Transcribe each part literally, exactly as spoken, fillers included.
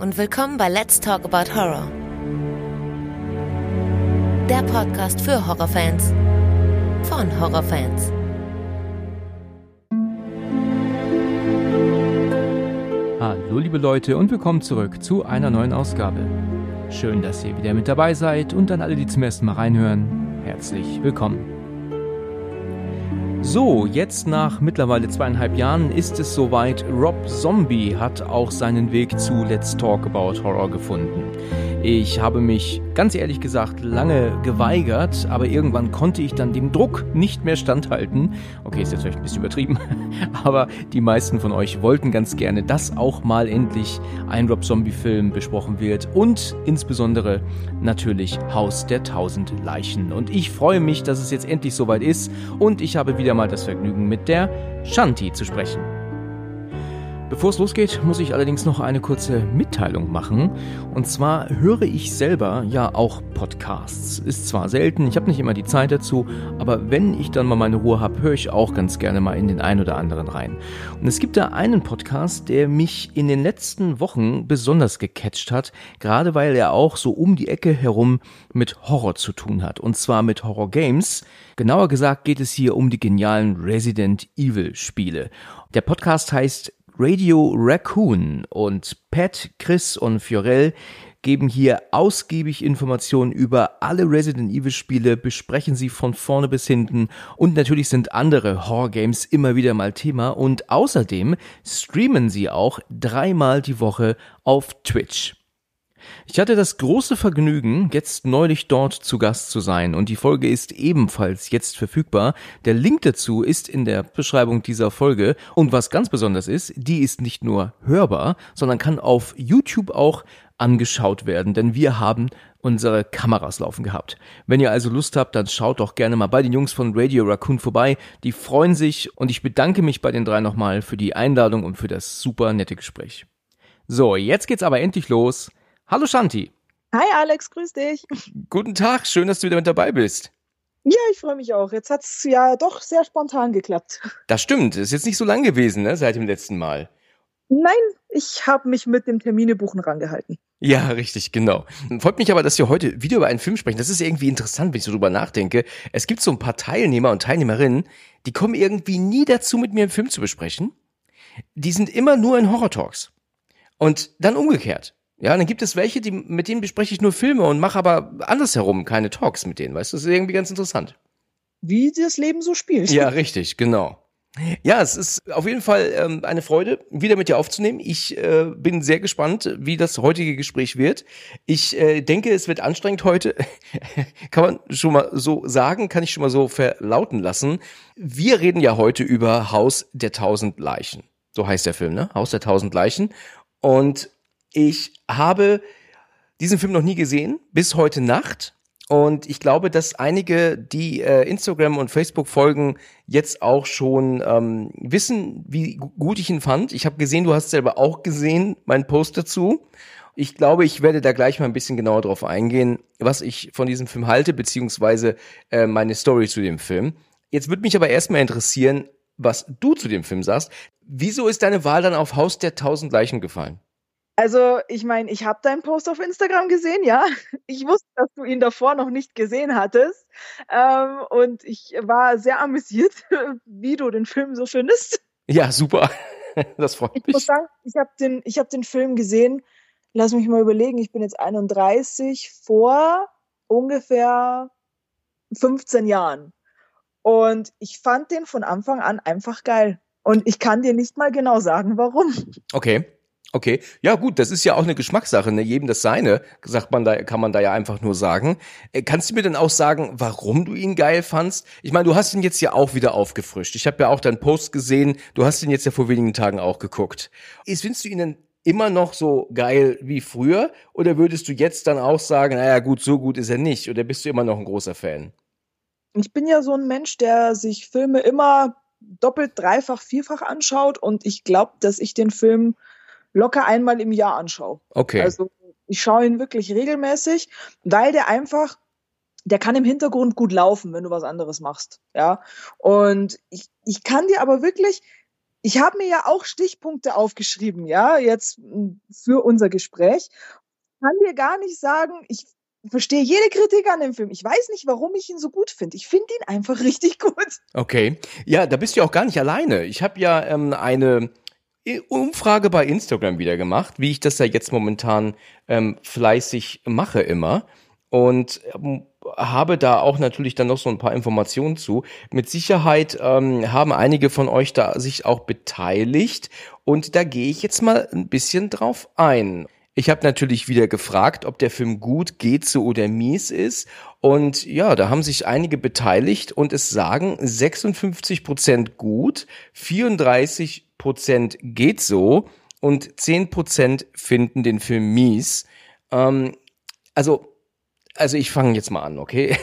und willkommen bei Let's Talk About Horror. Der Podcast für Horrorfans von Horrorfans. Hallo liebe Leute und willkommen zurück zu einer neuen Ausgabe. Schön, dass ihr wieder mit dabei seid und an alle, die zum ersten Mal reinhören, herzlich willkommen. So, jetzt nach mittlerweile zweieinhalb Jahren ist es soweit. Rob Zombie hat auch seinen Weg zu Let's Talk About Horror gefunden. Ich habe mich, ganz ehrlich gesagt, lange geweigert, aber irgendwann konnte ich dann dem Druck nicht mehr standhalten. Okay, ist jetzt vielleicht ein bisschen übertrieben, aber die meisten von euch wollten ganz gerne, dass auch mal endlich ein Rob Zombie-Film besprochen wird und insbesondere natürlich Haus der tausend Leichen. Und ich freue mich, dass es jetzt endlich soweit ist und ich habe wieder mal das Vergnügen, mit der Shanti zu sprechen. Bevor es losgeht, muss ich allerdings noch eine kurze Mitteilung machen. Und zwar höre ich selber ja auch Podcasts. Ist zwar selten, ich habe nicht immer die Zeit dazu, aber wenn ich dann mal meine Ruhe habe, höre ich auch ganz gerne mal in den einen oder anderen rein. Und es gibt da einen Podcast, der mich in den letzten Wochen besonders gecatcht hat, gerade weil er auch so um die Ecke herum mit Horror zu tun hat. Und zwar mit Horror Games. Genauer gesagt geht es hier um die genialen Resident Evil Spiele. Der Podcast heißt Radio Raccoon und Pat, Chris und Fiorell geben hier ausgiebig Informationen über alle Resident Evil Spiele, besprechen sie von vorne bis hinten und natürlich sind andere Horror Games immer wieder mal Thema und außerdem streamen sie auch dreimal die Woche auf Twitch. Ich hatte das große Vergnügen, jetzt neulich dort zu Gast zu sein und die Folge ist ebenfalls jetzt verfügbar. Der Link dazu ist in der Beschreibung dieser Folge und was ganz besonders ist, die ist nicht nur hörbar, sondern kann auf YouTube auch angeschaut werden, denn wir haben unsere Kameras laufen gehabt. Wenn ihr also Lust habt, dann schaut doch gerne mal bei den Jungs von Radio Raccoon vorbei. Die freuen sich und ich bedanke mich bei den drei nochmal für die Einladung und für das super nette Gespräch. So, jetzt geht's aber endlich los. Hallo Shanti. Hi Alex, grüß dich. Guten Tag, schön, dass du wieder mit dabei bist. Ja, ich freue mich auch. Jetzt hat es ja doch sehr spontan geklappt. Das stimmt, ist jetzt nicht so lang gewesen, ne, seit dem letzten Mal. Nein, ich habe mich mit dem Terminebuchen rangehalten. Ja, richtig, genau. Freut mich aber, dass wir heute wieder über einen Film sprechen. Das ist irgendwie interessant, wenn ich so drüber nachdenke. Es gibt so ein paar Teilnehmer und Teilnehmerinnen, die kommen irgendwie nie dazu, mit mir einen Film zu besprechen. Die sind immer nur in Horror-Talks. Und dann umgekehrt. Ja, dann gibt es welche, die, mit denen bespreche ich nur Filme und mache aber andersherum keine Talks mit denen, weißt du, das ist irgendwie ganz interessant. Wie das Leben so spielt. Ja, richtig, genau. Ja, es ist auf jeden Fall ähm, eine Freude, wieder mit dir aufzunehmen. Ich äh, bin sehr gespannt, wie das heutige Gespräch wird. Ich äh, denke, es wird anstrengend heute. Kann man schon mal so sagen, kann ich schon mal so verlauten lassen. Wir reden ja heute über Haus der tausend Leichen. So heißt der Film, ne? Haus der tausend Leichen. Und ich habe diesen Film noch nie gesehen, bis heute Nacht. Und ich glaube, dass einige, die äh, Instagram und Facebook folgen, jetzt auch schon ähm, wissen, wie gut ich ihn fand. Ich habe gesehen, du hast selber auch gesehen, meinen Post dazu. Ich glaube, ich werde da gleich mal ein bisschen genauer drauf eingehen, was ich von diesem Film halte, beziehungsweise äh, meine Story zu dem Film. Jetzt würde mich aber erstmal interessieren, was du zu dem Film sagst. Wieso ist deine Wahl dann auf Haus der tausend Leichen gefallen? Also, ich meine, ich habe deinen Post auf Instagram gesehen, ja. Ich wusste, dass du ihn davor noch nicht gesehen hattest. Ähm, und ich war sehr amüsiert, wie du den Film so findest. Ja, super. Das freut mich. Ich muss sagen, ich habe den, ich hab den Film gesehen, lass mich mal überlegen, ich bin jetzt einunddreißig, vor ungefähr fünfzehn Jahren. Und ich fand den von Anfang an einfach geil. Und ich kann dir nicht mal genau sagen, warum. Okay. Okay, ja gut, das ist ja auch eine Geschmackssache, ne? Jedem das Seine, sagt man da, kann man da ja einfach nur sagen. Äh, kannst du mir denn auch sagen, warum du ihn geil fandst? Ich meine, du hast ihn jetzt ja auch wieder aufgefrischt. Ich habe ja auch deinen Post gesehen, du hast ihn jetzt ja vor wenigen Tagen auch geguckt. Ist, findest du ihn denn immer noch so geil wie früher? Oder würdest du jetzt dann auch sagen, naja gut, so gut ist er nicht? Oder bist du immer noch ein großer Fan? Ich bin ja so ein Mensch, der sich Filme immer doppelt, dreifach, vierfach anschaut. Und ich glaube, dass ich den Film locker einmal im Jahr anschaue. Okay. Also ich schaue ihn wirklich regelmäßig, weil der einfach, der kann im Hintergrund gut laufen, wenn du was anderes machst. Ja. Und ich, ich kann dir aber wirklich ich habe mir ja auch Stichpunkte aufgeschrieben, ja, jetzt für unser Gespräch. Ich kann dir gar nicht sagen, ich verstehe jede Kritik an dem Film. Ich weiß nicht, warum ich ihn so gut finde. Ich finde ihn einfach richtig gut. Okay. Ja, da bist du ja auch gar nicht alleine. Ich habe ja ähm, eine Umfrage bei Instagram wieder gemacht, wie ich das ja jetzt momentan ähm, fleißig mache immer. Und ähm, habe da auch natürlich dann noch so ein paar Informationen zu. Mit Sicherheit ähm, haben einige von euch da sich auch beteiligt. Und da gehe ich jetzt mal ein bisschen drauf ein. Ich habe natürlich wieder gefragt, ob der Film gut, geht so oder mies ist. Und ja, da haben sich einige beteiligt und es sagen sechsundfünfzig Prozent gut, vierunddreißig Prozent geht so und zehn Prozent finden den Film mies. Ähm, also, also ich fange jetzt mal an, okay?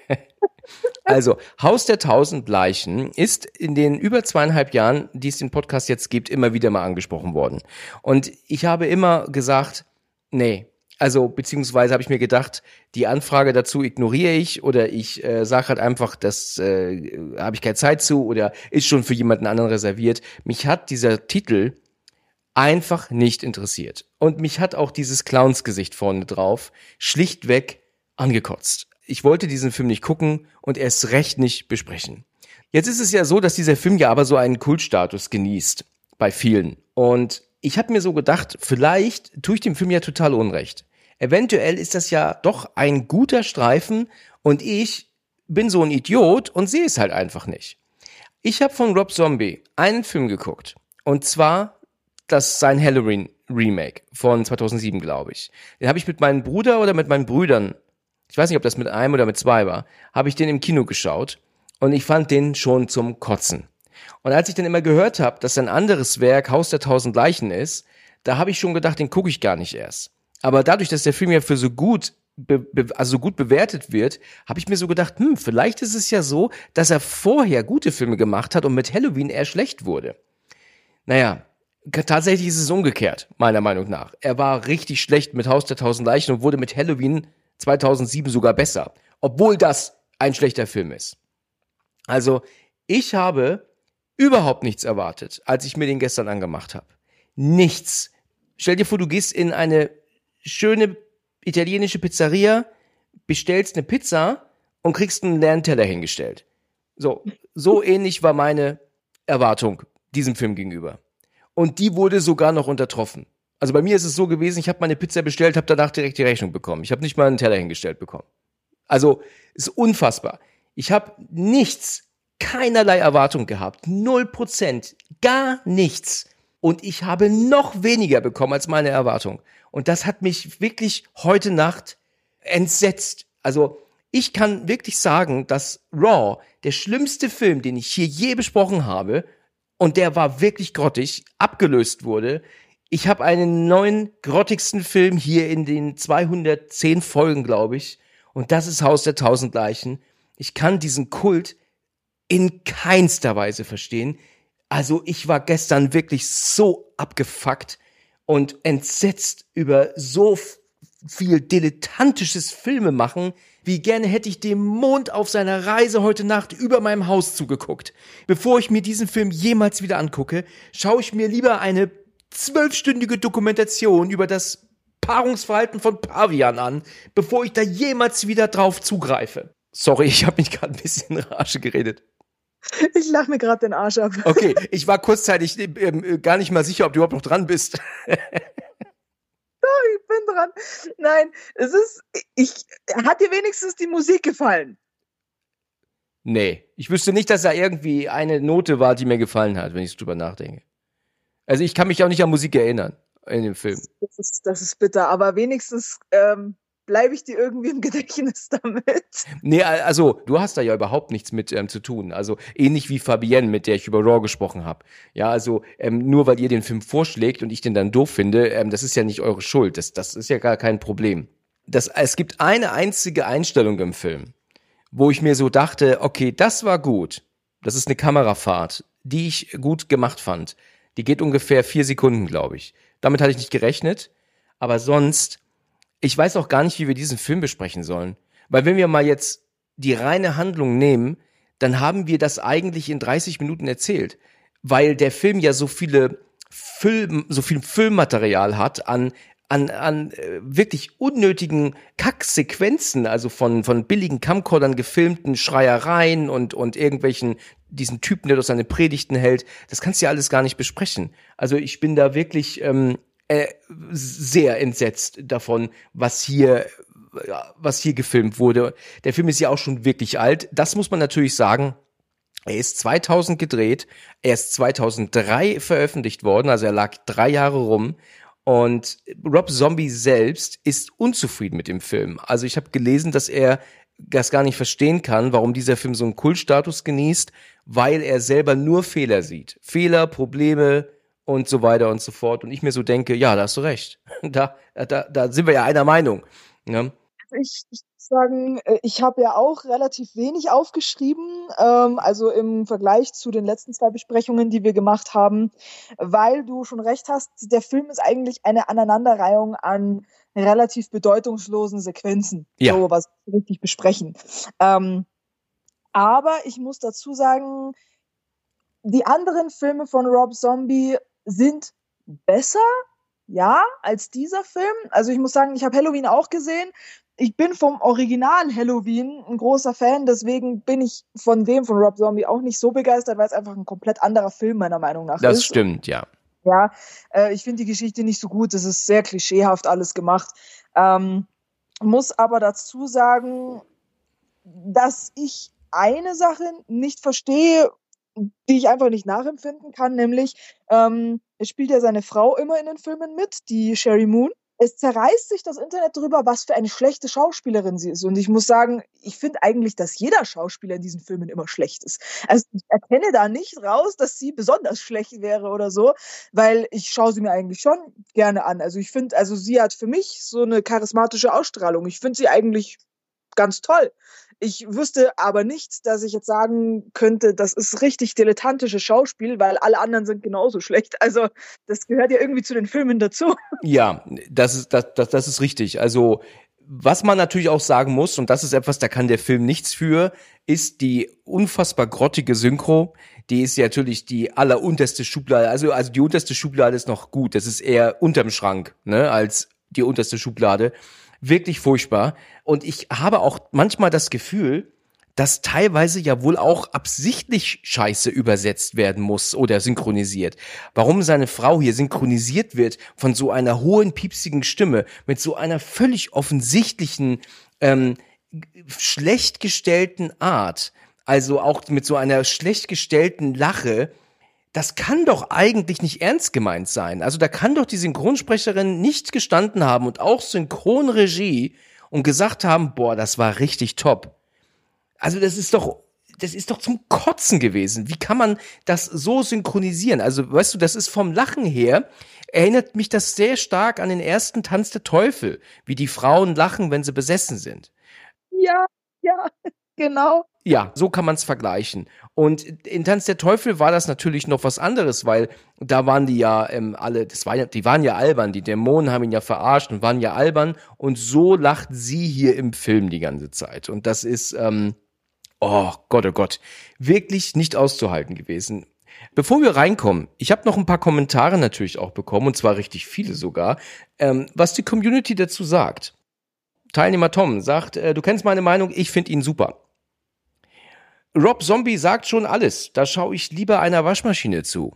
Also, Haus der tausend Leichen ist in den über zweieinhalb Jahren, die es den Podcast jetzt gibt, immer wieder mal angesprochen worden. Und ich habe immer gesagt, nee, also beziehungsweise habe ich mir gedacht, die Anfrage dazu ignoriere ich oder ich äh, sage halt einfach, das äh, habe ich keine Zeit zu oder ist schon für jemanden anderen reserviert. Mich hat dieser Titel einfach nicht interessiert. Und mich hat auch dieses Clownsgesicht vorne drauf schlichtweg angekotzt. Ich wollte diesen Film nicht gucken und erst recht nicht besprechen. Jetzt ist es ja so, dass dieser Film ja aber so einen Kultstatus genießt bei vielen. Und ich habe mir so gedacht, vielleicht tue ich dem Film ja total Unrecht. Eventuell ist das ja doch ein guter Streifen und ich bin so ein Idiot und sehe es halt einfach nicht. Ich habe von Rob Zombie einen Film geguckt und zwar das sein Halloween Remake von zweitausendsieben, glaube ich. Den habe ich mit meinem Bruder oder mit meinen Brüdern, ich weiß nicht, ob das mit einem oder mit zwei war, habe ich den im Kino geschaut und ich fand den schon zum Kotzen. Und als ich dann immer gehört habe, dass ein anderes Werk Haus der tausend Leichen ist, da habe ich schon gedacht, den gucke ich gar nicht erst. Aber dadurch, dass der Film ja für so gut, be, be, also so gut bewertet wird, habe ich mir so gedacht, hm, vielleicht ist es ja so, dass er vorher gute Filme gemacht hat und mit Halloween eher schlecht wurde. Naja, tatsächlich ist es umgekehrt, meiner Meinung nach. Er war richtig schlecht mit Haus der tausend Leichen und wurde mit Halloween zweitausendsieben sogar besser, obwohl das ein schlechter Film ist. Also, ich habe überhaupt nichts erwartet, als ich mir den gestern angemacht habe. Nichts. Stell dir vor, du gehst in eine schöne italienische Pizzeria, bestellst eine Pizza und kriegst einen leeren Teller hingestellt. So, so ähnlich war meine Erwartung diesem Film gegenüber. Und die wurde sogar noch untertroffen. Also bei mir ist es so gewesen, ich habe meine Pizza bestellt, habe danach direkt die Rechnung bekommen. Ich habe nicht mal einen Teller hingestellt bekommen. Also, ist unfassbar. Ich habe nichts, keinerlei Erwartung gehabt. Null Prozent, gar nichts. Und ich habe noch weniger bekommen als meine Erwartung. Und das hat mich wirklich heute Nacht entsetzt. Also, ich kann wirklich sagen, dass Raw, der schlimmste Film, den ich hier je besprochen habe, und der war wirklich grottig, abgelöst wurde. Ich habe einen neuen, grottigsten Film hier in den zweihundertzehn Folgen, glaube ich. Und das ist Haus der tausend Leichen. Ich kann diesen Kult in keinster Weise verstehen. Also ich war gestern wirklich so abgefuckt und entsetzt über so viel dilettantisches Filmemachen. Wie gerne hätte ich dem Mond auf seiner Reise heute Nacht über meinem Haus zugeguckt. Bevor ich mir diesen Film jemals wieder angucke, schaue ich mir lieber eine zwölfstündige Dokumentation über das Paarungsverhalten von Pavian an, bevor ich da jemals wieder drauf zugreife. Sorry, ich habe mich gerade ein bisschen in Rage geredet. Ich lach mir gerade den Arsch ab. Okay, ich war kurzzeitig äh, gar nicht mal sicher, ob du überhaupt noch dran bist. Doch, ich bin dran. Nein, es ist, ich, hat dir wenigstens die Musik gefallen? Nee, ich wüsste nicht, dass da irgendwie eine Note war, die mir gefallen hat, wenn ich drüber nachdenke. Also ich kann mich auch nicht an Musik erinnern in dem Film. Das ist, das ist bitter, aber wenigstens ähm, bleibe ich dir irgendwie im Gedächtnis damit. Nee, also du hast da ja überhaupt nichts mit ähm, zu tun. Also ähnlich wie Fabienne, mit der ich über Raw gesprochen habe. Ja, also ähm, nur weil ihr den Film vorschlägt und ich den dann doof finde, ähm, das ist ja nicht eure Schuld. Das, das ist ja gar kein Problem. Das, es gibt eine einzige Einstellung im Film, wo ich mir so dachte, okay, das war gut. Das ist eine Kamerafahrt, die ich gut gemacht fand. Die geht ungefähr vier Sekunden, glaube ich. Damit hatte ich nicht gerechnet. Aber sonst, ich weiß auch gar nicht, wie wir diesen Film besprechen sollen. Weil wenn wir mal jetzt die reine Handlung nehmen, dann haben wir das eigentlich in dreißig Minuten erzählt. weil der Film ja so viele Film, so viel Filmmaterial hat an an an äh, wirklich unnötigen Kacksequenzen, also von von billigen Camcordern gefilmten Schreiereien und und irgendwelchen diesen Typen, der doch seine Predigten hält. Das kannst du ja alles gar nicht besprechen. Also ich bin da wirklich ähm, äh, sehr entsetzt davon, was hier was hier gefilmt wurde. Der Film ist ja auch schon wirklich alt. Das muss man natürlich sagen. Er ist zweitausend gedreht, er ist zweitausenddrei veröffentlicht worden, also er lag drei Jahre rum. Und Rob Zombie selbst ist unzufrieden mit dem Film. Also ich habe gelesen, dass er das gar nicht verstehen kann, warum dieser Film so einen Kultstatus genießt, weil er selber nur Fehler sieht. Fehler, Probleme und so weiter und so fort. Und ich mir so denke, ja, da hast du recht. Da, da, da sind wir ja einer Meinung. Ja. Ich, ich muss sagen, ich habe ja auch relativ wenig aufgeschrieben, ähm, also im Vergleich zu den letzten zwei Besprechungen, die wir gemacht haben, weil du schon recht hast, der Film ist eigentlich eine Aneinanderreihung an relativ bedeutungslosen Sequenzen, ja. so was wir richtig besprechen. Ähm, aber ich muss dazu sagen, die anderen Filme von Rob Zombie sind besser, ja, als dieser Film. Also ich muss sagen, ich habe Halloween auch gesehen. Ich bin vom Original Halloween ein großer Fan, deswegen bin ich von dem von Rob Zombie auch nicht so begeistert, weil es einfach ein komplett anderer Film meiner Meinung nach das ist. Das stimmt, ja. Ja, äh, ich finde die Geschichte nicht so gut, es ist sehr klischeehaft alles gemacht. Ähm, muss aber dazu sagen, dass ich eine Sache nicht verstehe, die ich einfach nicht nachempfinden kann, nämlich ähm, es spielt ja seine Frau immer in den Filmen mit, die Sherry Moon. Es zerreißt sich das Internet darüber, was für eine schlechte Schauspielerin sie ist. Und ich muss sagen, ich finde eigentlich, dass jeder Schauspieler in diesen Filmen immer schlecht ist. Also ich erkenne da nicht raus, dass sie besonders schlecht wäre oder so, weil ich schaue sie mir eigentlich schon gerne an. Also ich finde, also sie hat für mich so eine charismatische Ausstrahlung. Ich finde sie eigentlich ganz toll. Ich wüsste aber nicht, dass ich jetzt sagen könnte, das ist richtig dilettantisches Schauspiel, weil alle anderen sind genauso schlecht. Also das gehört ja irgendwie zu den Filmen dazu. Ja, das ist, das, das, das ist richtig. Also was man natürlich auch sagen muss, und das ist etwas, da kann der Film nichts für, ist die unfassbar grottige Synchro. Die ist ja natürlich die allerunterste Schublade. Also, also die unterste Schublade ist noch gut. Das ist eher unterm Schrank, ne, als die unterste Schublade. Wirklich furchtbar. Und ich habe auch manchmal das Gefühl, dass teilweise ja wohl auch absichtlich Scheiße übersetzt werden muss oder synchronisiert. Warum seine Frau hier synchronisiert wird von so einer hohen, piepsigen Stimme mit so einer völlig offensichtlichen, ähm, schlecht gestellten Art, also auch mit so einer schlecht gestellten Lache, das kann doch eigentlich nicht ernst gemeint sein. Also da kann doch die Synchronsprecherin nicht gestanden haben und auch Synchronregie und gesagt haben, boah, das war richtig top. Also das ist doch, das ist doch zum Kotzen gewesen. Wie kann man das so synchronisieren? Also weißt du, das ist vom Lachen her, erinnert mich das sehr stark an den ersten Tanz der Teufel, wie die Frauen lachen, wenn sie besessen sind. Ja, ja, genau. Ja, so kann man es vergleichen. Und in Tanz der Teufel war das natürlich noch was anderes, weil da waren die ja ähm, alle, das war ja, die waren ja albern, die Dämonen haben ihn ja verarscht und waren ja albern und so lacht sie hier im Film die ganze Zeit. Und das ist, ähm, oh Gott, oh Gott, wirklich nicht auszuhalten gewesen. Bevor wir reinkommen, ich habe noch ein paar Kommentare natürlich auch bekommen, und zwar richtig viele sogar, ähm, was die Community dazu sagt. Teilnehmer Tom sagt, äh, du kennst meine Meinung, ich finde ihn super. Rob Zombie sagt schon alles. Da schaue ich lieber einer Waschmaschine zu.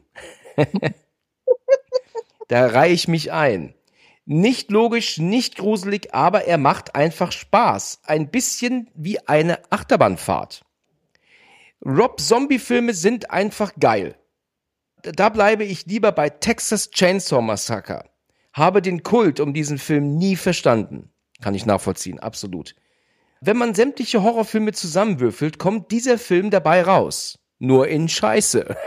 Da reihe ich mich ein. Nicht logisch, nicht gruselig, aber er macht einfach Spaß. Ein bisschen wie eine Achterbahnfahrt. Rob Zombie-Filme sind einfach geil. Da bleibe ich lieber bei Texas Chainsaw Massacre. Habe den Kult um diesen Film nie verstanden. Kann ich nachvollziehen, absolut. Wenn man sämtliche Horrorfilme zusammenwürfelt, kommt dieser Film dabei raus. Nur in Scheiße.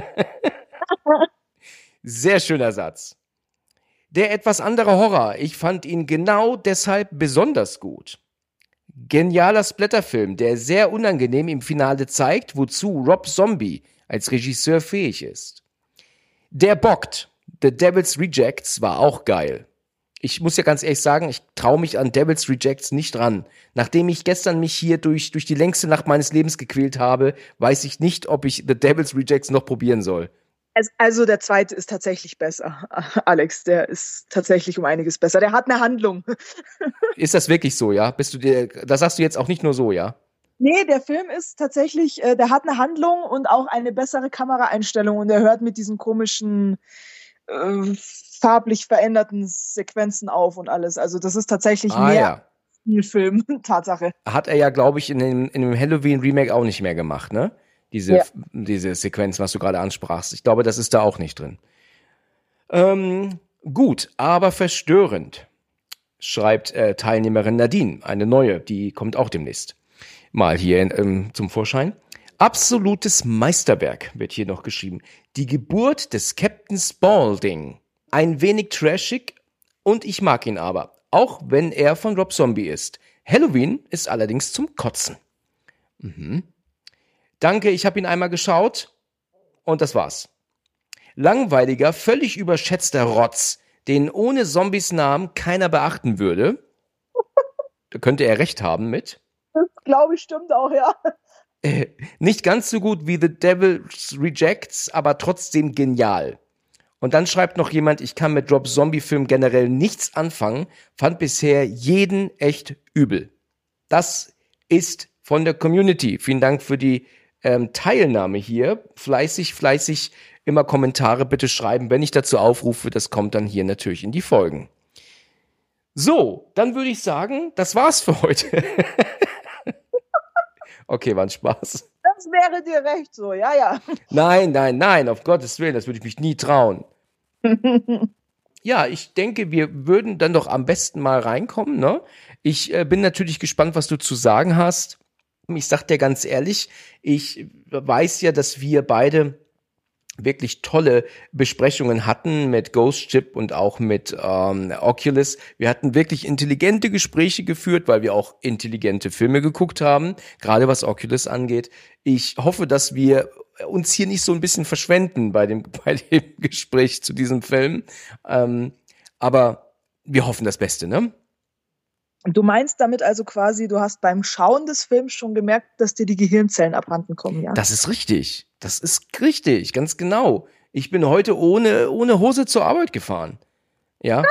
Sehr schöner Satz. Der etwas andere Horror. Ich fand ihn genau deshalb besonders gut. Genialer Splatterfilm, der sehr unangenehm im Finale zeigt, wozu Rob Zombie als Regisseur fähig ist. Der bockt. The Devil's Rejects war auch geil. Ich muss ja ganz ehrlich sagen, ich traue mich an Devil's Rejects nicht ran. Nachdem ich gestern mich hier durch, durch die längste Nacht meines Lebens gequält habe, weiß ich nicht, ob ich The Devil's Rejects noch probieren soll. Also, also der zweite ist tatsächlich besser, Alex. Der ist tatsächlich um einiges besser. Der hat eine Handlung. Ist das wirklich so, ja? Bist du dir, das sagst du jetzt auch nicht nur so, ja? Nee, der Film ist tatsächlich, äh, der hat eine Handlung und auch eine bessere Kameraeinstellung und er hört mit diesen komischen äh, farblich veränderten Sequenzen auf und alles. Also das ist tatsächlich Ah, mehr ja. Spielfilm, Tatsache. Hat er ja, glaube ich, in dem, in dem Halloween-Remake auch nicht mehr gemacht, ne? Diese, Ja. diese Sequenz, was du gerade ansprachst. Ich glaube, das ist da auch nicht drin. Ähm, gut, aber verstörend, schreibt äh, Teilnehmerin Nadine, eine neue, die kommt auch demnächst mal hier in, ähm, zum Vorschein. Absolutes Meisterwerk wird hier noch geschrieben. Die Geburt des Captain Spaulding. Ein wenig trashig und ich mag ihn aber, auch wenn er von Rob Zombie ist. Halloween ist allerdings zum Kotzen. Mhm. Danke, ich habe ihn einmal geschaut und das war's. Langweiliger, völlig überschätzter Rotz, den ohne Zombies Namen keiner beachten würde. Da könnte er recht haben mit. Das glaube ich stimmt auch, ja. Äh, nicht ganz so gut wie The Devil's Rejects, aber trotzdem genial. Und dann schreibt noch jemand, ich kann mit Rob Zombie-Filmen generell nichts anfangen, fand bisher jeden echt übel. Das ist von der Community. Vielen Dank für die ähm, Teilnahme hier. Fleißig, fleißig immer Kommentare bitte schreiben, wenn ich dazu aufrufe. Das kommt dann hier natürlich in die Folgen. So, dann würde ich sagen, das war's für heute. Okay, war ein Spaß. Das wäre dir recht so, ja, ja. Nein, nein, nein, auf Gottes Willen, das würde ich mich nie trauen. Ja, ich denke, wir würden dann doch am besten mal reinkommen, ne? Ich äh, bin natürlich gespannt, was du zu sagen hast. Ich sag dir ganz ehrlich, ich weiß ja, dass wir beide wirklich tolle Besprechungen hatten mit Ghost Ship und auch mit ähm, Oculus. Wir hatten wirklich intelligente Gespräche geführt, weil wir auch intelligente Filme geguckt haben, gerade was Oculus angeht. Ich hoffe, dass wir uns hier nicht so ein bisschen verschwenden bei dem, bei dem Gespräch zu diesem Film. Ähm, aber wir hoffen das Beste, ne? Du meinst damit also quasi, du hast beim Schauen des Films schon gemerkt, dass dir die Gehirnzellen abhanden kommen, ja? Das ist richtig. Das ist richtig, ganz genau. Ich bin heute ohne, ohne Hose zur Arbeit gefahren. Ja.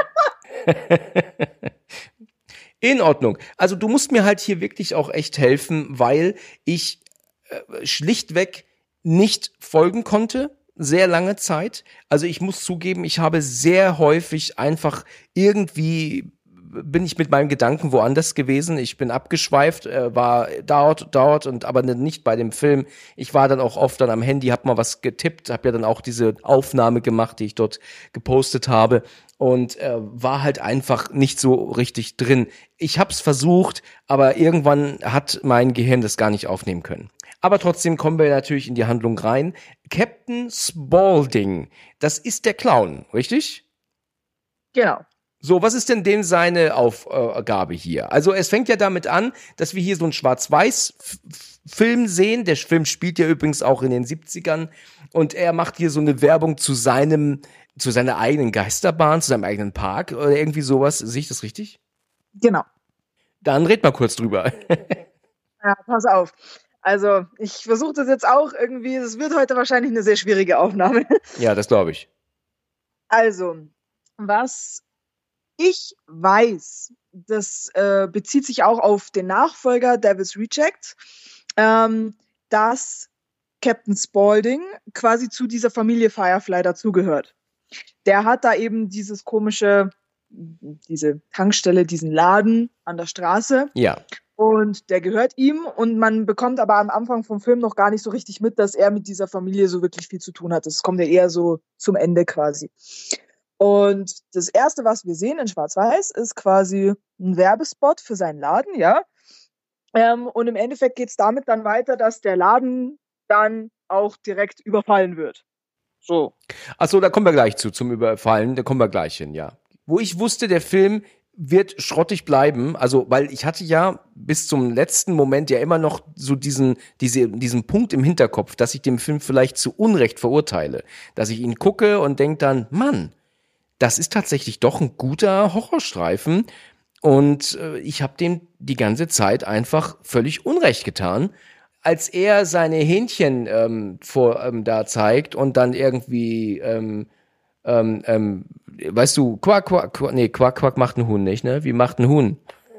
In Ordnung. Also du musst mir halt hier wirklich auch echt helfen, weil ich äh, schlichtweg nicht folgen konnte, sehr lange Zeit. Also ich muss zugeben, ich habe sehr häufig einfach irgendwie bin ich mit meinen Gedanken woanders gewesen. Ich bin abgeschweift, äh, war dort, dort und aber nicht bei dem Film. Ich war dann auch oft dann am Handy, hab mal was getippt, hab ja dann auch diese Aufnahme gemacht, die ich dort gepostet habe und äh, war halt einfach nicht so richtig drin. Ich hab's versucht, aber irgendwann hat mein Gehirn das gar nicht aufnehmen können. Aber trotzdem kommen wir natürlich in die Handlung rein. Captain Spaulding, das ist der Clown, richtig? Genau. So, was ist denn dem seine Aufgabe hier? Also es fängt ja damit an, dass wir hier so einen Schwarz-Weiß-Film sehen. Der Film spielt ja übrigens auch in den siebzigern und er macht hier so eine Werbung zu seinem, zu seiner eigenen Geisterbahn, zu seinem eigenen Park oder irgendwie sowas. Sehe ich das richtig? Genau. Dann red mal kurz drüber. Ja, pass auf. Also ich versuche das jetzt auch irgendwie, es wird heute wahrscheinlich eine sehr schwierige Aufnahme. Ja, das glaube ich. Also, was ich weiß, das äh, bezieht sich auch auf den Nachfolger Devil's Rejects, ähm, dass Captain Spaulding quasi zu dieser Familie Firefly dazugehört. Der hat da eben dieses komische, diese Tankstelle, diesen Laden an der Straße. Ja. Und der gehört ihm und man bekommt aber am Anfang vom Film noch gar nicht so richtig mit, dass er mit dieser Familie so wirklich viel zu tun hat. Das kommt ja eher so zum Ende quasi. Und das Erste, was wir sehen in Schwarz-Weiß, ist quasi ein Werbespot für seinen Laden, ja. Ähm, und im Endeffekt geht es damit dann weiter, dass der Laden dann auch direkt überfallen wird. So. Achso, da kommen wir gleich zu, zum Überfallen, da kommen wir gleich hin, ja. Wo ich wusste, der Film wird schrottig bleiben, also weil ich hatte ja bis zum letzten Moment ja immer noch so diesen diese diesen Punkt im Hinterkopf, dass ich den Film vielleicht zu Unrecht verurteile, dass ich ihn gucke und denk dann, Mann, das ist tatsächlich doch ein guter Horrorstreifen und äh, ich habe dem die ganze Zeit einfach völlig Unrecht getan. als er seine Hähnchen ähm, vor ähm, da zeigt und dann irgendwie ähm, ähm, ähm, weißt du, Quack, Quack, Quack, nee, Quack, Quack macht ein Huhn nicht, ne? Wie macht ein Huhn?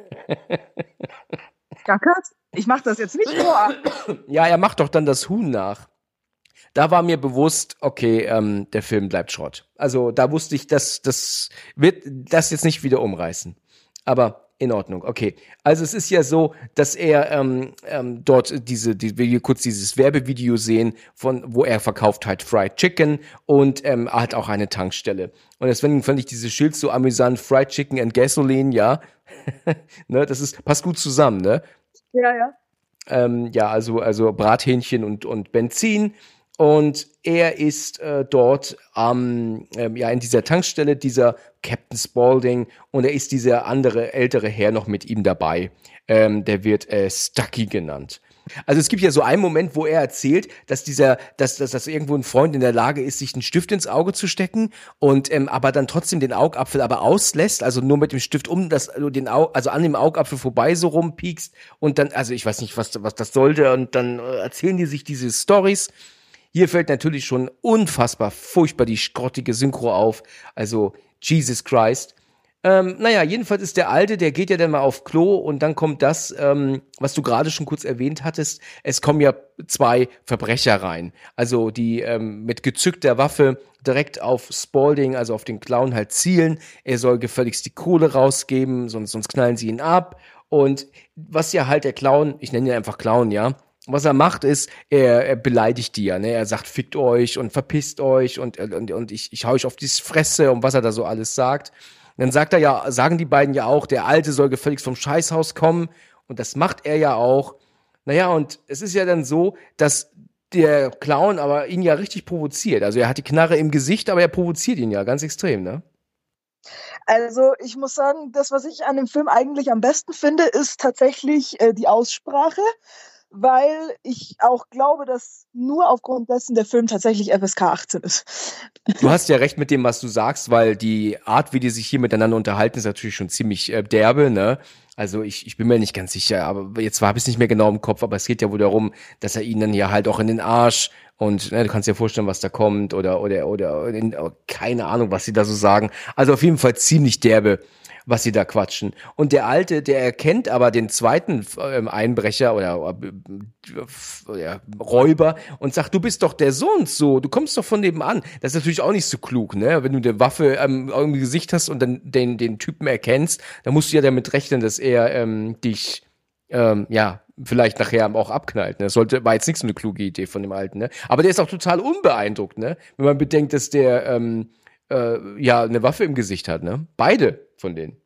Gackert? Ich mach das jetzt nicht vor. Ja, er macht doch dann das Huhn nach. Da war mir bewusst, okay, ähm, der Film bleibt Schrott. Also da wusste ich, dass das wird das jetzt nicht wieder umreißen. Aber in Ordnung, okay. Also es ist ja so, dass er ähm, ähm, dort diese, die, wir kurz dieses Werbevideo sehen, von wo er verkauft halt Fried Chicken und ähm, hat auch eine Tankstelle. Und deswegen fand ich dieses Schild so amüsant, Fried Chicken and Gasoline, ja. Ne, das ist, passt gut zusammen, ne? Ja, ja. Ähm, ja, also, also Brathähnchen und, und Benzin. Und er ist äh, dort ähm, ähm, ja in dieser Tankstelle, dieser Captain Spaulding, und er ist dieser andere ältere Herr noch mit ihm dabei. Ähm, der wird äh, Stucky genannt. Also es gibt ja so einen Moment, wo er erzählt, dass dieser, dass, dass, dass irgendwo ein Freund in der Lage ist, sich einen Stift ins Auge zu stecken und ähm, aber dann trotzdem den Augapfel aber auslässt, also nur mit dem Stift um das, also den Au also an dem Augapfel vorbei so rumpiekst und dann, also ich weiß nicht, was was das sollte, und dann äh, erzählen die sich diese Storys. Hier fällt natürlich schon unfassbar furchtbar die schrottige Synchro auf. Also, Jesus Christ. Ähm, naja, jedenfalls ist der Alte, der geht ja dann mal auf Klo und dann kommt das, ähm, was du gerade schon kurz erwähnt hattest. Es kommen ja zwei Verbrecher rein. Also, die ähm, mit gezückter Waffe direkt auf Spaulding, also auf den Clown halt zielen. Er soll gefälligst die Kohle rausgeben, sonst, sonst knallen sie ihn ab. Und was ja halt der Clown, ich nenne ihn einfach Clown, ja, was er macht, ist, er, er beleidigt die ja, ne? Er sagt, fickt euch und verpisst euch und, und, und ich, ich hau euch auf die Fresse und was er da so alles sagt. Und dann sagt er ja, sagen die beiden ja auch, der Alte soll gefälligst vom Scheißhaus kommen, und das macht er ja auch. Naja, und es ist ja dann so, dass der Clown aber ihn ja richtig provoziert. Also er hat die Knarre im Gesicht, aber er provoziert ihn ja ganz extrem, ne? Also ich muss sagen, das, was ich an dem Film eigentlich am besten finde, ist tatsächlich äh, die Aussprache, weil ich auch glaube, dass nur aufgrund dessen der Film tatsächlich F S K achtzehn ist. Du hast ja recht mit dem, was du sagst, weil die Art, wie die sich hier miteinander unterhalten, ist natürlich schon ziemlich äh, derbe, ne? Also ich, ich bin mir nicht ganz sicher, aber jetzt habe ich es nicht mehr genau im Kopf, aber es geht ja wohl darum, dass er ihn dann ja halt auch in den Arsch und ne, du kannst dir vorstellen, was da kommt oder oder oder in, keine Ahnung, was sie da so sagen. Also auf jeden Fall ziemlich derbe, was sie da quatschen. Und der Alte, der erkennt aber den zweiten ähm, Einbrecher oder äh, äh, Räuber und sagt, du bist doch der so und so, du kommst doch von nebenan. Das ist natürlich auch nicht so klug, ne? Wenn du eine Waffe ähm, im Gesicht hast und dann den, den Typen erkennst, dann musst du ja damit rechnen, dass er ähm, dich, ähm, ja, vielleicht nachher auch abknallt. Ne? Das sollte, war jetzt nicht so eine kluge Idee von dem Alten, ne? Aber der ist auch total unbeeindruckt, ne? Wenn man bedenkt, dass der ähm, äh, ja eine Waffe im Gesicht hat, ne? Beide von denen.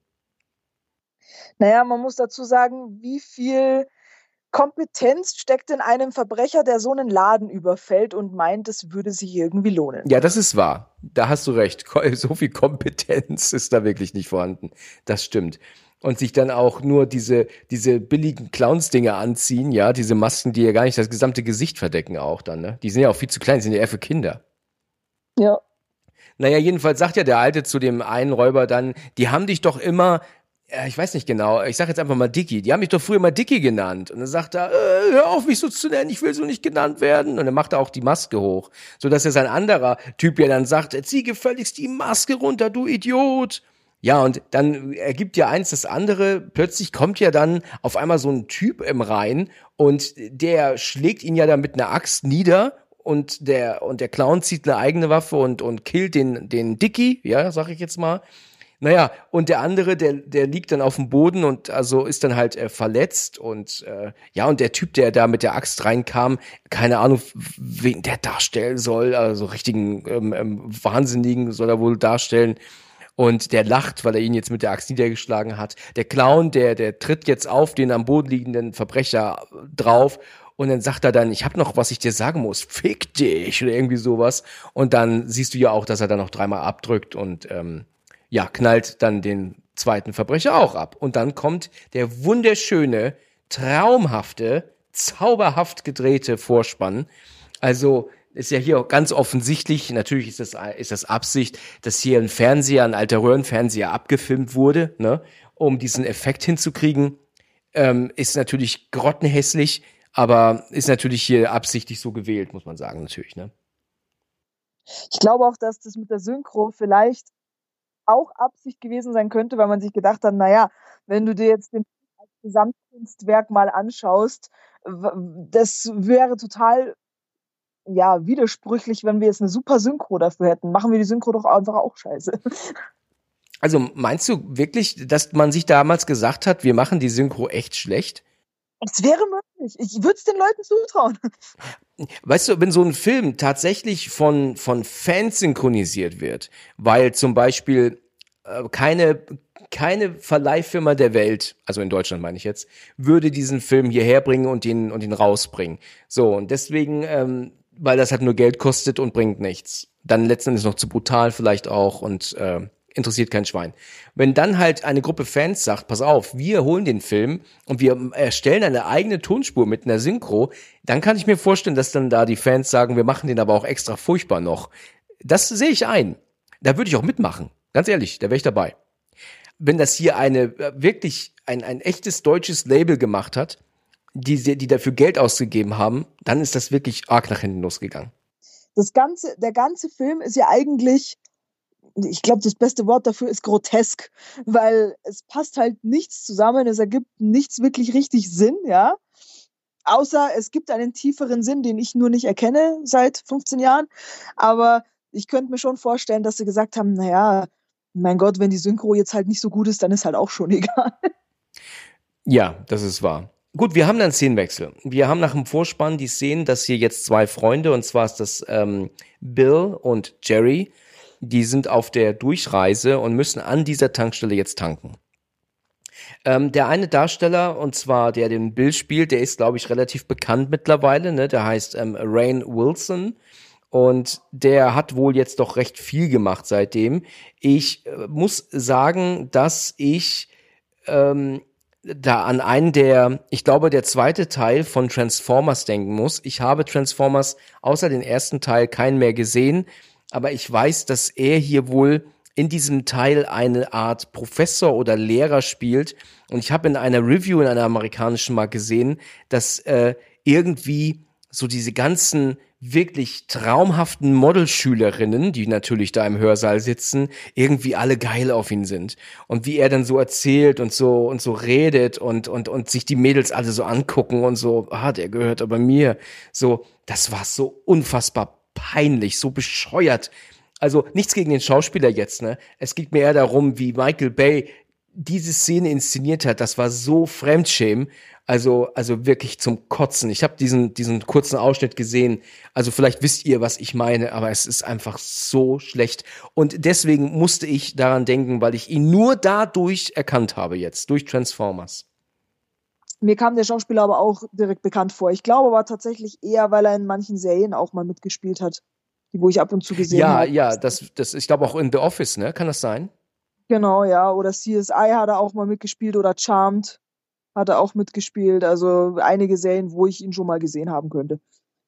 Naja, man muss dazu sagen, wie viel Kompetenz steckt in einem Verbrecher, der so einen Laden überfällt und meint, es würde sich irgendwie lohnen. Ja, das ist wahr. Da hast du recht. So viel Kompetenz ist da wirklich nicht vorhanden. Das stimmt. Und sich dann auch nur diese, diese billigen Clowns-Dinger anziehen, ja, diese Masken, die ja gar nicht das gesamte Gesicht verdecken auch dann, ne? Die sind ja auch viel zu klein, die sind ja eher für Kinder. Ja. Naja, jedenfalls sagt ja der Alte zu dem einen Räuber dann, die haben dich doch immer, ja, ich weiß nicht genau, ich sag jetzt einfach mal Dicky, die haben mich doch früher mal Dicky genannt. Und dann sagt er, äh, hör auf, mich so zu nennen, ich will so nicht genannt werden. Und dann macht er auch die Maske hoch, sodass er sein anderer Typ ja dann sagt, zieh gefälligst die Maske runter, du Idiot. Ja, und dann ergibt ja eins das andere, plötzlich kommt ja dann auf einmal so ein Typ im Rein und der schlägt ihn ja dann mit einer Axt nieder. Und der, und der Clown zieht eine eigene Waffe und, und killt den, den Dicky, ja, sag ich jetzt mal. Naja, und der andere, der, der liegt dann auf dem Boden und also ist dann halt äh, verletzt und äh, ja, und der Typ, der da mit der Axt reinkam, keine Ahnung, wen der darstellen soll, also richtigen ähm, ähm, Wahnsinnigen soll er wohl darstellen. Und der lacht, weil er ihn jetzt mit der Axt niedergeschlagen hat. Der Clown, der, der tritt jetzt auf den am Boden liegenden Verbrecher drauf. Und dann sagt er dann, ich habe noch, was ich dir sagen muss, fick dich oder irgendwie sowas. Und dann siehst du ja auch, dass er dann noch dreimal abdrückt und ähm, ja, knallt dann den zweiten Verbrecher auch ab. Und dann kommt der wunderschöne, traumhafte, zauberhaft gedrehte Vorspann. Also ist ja hier auch ganz offensichtlich, natürlich ist das, ist das Absicht, dass hier ein Fernseher, ein alter Röhrenfernseher abgefilmt wurde, ne, um diesen Effekt hinzukriegen. Ähm, ist natürlich grottenhässlich. Aber ist natürlich hier absichtlich so gewählt, muss man sagen, natürlich, ne? Ich glaube auch, dass das mit der Synchro vielleicht auch Absicht gewesen sein könnte, weil man sich gedacht hat, naja, wenn du dir jetzt den Gesamtkunstwerk mal anschaust, das wäre total ja, widersprüchlich, wenn wir jetzt eine super Synchro dafür hätten. Machen wir die Synchro doch einfach auch scheiße. Also meinst du wirklich, dass man sich damals gesagt hat, wir machen die Synchro echt schlecht? Es wäre möglich. Ich würde es den Leuten zutrauen. Weißt du, wenn so ein Film tatsächlich von, von Fans synchronisiert wird, weil zum Beispiel äh, keine, keine Verleihfirma der Welt, also in Deutschland meine ich jetzt, würde diesen Film hierher bringen und ihn, und ihn rausbringen. So, und deswegen, ähm, weil das halt nur Geld kostet und bringt nichts. Dann letztendlich noch zu brutal vielleicht auch und äh, interessiert kein Schwein. Wenn dann halt eine Gruppe Fans sagt, pass auf, wir holen den Film und wir erstellen eine eigene Tonspur mit einer Synchro, dann kann ich mir vorstellen, dass dann da die Fans sagen, wir machen den aber auch extra furchtbar noch. Das sehe ich ein. Da würde ich auch mitmachen. Ganz ehrlich, da wäre ich dabei. Wenn das hier eine wirklich ein, ein echtes deutsches Label gemacht hat, die, die dafür Geld ausgegeben haben, dann ist das wirklich arg nach hinten losgegangen. Das ganze, der ganze Film ist ja eigentlich, ich glaube, das beste Wort dafür ist grotesk, weil es passt halt nichts zusammen, es ergibt nichts wirklich richtig Sinn, ja. Außer es gibt einen tieferen Sinn, den ich nur nicht erkenne seit fünfzehn Jahren. Aber ich könnte mir schon vorstellen, dass sie gesagt haben, naja, mein Gott, wenn die Synchro jetzt halt nicht so gut ist, dann ist halt auch schon egal. Ja, das ist wahr. Gut, wir haben dann Szenenwechsel. Wir haben nach dem Vorspann die Szene, dass hier jetzt zwei Freunde, und zwar ist das ähm, Bill und Jerry, die sind auf der Durchreise und müssen an dieser Tankstelle jetzt tanken. Ähm, der eine Darsteller, und zwar der den Bill spielt, der ist, glaube ich, relativ bekannt mittlerweile, ne? Der heißt ähm, Rainn Wilson. Und der hat wohl jetzt doch recht viel gemacht seitdem. Ich äh, muss sagen, dass ich ähm, da an einen der, ich glaube, der zweite Teil von Transformers denken muss. Ich habe Transformers außer den ersten Teil keinen mehr gesehen, aber ich weiß, dass er hier wohl in diesem Teil eine Art Professor oder Lehrer spielt. Und ich habe in einer Review in einer amerikanischen mal gesehen, dass äh, irgendwie so diese ganzen wirklich traumhaften Modelschülerinnen, die natürlich da im Hörsaal sitzen, irgendwie alle geil auf ihn sind. Und wie er dann so erzählt und so und so redet und und und sich die Mädels alle so angucken und so, ah, der gehört aber mir. So, das war so unfassbar peinlich, so bescheuert. Also nichts gegen den Schauspieler jetzt, ne? Es geht mir eher darum, wie Michael Bay diese Szene inszeniert hat. Das war so Fremdschämen. Also, also wirklich zum Kotzen. Ich habe diesen, diesen kurzen Ausschnitt gesehen. Also vielleicht wisst ihr, was ich meine, aber es ist einfach so schlecht. Und deswegen musste ich daran denken, weil ich ihn nur dadurch erkannt habe jetzt, durch Transformers. Mir kam der Schauspieler aber auch direkt bekannt vor. Ich glaube aber tatsächlich eher, weil er in manchen Serien auch mal mitgespielt hat, die wo ich ab und zu gesehen ja, habe. Ja, ja, das, das, ich glaube auch in The Office, ne? Kann das sein? Genau, ja. Oder C S I hat er auch mal mitgespielt oder Charmed hat er auch mitgespielt. Also einige Serien, wo ich ihn schon mal gesehen haben könnte.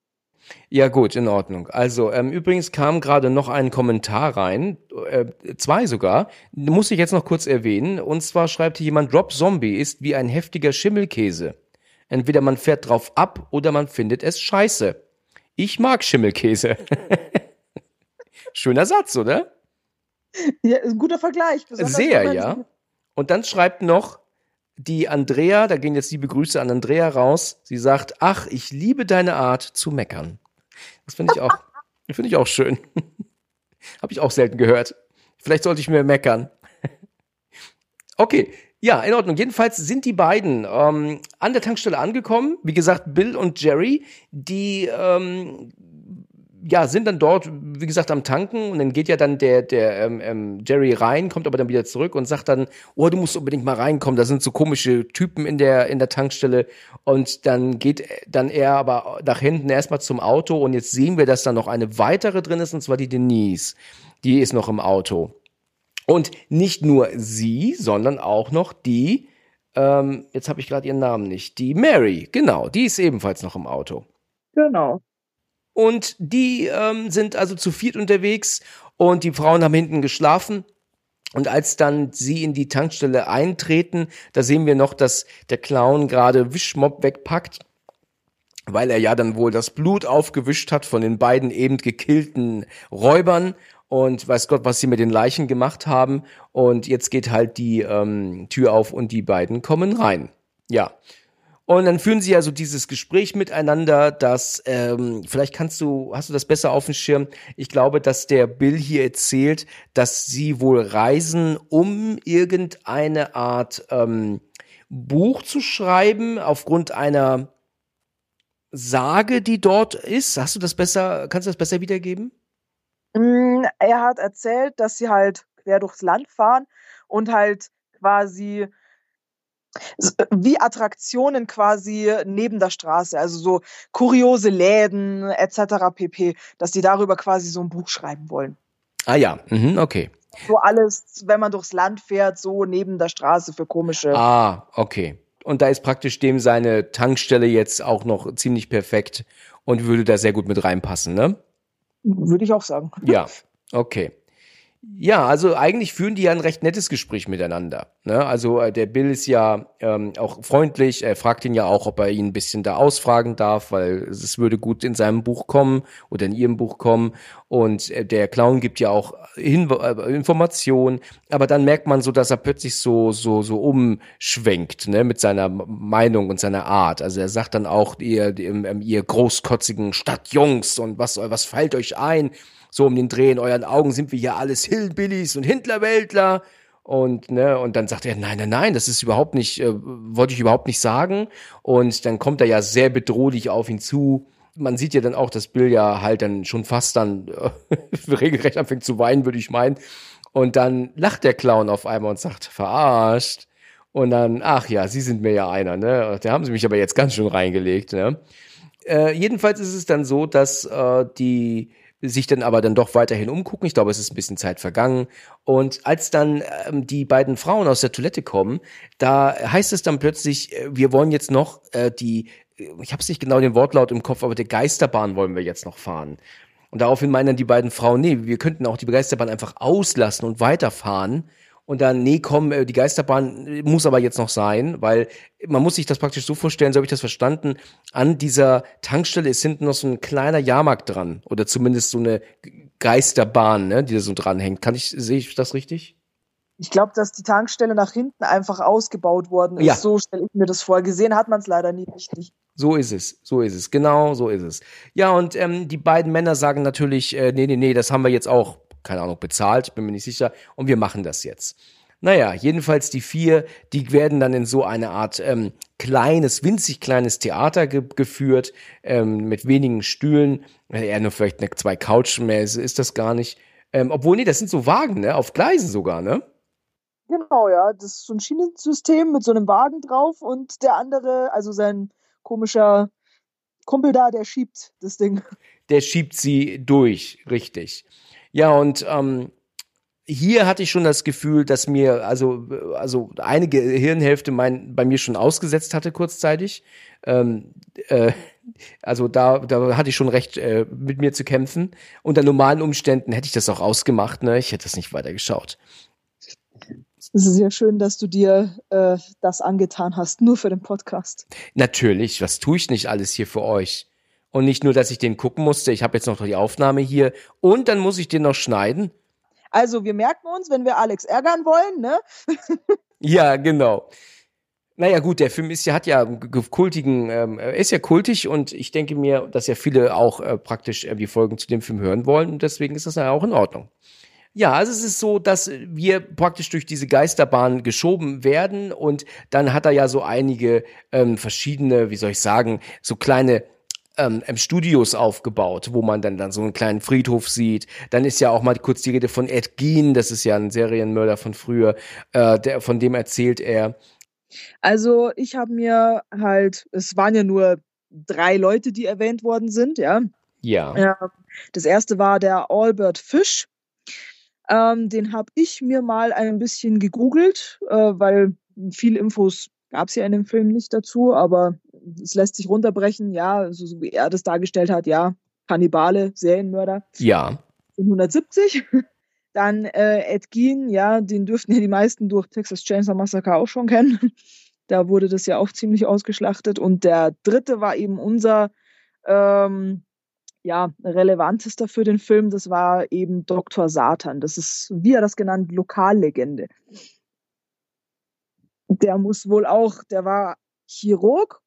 Ja gut, in Ordnung. Also ähm, übrigens kam gerade noch ein Kommentar rein, äh, zwei sogar, muss ich jetzt noch kurz erwähnen. Und zwar schreibt hier jemand, Rob Zombie ist wie ein heftiger Schimmelkäse. Entweder man fährt drauf ab oder man findet es scheiße. Ich mag Schimmelkäse. Schöner Satz, oder? Ja, ein guter Vergleich. Sehr, ja. Und dann schreibt noch die Andrea, da gehen jetzt liebe Grüße an Andrea raus. Sie sagt, ach, ich liebe deine Art zu meckern. Das finde ich auch, finde ich auch schön. Habe ich auch selten gehört. Vielleicht sollte ich mehr meckern. Okay, ja, in Ordnung. Jedenfalls sind die beiden ähm, an der Tankstelle angekommen. Wie gesagt, Bill und Jerry, die ähm, ja, sind dann dort, wie gesagt, am Tanken und dann geht ja dann der, der ähm, ähm, Jerry rein, kommt aber dann wieder zurück und sagt dann, oh, du musst unbedingt mal reinkommen, da sind so komische Typen in der in der Tankstelle und dann geht dann er aber nach hinten erstmal zum Auto und jetzt sehen wir, dass da noch eine weitere drin ist und zwar die Denise, die ist noch im Auto und nicht nur sie, sondern auch noch die, ähm, jetzt habe ich gerade ihren Namen nicht, die Mary, genau, die ist ebenfalls noch im Auto. Genau. Und die ähm, sind also zu viert unterwegs und die Frauen haben hinten geschlafen. Und als dann sie in die Tankstelle eintreten, da sehen wir noch, dass der Clown gerade Wischmopp wegpackt. weil er ja dann wohl das Blut aufgewischt hat von den beiden eben gekillten Räubern und weiß Gott, was sie mit den Leichen gemacht haben. Und jetzt geht halt die ähm, Tür auf und die beiden kommen rein. Ja. Und dann führen sie ja so dieses Gespräch miteinander, dass, ähm, vielleicht kannst du, hast du das besser auf dem Schirm? Ich glaube, dass der Bill hier erzählt, dass sie wohl reisen, um irgendeine Art ähm, Buch zu schreiben, aufgrund einer Sage, die dort ist. Hast du das besser, kannst du das besser wiedergeben? Mm, Er hat erzählt, dass sie halt quer durchs Land fahren und halt quasi s- wie Attraktionen quasi neben der Straße, also so kuriose Läden et cetera pp., dass die darüber quasi so ein Buch schreiben wollen. Ah ja, mhm, okay. So alles, wenn man durchs Land fährt, so neben der Straße für komische. Ah, okay. Und da ist praktisch dem seine Tankstelle jetzt auch noch ziemlich perfekt und würde da sehr gut mit reinpassen, ne? Würde ich auch sagen. Ja, okay. Ja, also eigentlich führen die ja ein recht nettes Gespräch miteinander. Ne? Also äh, der Bill ist ja ähm, auch freundlich. Er fragt ihn ja auch, ob er ihn ein bisschen da ausfragen darf, weil es würde gut in seinem Buch kommen oder in ihrem Buch kommen. Und äh, der Clown gibt ja auch Hin äh, Informationen. Aber dann merkt man so, dass er plötzlich so so so umschwenkt, ne, mit seiner Meinung und seiner Art. Also er sagt dann auch, ihr ihr, ihr großkotzigen Stadtjungs und was was fällt euch ein? So um den Dreh, in euren Augen sind wir hier alles Hillbillies und Hintlerwäldler. Und, ne, und dann sagt er, nein, nein, nein, das ist überhaupt nicht, äh, wollte ich überhaupt nicht sagen. Und dann kommt er ja sehr bedrohlich auf ihn zu. Man sieht ja dann auch, dass Bill ja halt dann schon fast dann äh, regelrecht anfängt zu weinen, würde ich meinen. Und dann lacht der Clown auf einmal und sagt, verarscht. Und dann, ach ja, Sie sind mir ja einer, ne? Da haben Sie mich aber jetzt ganz schön reingelegt, ne? Äh, jedenfalls ist es dann so, dass äh, die sich dann aber dann doch weiterhin umgucken. Ich glaube, es ist ein bisschen Zeit vergangen. Und als dann ähm, die beiden Frauen aus der Toilette kommen, da heißt es dann plötzlich, äh, wir wollen jetzt noch äh, die, ich habe es nicht genau den Wortlaut im Kopf, aber die Geisterbahn wollen wir jetzt noch fahren. Und daraufhin meinen dann die beiden Frauen, nee, wir könnten auch die Geisterbahn einfach auslassen und weiterfahren. Und dann, nee, komm, äh, die Geisterbahn muss aber jetzt noch sein, weil man muss sich das praktisch so vorstellen, so habe ich das verstanden, an dieser Tankstelle ist hinten noch so ein kleiner Jahrmarkt dran oder zumindest so eine Geisterbahn, ne, die da so dranhängt. Kann ich, sehe ich das richtig? Ich glaube, dass die Tankstelle nach hinten einfach ausgebaut worden ist. Ja. So stelle ich mir das vor. Gesehen hat man es leider nie richtig. So ist es, so ist es, genau so ist es. Ja, und ähm, die beiden Männer sagen natürlich, äh, nee, nee, nee, das haben wir jetzt auch, keine Ahnung, bezahlt, bin mir nicht sicher, und wir machen das jetzt. Naja, jedenfalls die vier, die werden dann in so eine Art ähm, kleines, winzig kleines Theater ge geführt, ähm, mit wenigen Stühlen, äh, eher nur vielleicht eine, zwei Couchen mehr ist, ist das gar nicht. Ähm, obwohl, nee, das sind so Wagen, ne, auf Gleisen sogar, ne? Genau, ja. Das ist so ein Schienensystem mit so einem Wagen drauf und der andere, also sein komischer Kumpel da, der schiebt das Ding. Der schiebt sie durch, richtig. Ja, und ähm, hier hatte ich schon das Gefühl, dass mir, also, also eine Gehirnhälfte mein, bei mir schon ausgesetzt hatte kurzzeitig. Ähm, äh, also da, da hatte ich schon recht, äh, mit mir zu kämpfen. Unter normalen Umständen hätte ich das auch ausgemacht, ne? Ich hätte das nicht weitergeschaut. Es ist ja schön, dass du dir äh, das angetan hast, nur für den Podcast. Natürlich, was tue ich nicht alles hier für euch? Und nicht nur, dass ich den gucken musste, ich habe jetzt noch die Aufnahme hier und dann muss ich den noch schneiden. Also wir merken uns, wenn wir Alex ärgern wollen, ne? Ja, genau. Naja gut, der Film ist ja, hat ja kultigen, ähm, ist ja kultig und ich denke mir, dass ja viele auch äh, praktisch äh, die Folgen zu dem Film hören wollen und deswegen ist das ja auch in Ordnung. Ja, also es ist so, dass wir praktisch durch diese Geisterbahn geschoben werden und dann hat er ja so einige ähm, verschiedene, wie soll ich sagen, so kleine ähm, Studios aufgebaut, wo man dann, dann so einen kleinen Friedhof sieht. Dann ist ja auch mal kurz die Rede von Ed Gein, das ist ja ein Serienmörder von früher, äh, der, von dem erzählt er. Also ich habe mir halt, es waren ja nur drei Leute, die erwähnt worden sind, ja. Ja. Ja, das erste war der Albert Fish. Ähm, den habe ich mir mal ein bisschen gegoogelt, äh, weil viele Infos gab es ja in dem Film nicht dazu, aber es lässt sich runterbrechen, ja, also, so wie er das dargestellt hat, ja, Kannibale, Serienmörder. Ja. hundertsiebzig. Dann äh, Ed Gein, ja, den dürften ja die meisten durch Texas Chainsaw Massacre auch schon kennen. Da wurde das ja auch ziemlich ausgeschlachtet. Und der dritte war eben unser ähm, ja, relevantester für den Film, das war eben Doktor Satan. Das ist, wie er das genannt, Lokallegende. Der muss wohl auch, der war Chirurg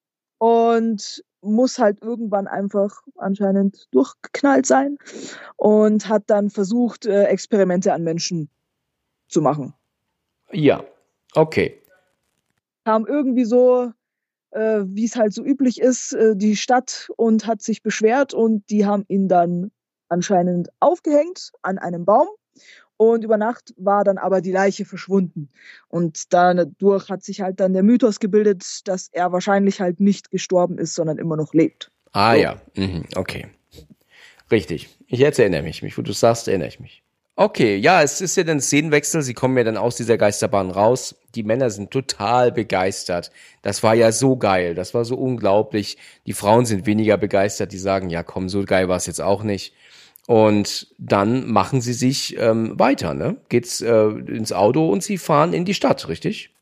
und muss halt irgendwann einfach anscheinend durchgeknallt sein und hat dann versucht, äh, Experimente an Menschen zu machen. Ja, okay. Kam irgendwie so, äh, wie es halt so üblich ist, äh, die Stadt und hat sich beschwert und die haben ihn dann anscheinend aufgehängt an einem Baum und über Nacht war dann aber die Leiche verschwunden und dadurch hat sich halt dann der Mythos gebildet, dass er wahrscheinlich halt nicht gestorben ist, sondern immer noch lebt. Ah So. ja, mhm. Okay. Richtig. Ich jetzt erinnere mich. Mich, wo du sagst, erinnere ich mich. Okay, ja, es ist ja dann Szenenwechsel. Sie kommen ja dann aus dieser Geisterbahn raus. Die Männer sind total begeistert. Das war ja so geil. Das war so unglaublich. Die Frauen sind weniger begeistert. Die sagen, ja komm, so geil war es jetzt auch nicht. Und dann machen sie sich ähm, weiter, ne? Geht's äh, ins Auto und sie fahren in die Stadt, richtig?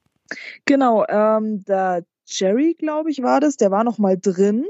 Genau, ähm, der Jerry, glaube ich, war das, der war noch mal drin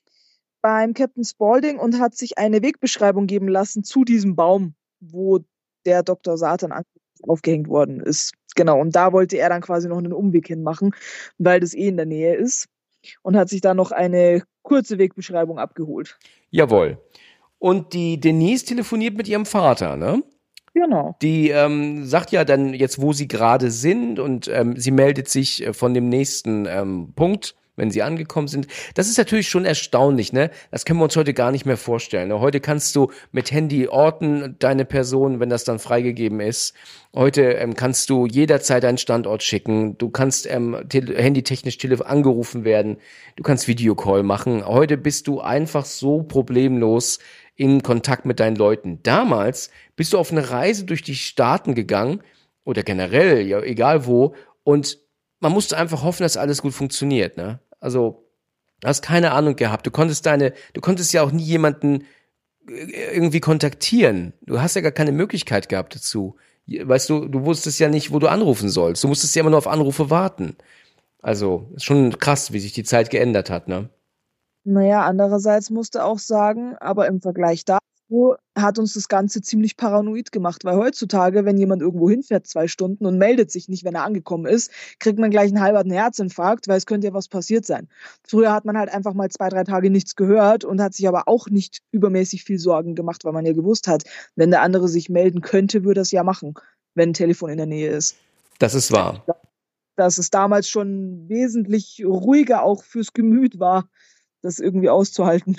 beim Captain Spaulding und hat sich eine Wegbeschreibung geben lassen zu diesem Baum, wo der Doktor Satan aufgehängt worden ist. Genau, und da wollte er dann quasi noch einen Umweg hinmachen, weil das eh in der Nähe ist und hat sich da noch eine kurze Wegbeschreibung abgeholt. Jawohl. Und die Denise telefoniert mit ihrem Vater, ne? Genau. Die ähm, sagt ja dann jetzt, wo sie gerade sind und ähm, sie meldet sich äh, von dem nächsten ähm, Punkt, wenn sie angekommen sind. Das ist natürlich schon erstaunlich, ne? Das können wir uns heute gar nicht mehr vorstellen. Ne? Heute kannst du mit Handy orten deine Person, wenn das dann freigegeben ist. Heute ähm, kannst du jederzeit deinen Standort schicken. Du kannst ähm, tele- handytechnisch tele- angerufen werden. Du kannst Videocall machen. Heute bist du einfach so problemlos in Kontakt mit deinen Leuten. Damals bist du auf eine Reise durch die Staaten gegangen oder generell, ja, egal wo, und man musste einfach hoffen, dass alles gut funktioniert, ne? Also, du hast keine Ahnung gehabt. Du konntest deine, du konntest ja auch nie jemanden äh, irgendwie kontaktieren. Du hast ja gar keine Möglichkeit gehabt dazu. Weißt du, du wusstest ja nicht, wo du anrufen sollst. Du musstest ja immer nur auf Anrufe warten. Also, ist schon krass, wie sich die Zeit geändert hat, ne? Naja, andererseits musste auch sagen, aber im Vergleich dazu hat uns das Ganze ziemlich paranoid gemacht, weil heutzutage, wenn jemand irgendwo hinfährt, zwei Stunden und meldet sich nicht, wenn er angekommen ist, kriegt man gleich einen halben Herzinfarkt, weil es könnte ja was passiert sein. Früher hat man halt einfach mal zwei, drei Tage nichts gehört und hat sich aber auch nicht übermäßig viel Sorgen gemacht, weil man ja gewusst hat, wenn der andere sich melden könnte, würde er es ja machen, wenn ein Telefon in der Nähe ist. Das ist wahr. Dass es damals schon wesentlich ruhiger auch fürs Gemüt war, das irgendwie auszuhalten.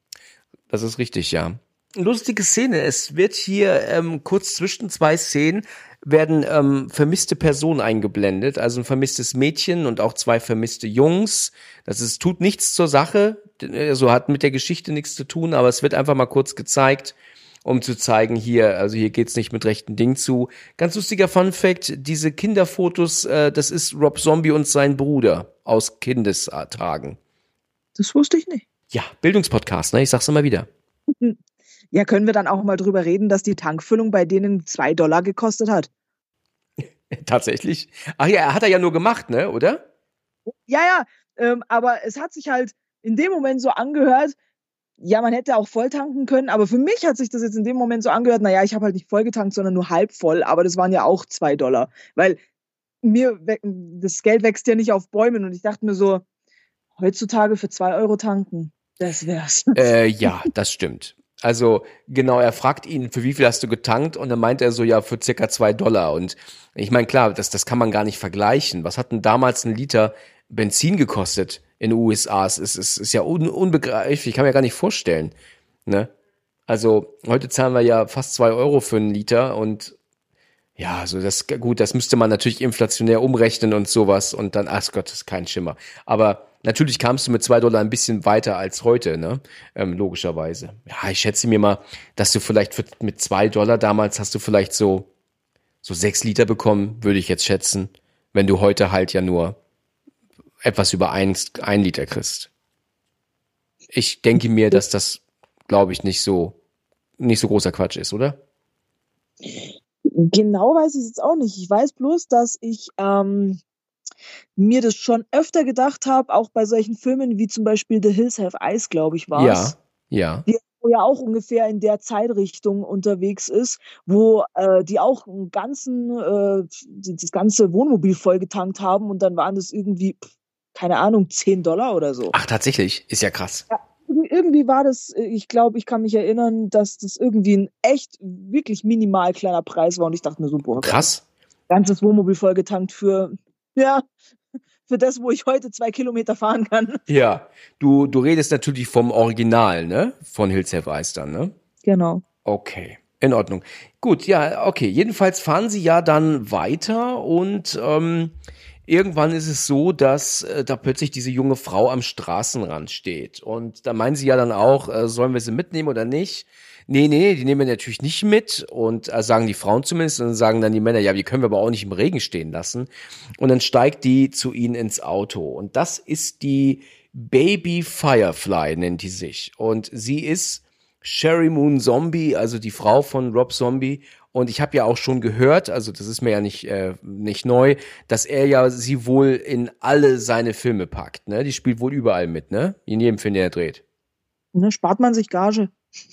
Das ist richtig, ja. Lustige Szene. Es wird hier ähm, kurz zwischen zwei Szenen werden ähm, vermisste Personen eingeblendet, also ein vermisstes Mädchen und auch zwei vermisste Jungs. Das ist, tut nichts zur Sache, also hat mit der Geschichte nichts zu tun, aber es wird einfach mal kurz gezeigt, um zu zeigen, hier, also hier geht's nicht mit rechten Dingen zu. Ganz lustiger Funfact, diese Kinderfotos, äh, das ist Rob Zombie und sein Bruder aus Kindestagen. Das wusste ich nicht. Ja, Bildungspodcast, ne? Ich sag's immer wieder. Ja, können wir dann auch mal drüber reden, dass die Tankfüllung bei denen zwei Dollar gekostet hat? Tatsächlich? Ach ja, er hat er ja nur gemacht, ne, oder? Ja, ja, ähm, aber es hat sich halt in dem Moment so angehört, ja, man hätte auch voll tanken können, aber für mich hat sich das jetzt in dem Moment so angehört, naja, ich habe halt nicht voll getankt, sondern nur halb voll, aber das waren ja auch zwei Dollar, weil mir, das Geld wächst ja nicht auf Bäumen und ich dachte mir so, heutzutage für zwei Euro tanken, das wär's. Äh, ja, das stimmt. Also genau, er fragt ihn, für wie viel hast du getankt? Und dann meint er so, ja, für circa zwei Dollar. Und ich meine, klar, das, das kann man gar nicht vergleichen. Was hat denn damals ein Liter Benzin gekostet in den U S A? Es ist, es ist ja un, unbegreiflich, ich kann mir gar nicht vorstellen. Ne? Also heute zahlen wir ja fast zwei Euro für einen Liter und ja, also das, gut, das müsste man natürlich inflationär umrechnen und sowas und dann, ach Gott, das ist kein Schimmer. Aber natürlich kamst du mit zwei Dollar ein bisschen weiter als heute, ne? Ähm, logischerweise. Ja, ich schätze mir mal, dass du vielleicht für, mit zwei Dollar damals hast du vielleicht so, so sechs Liter bekommen, würde ich jetzt schätzen, wenn du heute halt ja nur etwas über ein, ein Liter kriegst. Ich denke mir, dass das, glaube ich, nicht so, nicht so großer Quatsch ist, oder? Genau weiß ich es jetzt auch nicht. Ich weiß bloß, dass ich ähm, mir das schon öfter gedacht habe, auch bei solchen Filmen wie zum Beispiel The Hills Have Eyes, glaube ich, war es. Ja, ja. Die wo ja auch ungefähr in der Zeitrichtung unterwegs ist, wo äh, die auch einen ganzen, äh, das ganze Wohnmobil vollgetankt haben und dann waren das irgendwie, pff, keine Ahnung, zehn Dollar oder so. Ach, tatsächlich? Ist ja krass. Ja, irgendwie war das, ich glaube, ich kann mich erinnern, dass das irgendwie ein echt, wirklich minimal kleiner Preis war und ich dachte mir so, boah, Krass. ganzes Wohnmobil vollgetankt für, ja, für das, wo ich heute zwei Kilometer fahren kann. Ja, du, du redest natürlich vom Original, ne? Von Hills Have Eyes dann, ne? Genau. Okay, in Ordnung. Gut, ja, okay. Jedenfalls fahren sie ja dann weiter und ähm, irgendwann ist es so, dass äh, da plötzlich diese junge Frau am Straßenrand steht. Und da meinen sie ja dann auch, äh, sollen wir sie mitnehmen oder nicht? Nee, nee, die nehmen wir natürlich nicht mit und äh, sagen die Frauen zumindest und dann sagen dann die Männer, ja, die können wir aber auch nicht im Regen stehen lassen. Und dann steigt die zu ihnen ins Auto und das ist die Baby Firefly, nennt die sich. Und sie ist Sherry Moon Zombie, also die Frau von Rob Zombie. Und ich habe ja auch schon gehört, also das ist mir ja nicht äh, nicht neu, dass er ja sie wohl in alle seine Filme packt, ne? Die spielt wohl überall mit, ne? In jedem Film, den er dreht. Ne, spart man sich Gage.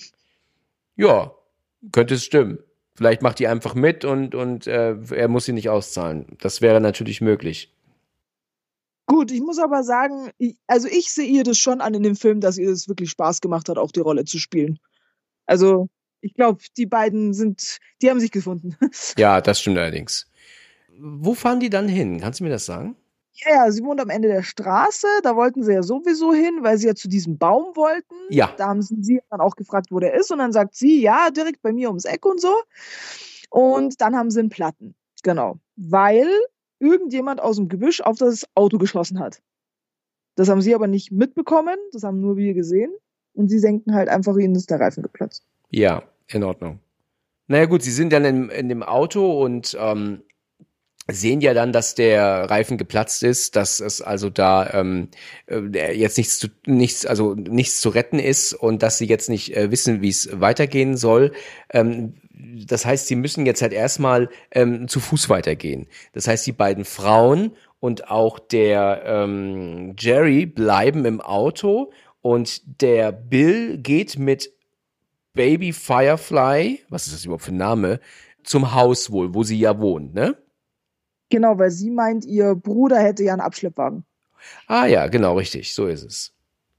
Ja, könnte es stimmen. Vielleicht macht die einfach mit und, und äh, er muss sie nicht auszahlen. Das wäre natürlich möglich. Gut, ich muss aber sagen, ich, also ich sehe ihr das schon an in dem Film, dass ihr das wirklich Spaß gemacht hat, auch die Rolle zu spielen. Also ich glaube, die beiden sind, die haben sich gefunden. Ja, das stimmt allerdings. Wo fahren die dann hin? Kannst du mir das sagen? Ja, ja, sie wohnt am Ende der Straße, da wollten sie ja sowieso hin, weil sie ja zu diesem Baum wollten. Ja. Da haben sie sie dann auch gefragt, wo der ist und dann sagt sie, ja, direkt bei mir ums Eck und so. Und dann haben sie einen Platten, genau, weil irgendjemand aus dem Gebüsch auf das Auto geschossen hat. Das haben sie aber nicht mitbekommen, das haben nur wir gesehen und sie denken halt einfach, ihnen ist der Reifen geplatzt. Ja, in Ordnung. Naja gut, sie sind dann in, in dem Auto und ähm, sehen ja dann, dass der Reifen geplatzt ist, dass es also da ähm, äh, jetzt nichts zu nichts also nichts zu retten ist und dass sie jetzt nicht äh, wissen, wie es weitergehen soll. Ähm, das heißt, sie müssen jetzt halt erstmal ähm, zu Fuß weitergehen. Das heißt, die beiden Frauen und auch der ähm, Jerry bleiben im Auto und der Bill geht mit Baby Firefly, was ist das überhaupt für ein Name, zum Haus wohl, wo sie ja wohnt, ne? Genau, weil sie meint, ihr Bruder hätte ja einen Abschleppwagen. Ah ja, genau, richtig, so ist es.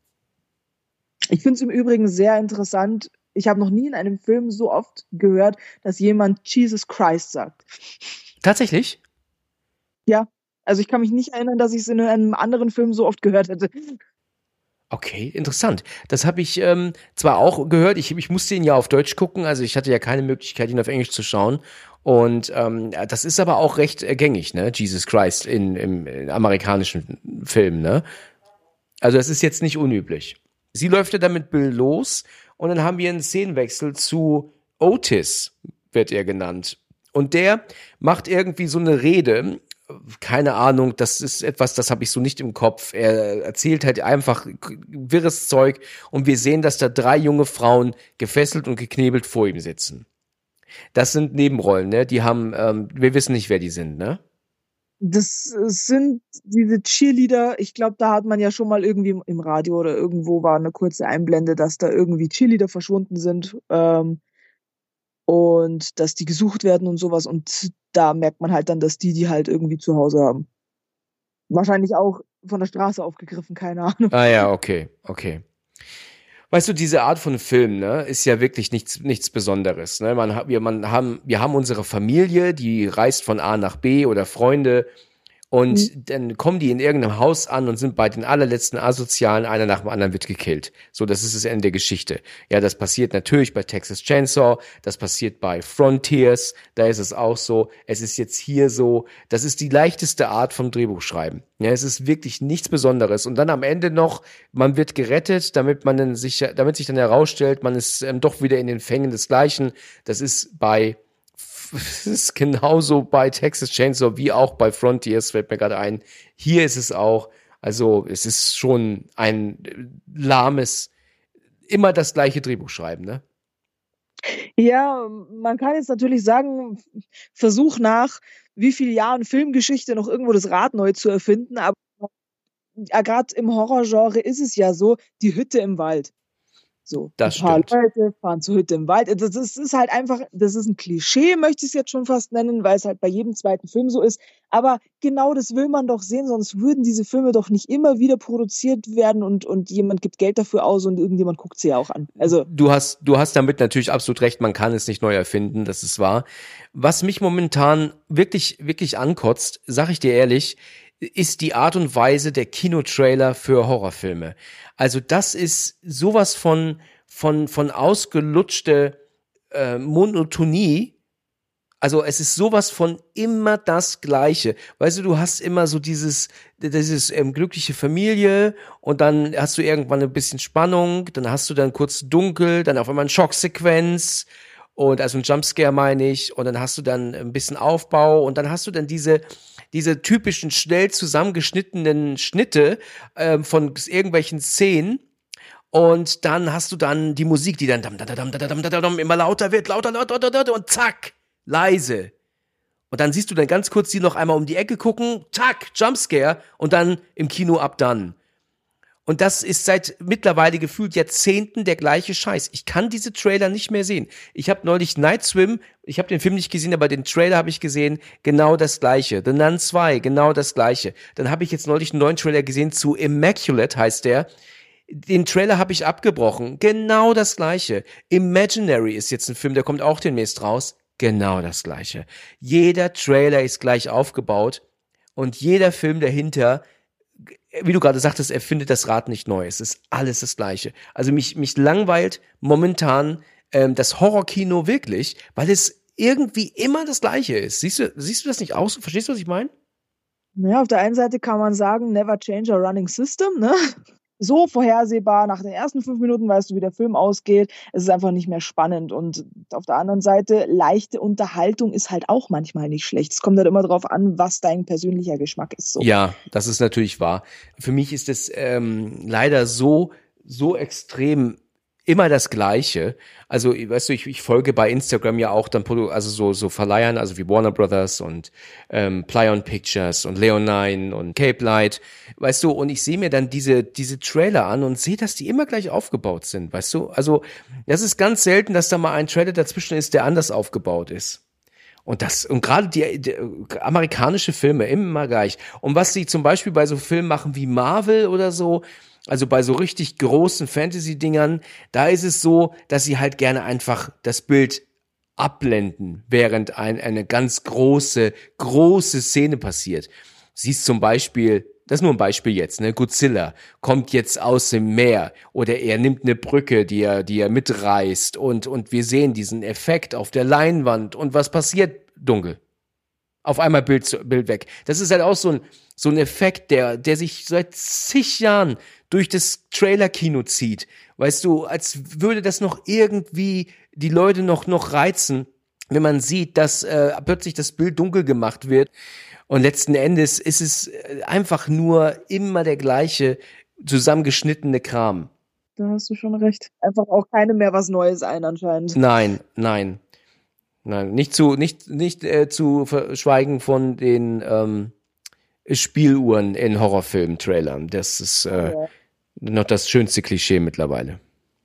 Ich finde es im Übrigen sehr interessant. Ich habe noch nie in einem Film so oft gehört, dass jemand Jesus Christ sagt. Tatsächlich? Ja, also ich kann mich nicht erinnern, dass ich es in einem anderen Film so oft gehört hätte. Okay, interessant. Das habe ich ähm, zwar auch gehört, ich, ich musste ihn ja auf Deutsch gucken, also ich hatte ja keine Möglichkeit, ihn auf Englisch zu schauen. Und ähm, das ist aber auch recht äh, gängig, ne? Jesus Christ in, im, in amerikanischen Filmen, ne? Also es ist jetzt nicht unüblich. Sie läuft ja dann mit Bill los und dann haben wir einen Szenenwechsel zu Otis, wird er genannt. Und der macht irgendwie so eine Rede, keine Ahnung, das ist etwas, das habe ich so nicht im Kopf. Er erzählt halt einfach wirres Zeug und wir sehen, dass da drei junge Frauen gefesselt und geknebelt vor ihm sitzen. Das sind Nebenrollen, ne? Die haben, ähm, wir wissen nicht, wer die sind, ne? Das sind diese Cheerleader, ich glaube, da hat man ja schon mal irgendwie im Radio oder irgendwo war eine kurze Einblende, dass da irgendwie Cheerleader verschwunden sind ähm, und dass die gesucht werden und sowas und da merkt man halt dann, dass die die halt irgendwie zu Hause haben. Wahrscheinlich auch von der Straße aufgegriffen, keine Ahnung. Ah ja, okay, okay. Weißt du, diese Art von Film, ne, ist ja wirklich nichts, nichts Besonderes, ne? Man hat, wir, man haben, wir haben unsere Familie, die reist von A nach B oder Freunde und mhm. dann kommen die in irgendeinem Haus an und sind bei den allerletzten Asozialen, einer nach dem anderen wird gekillt. So, das ist das Ende der Geschichte. Ja, das passiert natürlich bei Texas Chainsaw, das passiert bei Frontiers, da ist es auch so. Es ist jetzt hier so, das ist die leichteste Art vom Drehbuchschreiben. Ja, es ist wirklich nichts Besonderes. Und dann am Ende noch, man wird gerettet, damit man dann sich, damit sich dann herausstellt, man ist ähm, doch wieder in den Fängen des Gleichen. Das ist bei Das ist genauso bei Texas Chainsaw wie auch bei Frontiers, fällt mir gerade ein. Hier ist es auch, also es ist schon ein lahmes, immer das gleiche Drehbuch schreiben, ne? Ja, man kann jetzt natürlich sagen, Versuch nach wie viele Jahren Filmgeschichte noch irgendwo das Rad neu zu erfinden, aber ja, gerade im Horrorgenre ist es ja so, die Hütte im Wald. So, ein Das paar stimmt. Leute fahren zur Hütte im Wald. Das ist, ist halt einfach, das ist ein Klischee, möchte ich es jetzt schon fast nennen, weil es halt bei jedem zweiten Film so ist. Aber genau das will man doch sehen, sonst würden diese Filme doch nicht immer wieder produziert werden und, und jemand gibt Geld dafür aus und irgendjemand guckt sie ja auch an. Also Du hast, du hast damit natürlich absolut recht, man kann es nicht neu erfinden, das ist wahr. Was mich momentan wirklich, wirklich ankotzt, sag ich dir ehrlich, ist die Art und Weise der Kinotrailer für Horrorfilme. Also das ist sowas von, von, von ausgelutschte äh, Monotonie. Also es ist sowas von immer das Gleiche. Weißt du, du hast immer so dieses, dieses ähm, glückliche Familie und dann hast du irgendwann ein bisschen Spannung, dann hast du dann kurz dunkel, dann auf einmal eine Schocksequenz und also ein Jumpscare meine ich und dann hast du dann ein bisschen Aufbau und dann hast du dann diese diese typischen schnell zusammengeschnittenen Schnitte ähm, von irgendwelchen Szenen. Und dann hast du dann die Musik, die dann dam, dam, dam, dam, dam, dam, immer lauter wird, lauter, lauter, lauter, und zack, leise. Und dann siehst du dann ganz kurz die noch einmal um die Ecke gucken, zack, Jumpscare und dann im Kino ab dann. Und das ist seit mittlerweile gefühlt Jahrzehnten der gleiche Scheiß. Ich kann diese Trailer nicht mehr sehen. Ich habe neulich Night Swim, ich habe den Film nicht gesehen, aber den Trailer habe ich gesehen, genau das gleiche. The Nun zwei, genau das gleiche. Dann habe ich jetzt neulich einen neuen Trailer gesehen zu Immaculate, heißt der. Den Trailer habe ich abgebrochen. Genau das gleiche. Imaginary ist jetzt ein Film, der kommt auch demnächst raus. Genau das gleiche. Jeder Trailer ist gleich aufgebaut und jeder Film dahinter, wie du gerade sagtest, er findet das Rad nicht neu. Es ist alles das Gleiche. Also mich, mich langweilt momentan ähm, das Horrorkino wirklich, weil es irgendwie immer das Gleiche ist. Siehst du, siehst du das nicht aus? Verstehst du, was ich meine? Ja, auf der einen Seite kann man sagen, never change a running system, ne? So vorhersehbar, nach den ersten fünf Minuten weißt du, wie der Film ausgeht. Es ist einfach nicht mehr spannend. Und auf der anderen Seite, leichte Unterhaltung ist halt auch manchmal nicht schlecht. Es kommt halt immer darauf an, was dein persönlicher Geschmack ist. So. Ja, das ist natürlich wahr. Für mich ist es ähm, leider so, so extrem immer das Gleiche. Also, weißt du, ich, ich folge bei Instagram ja auch dann also so so Verleihern, also wie Warner Brothers und ähm, Plyon Pictures und Leonine und Cape Light, weißt du, und ich sehe mir dann diese diese Trailer an und sehe, dass die immer gleich aufgebaut sind, weißt du? Also, das ist ganz selten, dass da mal ein Trailer dazwischen ist, der anders aufgebaut ist. Und das, und gerade die, die amerikanische Filme immer gleich. Und was sie zum Beispiel bei so Filmen machen wie Marvel oder so, also bei so richtig großen Fantasy-Dingern, da ist es so, dass sie halt gerne einfach das Bild abblenden, während ein, eine ganz große, große Szene passiert. Siehst zum Beispiel, das ist nur ein Beispiel jetzt, ne, Godzilla kommt jetzt aus dem Meer oder er nimmt eine Brücke, die er, die er mitreißt und, und wir sehen diesen Effekt auf der Leinwand und was passiert? Dunkel. Auf einmal Bild, Bild weg. Das ist halt auch so ein, so ein Effekt, der, der sich seit zig Jahren durch das Trailer-Kino zieht. Weißt du, als würde das noch irgendwie die Leute noch, noch reizen, wenn man sieht, dass äh, plötzlich das Bild dunkel gemacht wird. Und letzten Endes ist es einfach nur immer der gleiche zusammengeschnittene Kram. Da hast du schon recht. Einfach auch keine mehr was Neues ein anscheinend. Nein, nein. Nein, nicht zu, nicht, nicht äh, zu verschweigen von den ähm, Spieluhren in Horrorfilm-Trailern. Das ist äh, ja. noch das schönste Klischee mittlerweile.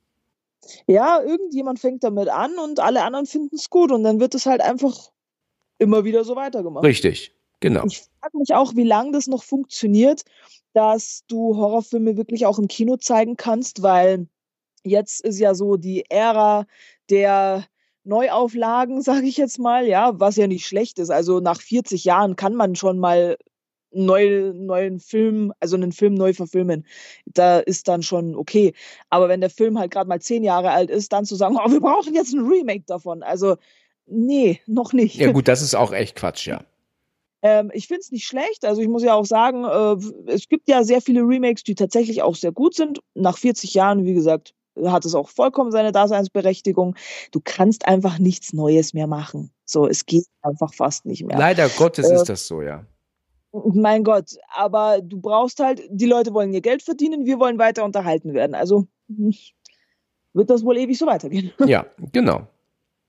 Ja, irgendjemand fängt damit an und alle anderen finden es gut und dann wird es halt einfach immer wieder so weitergemacht. Richtig, genau. Ich frage mich auch, wie lange das noch funktioniert, dass du Horrorfilme wirklich auch im Kino zeigen kannst, weil jetzt ist ja so die Ära der Neuauflagen, sage ich jetzt mal, ja, was ja nicht schlecht ist. Also nach vierzig Jahren kann man schon mal einen neu, neuen Film, also einen Film neu verfilmen. Da ist dann schon okay. Aber wenn der Film halt gerade mal zehn Jahre alt ist, dann zu sagen, oh, wir brauchen jetzt ein Remake davon. Also nee, noch nicht. Ja gut, das ist auch echt Quatsch, ja. Ähm, ich finde es nicht schlecht. Also ich muss ja auch sagen, äh, es gibt ja sehr viele Remakes, die tatsächlich auch sehr gut sind. Nach vierzig Jahren, wie gesagt, hat es auch vollkommen seine Daseinsberechtigung. Du kannst einfach nichts Neues mehr machen. So, es geht einfach fast nicht mehr. Leider Gottes äh, ist das so, ja. Mein Gott, aber du brauchst halt, die Leute wollen ihr Geld verdienen, wir wollen weiter unterhalten werden. Also wird das wohl ewig so weitergehen. Ja, genau.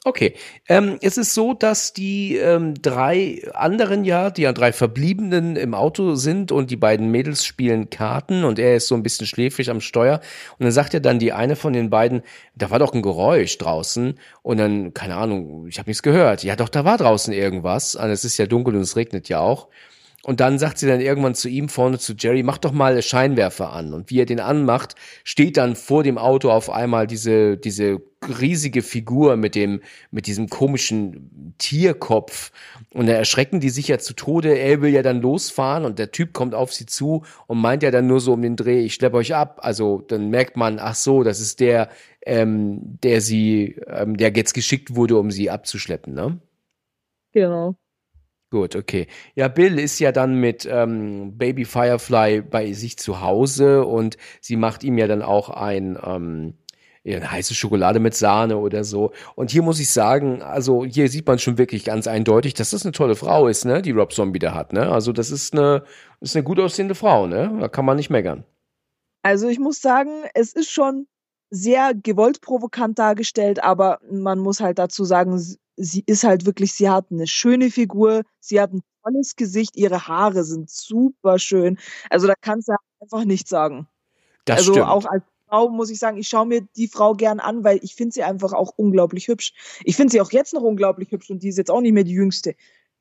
Okay, ähm, es ist so, dass die ähm, drei anderen ja, die drei Verbliebenen im Auto sind und die beiden Mädels spielen Karten und er ist so ein bisschen schläfrig am Steuer und dann sagt ja dann die eine von den beiden, da war doch ein Geräusch draußen und dann, keine Ahnung, ich habe nichts gehört. Ja doch, da war draußen irgendwas, also es ist ja dunkel und es regnet ja auch. Und dann sagt sie dann irgendwann zu ihm vorne zu Jerry, mach doch mal Scheinwerfer an. Und wie er den anmacht, steht dann vor dem Auto auf einmal diese, diese riesige Figur mit dem, mit diesem komischen Tierkopf. Und da erschrecken die sich ja zu Tode. Er will ja dann losfahren und der Typ kommt auf sie zu und meint ja dann nur so um den Dreh, ich schlepp euch ab. Also dann merkt man, ach so, das ist der, ähm, der sie, ähm, der jetzt geschickt wurde, um sie abzuschleppen, ne? Genau. Gut, okay. Ja, Bill ist ja dann mit ähm, Baby Firefly bei sich zu Hause und sie macht ihm ja dann auch ein, ähm, ja, eine heiße Schokolade mit Sahne oder so. Und hier muss ich sagen, also hier sieht man schon wirklich ganz eindeutig, dass das eine tolle Frau ist, ne, die Rob Zombie da hat, ne? Also das ist eine, das ist eine gut aussehende Frau, ne? Da kann man nicht meckern. Also ich muss sagen, es ist schon sehr gewollt provokant dargestellt, aber man muss halt dazu sagen, sie ist halt wirklich, sie hat eine schöne Figur, sie hat ein tolles Gesicht, ihre Haare sind super schön. Also da kannst du einfach nichts sagen. Das also stimmt. Auch als Frau muss ich sagen, ich schaue mir die Frau gern an, weil ich finde sie einfach auch unglaublich hübsch. Ich finde sie auch jetzt noch unglaublich hübsch und die ist jetzt auch nicht mehr die Jüngste.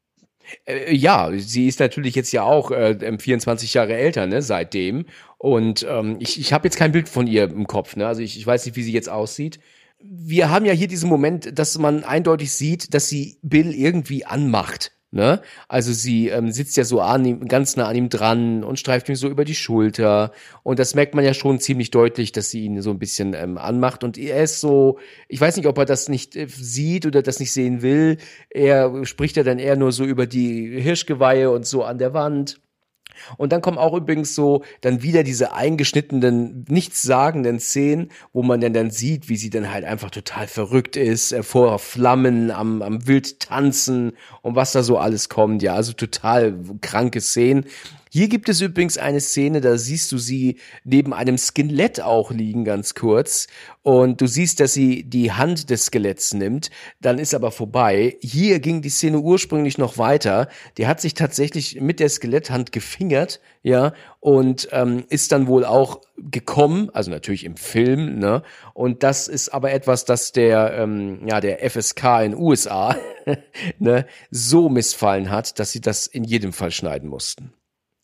Äh, ja, sie ist natürlich jetzt ja auch äh, vierundzwanzig Jahre älter, ne, seitdem. Und ähm, ich, ich habe jetzt kein Bild von ihr im Kopf, ne? Also ich, ich weiß nicht, wie sie jetzt aussieht. Wir haben ja hier diesen Moment, dass man eindeutig sieht, dass sie Bill irgendwie anmacht, ne? Also sie ähm, sitzt ja so an ihm, ganz nah an ihm dran und streift ihm so über die Schulter. Und das merkt man ja schon ziemlich deutlich, dass sie ihn so ein bisschen ähm, anmacht. Und er ist so, ich weiß nicht, ob er das nicht äh, sieht oder das nicht sehen will. Er spricht ja dann eher nur so über die Hirschgeweihe und so an der Wand. Und dann kommen auch übrigens so dann wieder diese eingeschnittenen, nichtssagenden Szenen, wo man dann dann sieht, wie sie dann halt einfach total verrückt ist, äh, vor Flammen, am, am wild tanzen und was da so alles kommt. Ja, also total kranke Szenen. Hier gibt es übrigens eine Szene, da siehst du sie neben einem Skelett auch liegen, ganz kurz. Und du siehst, dass sie die Hand des Skeletts nimmt. Dann ist aber vorbei. Hier ging die Szene ursprünglich noch weiter. Die hat sich tatsächlich mit der Skeletthand gefingert, ja, und ähm, ist dann wohl auch gekommen, also natürlich im Film, ne. Und das ist aber etwas, das der, ähm, ja, der F S K in U S A, ne, so missfallen hat, dass sie das in jedem Fall schneiden mussten.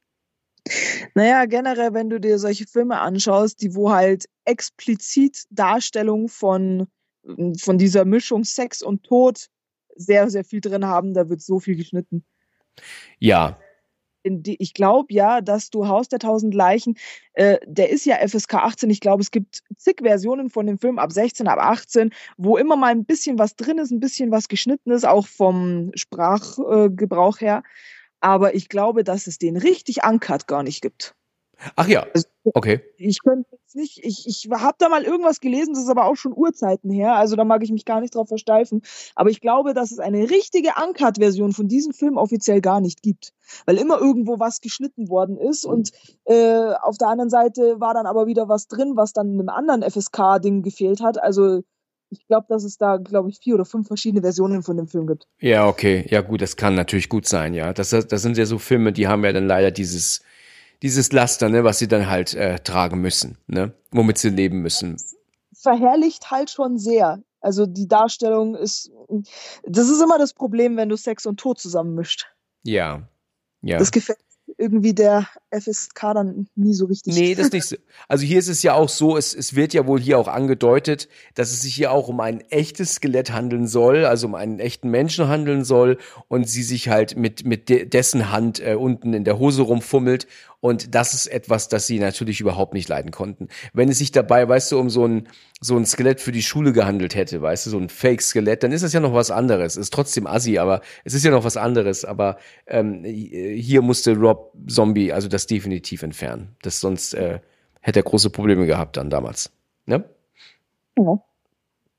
Naja, generell, wenn du dir solche Filme anschaust, die wo halt explizit Darstellung von, von dieser Mischung Sex und Tod sehr, sehr viel drin haben, da wird so viel geschnitten. Ja. In die, ich glaube ja, dass du Haus der tausend Leichen, äh, der ist ja F S K achtzehn, ich glaube, es gibt zig Versionen von dem Film ab sechzehn, ab achtzehn, wo immer mal ein bisschen was drin ist, ein bisschen was geschnitten ist, auch vom Sprachgebrauch äh, her. Aber ich glaube, dass es den richtig Uncut gar nicht gibt. Ach ja, okay. Ich könnte jetzt nicht, ich, ich habe da mal irgendwas gelesen, das ist aber auch schon Urzeiten her, also da mag ich mich gar nicht drauf versteifen. Aber ich glaube, dass es eine richtige Uncut-Version von diesem Film offiziell gar nicht gibt. Weil immer irgendwo was geschnitten worden ist und äh, auf der anderen Seite war dann aber wieder was drin, was dann in einem anderen F S K-Ding gefehlt hat. Also ich glaube, dass es da, glaube ich, vier oder fünf verschiedene Versionen von dem Film gibt. Ja, okay. Ja gut, das kann natürlich gut sein, ja. Das, das sind ja so Filme, die haben ja dann leider dieses, dieses Laster, ne, was sie dann halt äh, tragen müssen, ne, womit sie leben müssen. Verherrlicht halt schon sehr. Also die Darstellung ist, das ist immer das Problem, wenn du Sex und Tod zusammenmischt. Ja, ja. Das gefällt irgendwie der F S K dann nie so richtig. Nee, das nicht so. Also hier ist es ja auch so, es, es wird ja wohl hier auch angedeutet, dass es sich hier auch um ein echtes Skelett handeln soll, also um einen echten Menschen handeln soll und sie sich halt mit, mit de- dessen Hand äh, unten in der Hose rumfummelt und das ist etwas, das sie natürlich überhaupt nicht leiden konnten. Wenn es sich dabei, weißt du, um so ein, so ein Skelett für die Schule gehandelt hätte, weißt du, so ein Fake-Skelett, dann ist das ja noch was anderes. Ist trotzdem assi, aber es ist ja noch was anderes. Aber ähm, hier musste Rob Zombie also das definitiv entfernen. Das sonst äh, hätte er große Probleme gehabt dann damals. Ne? Ja.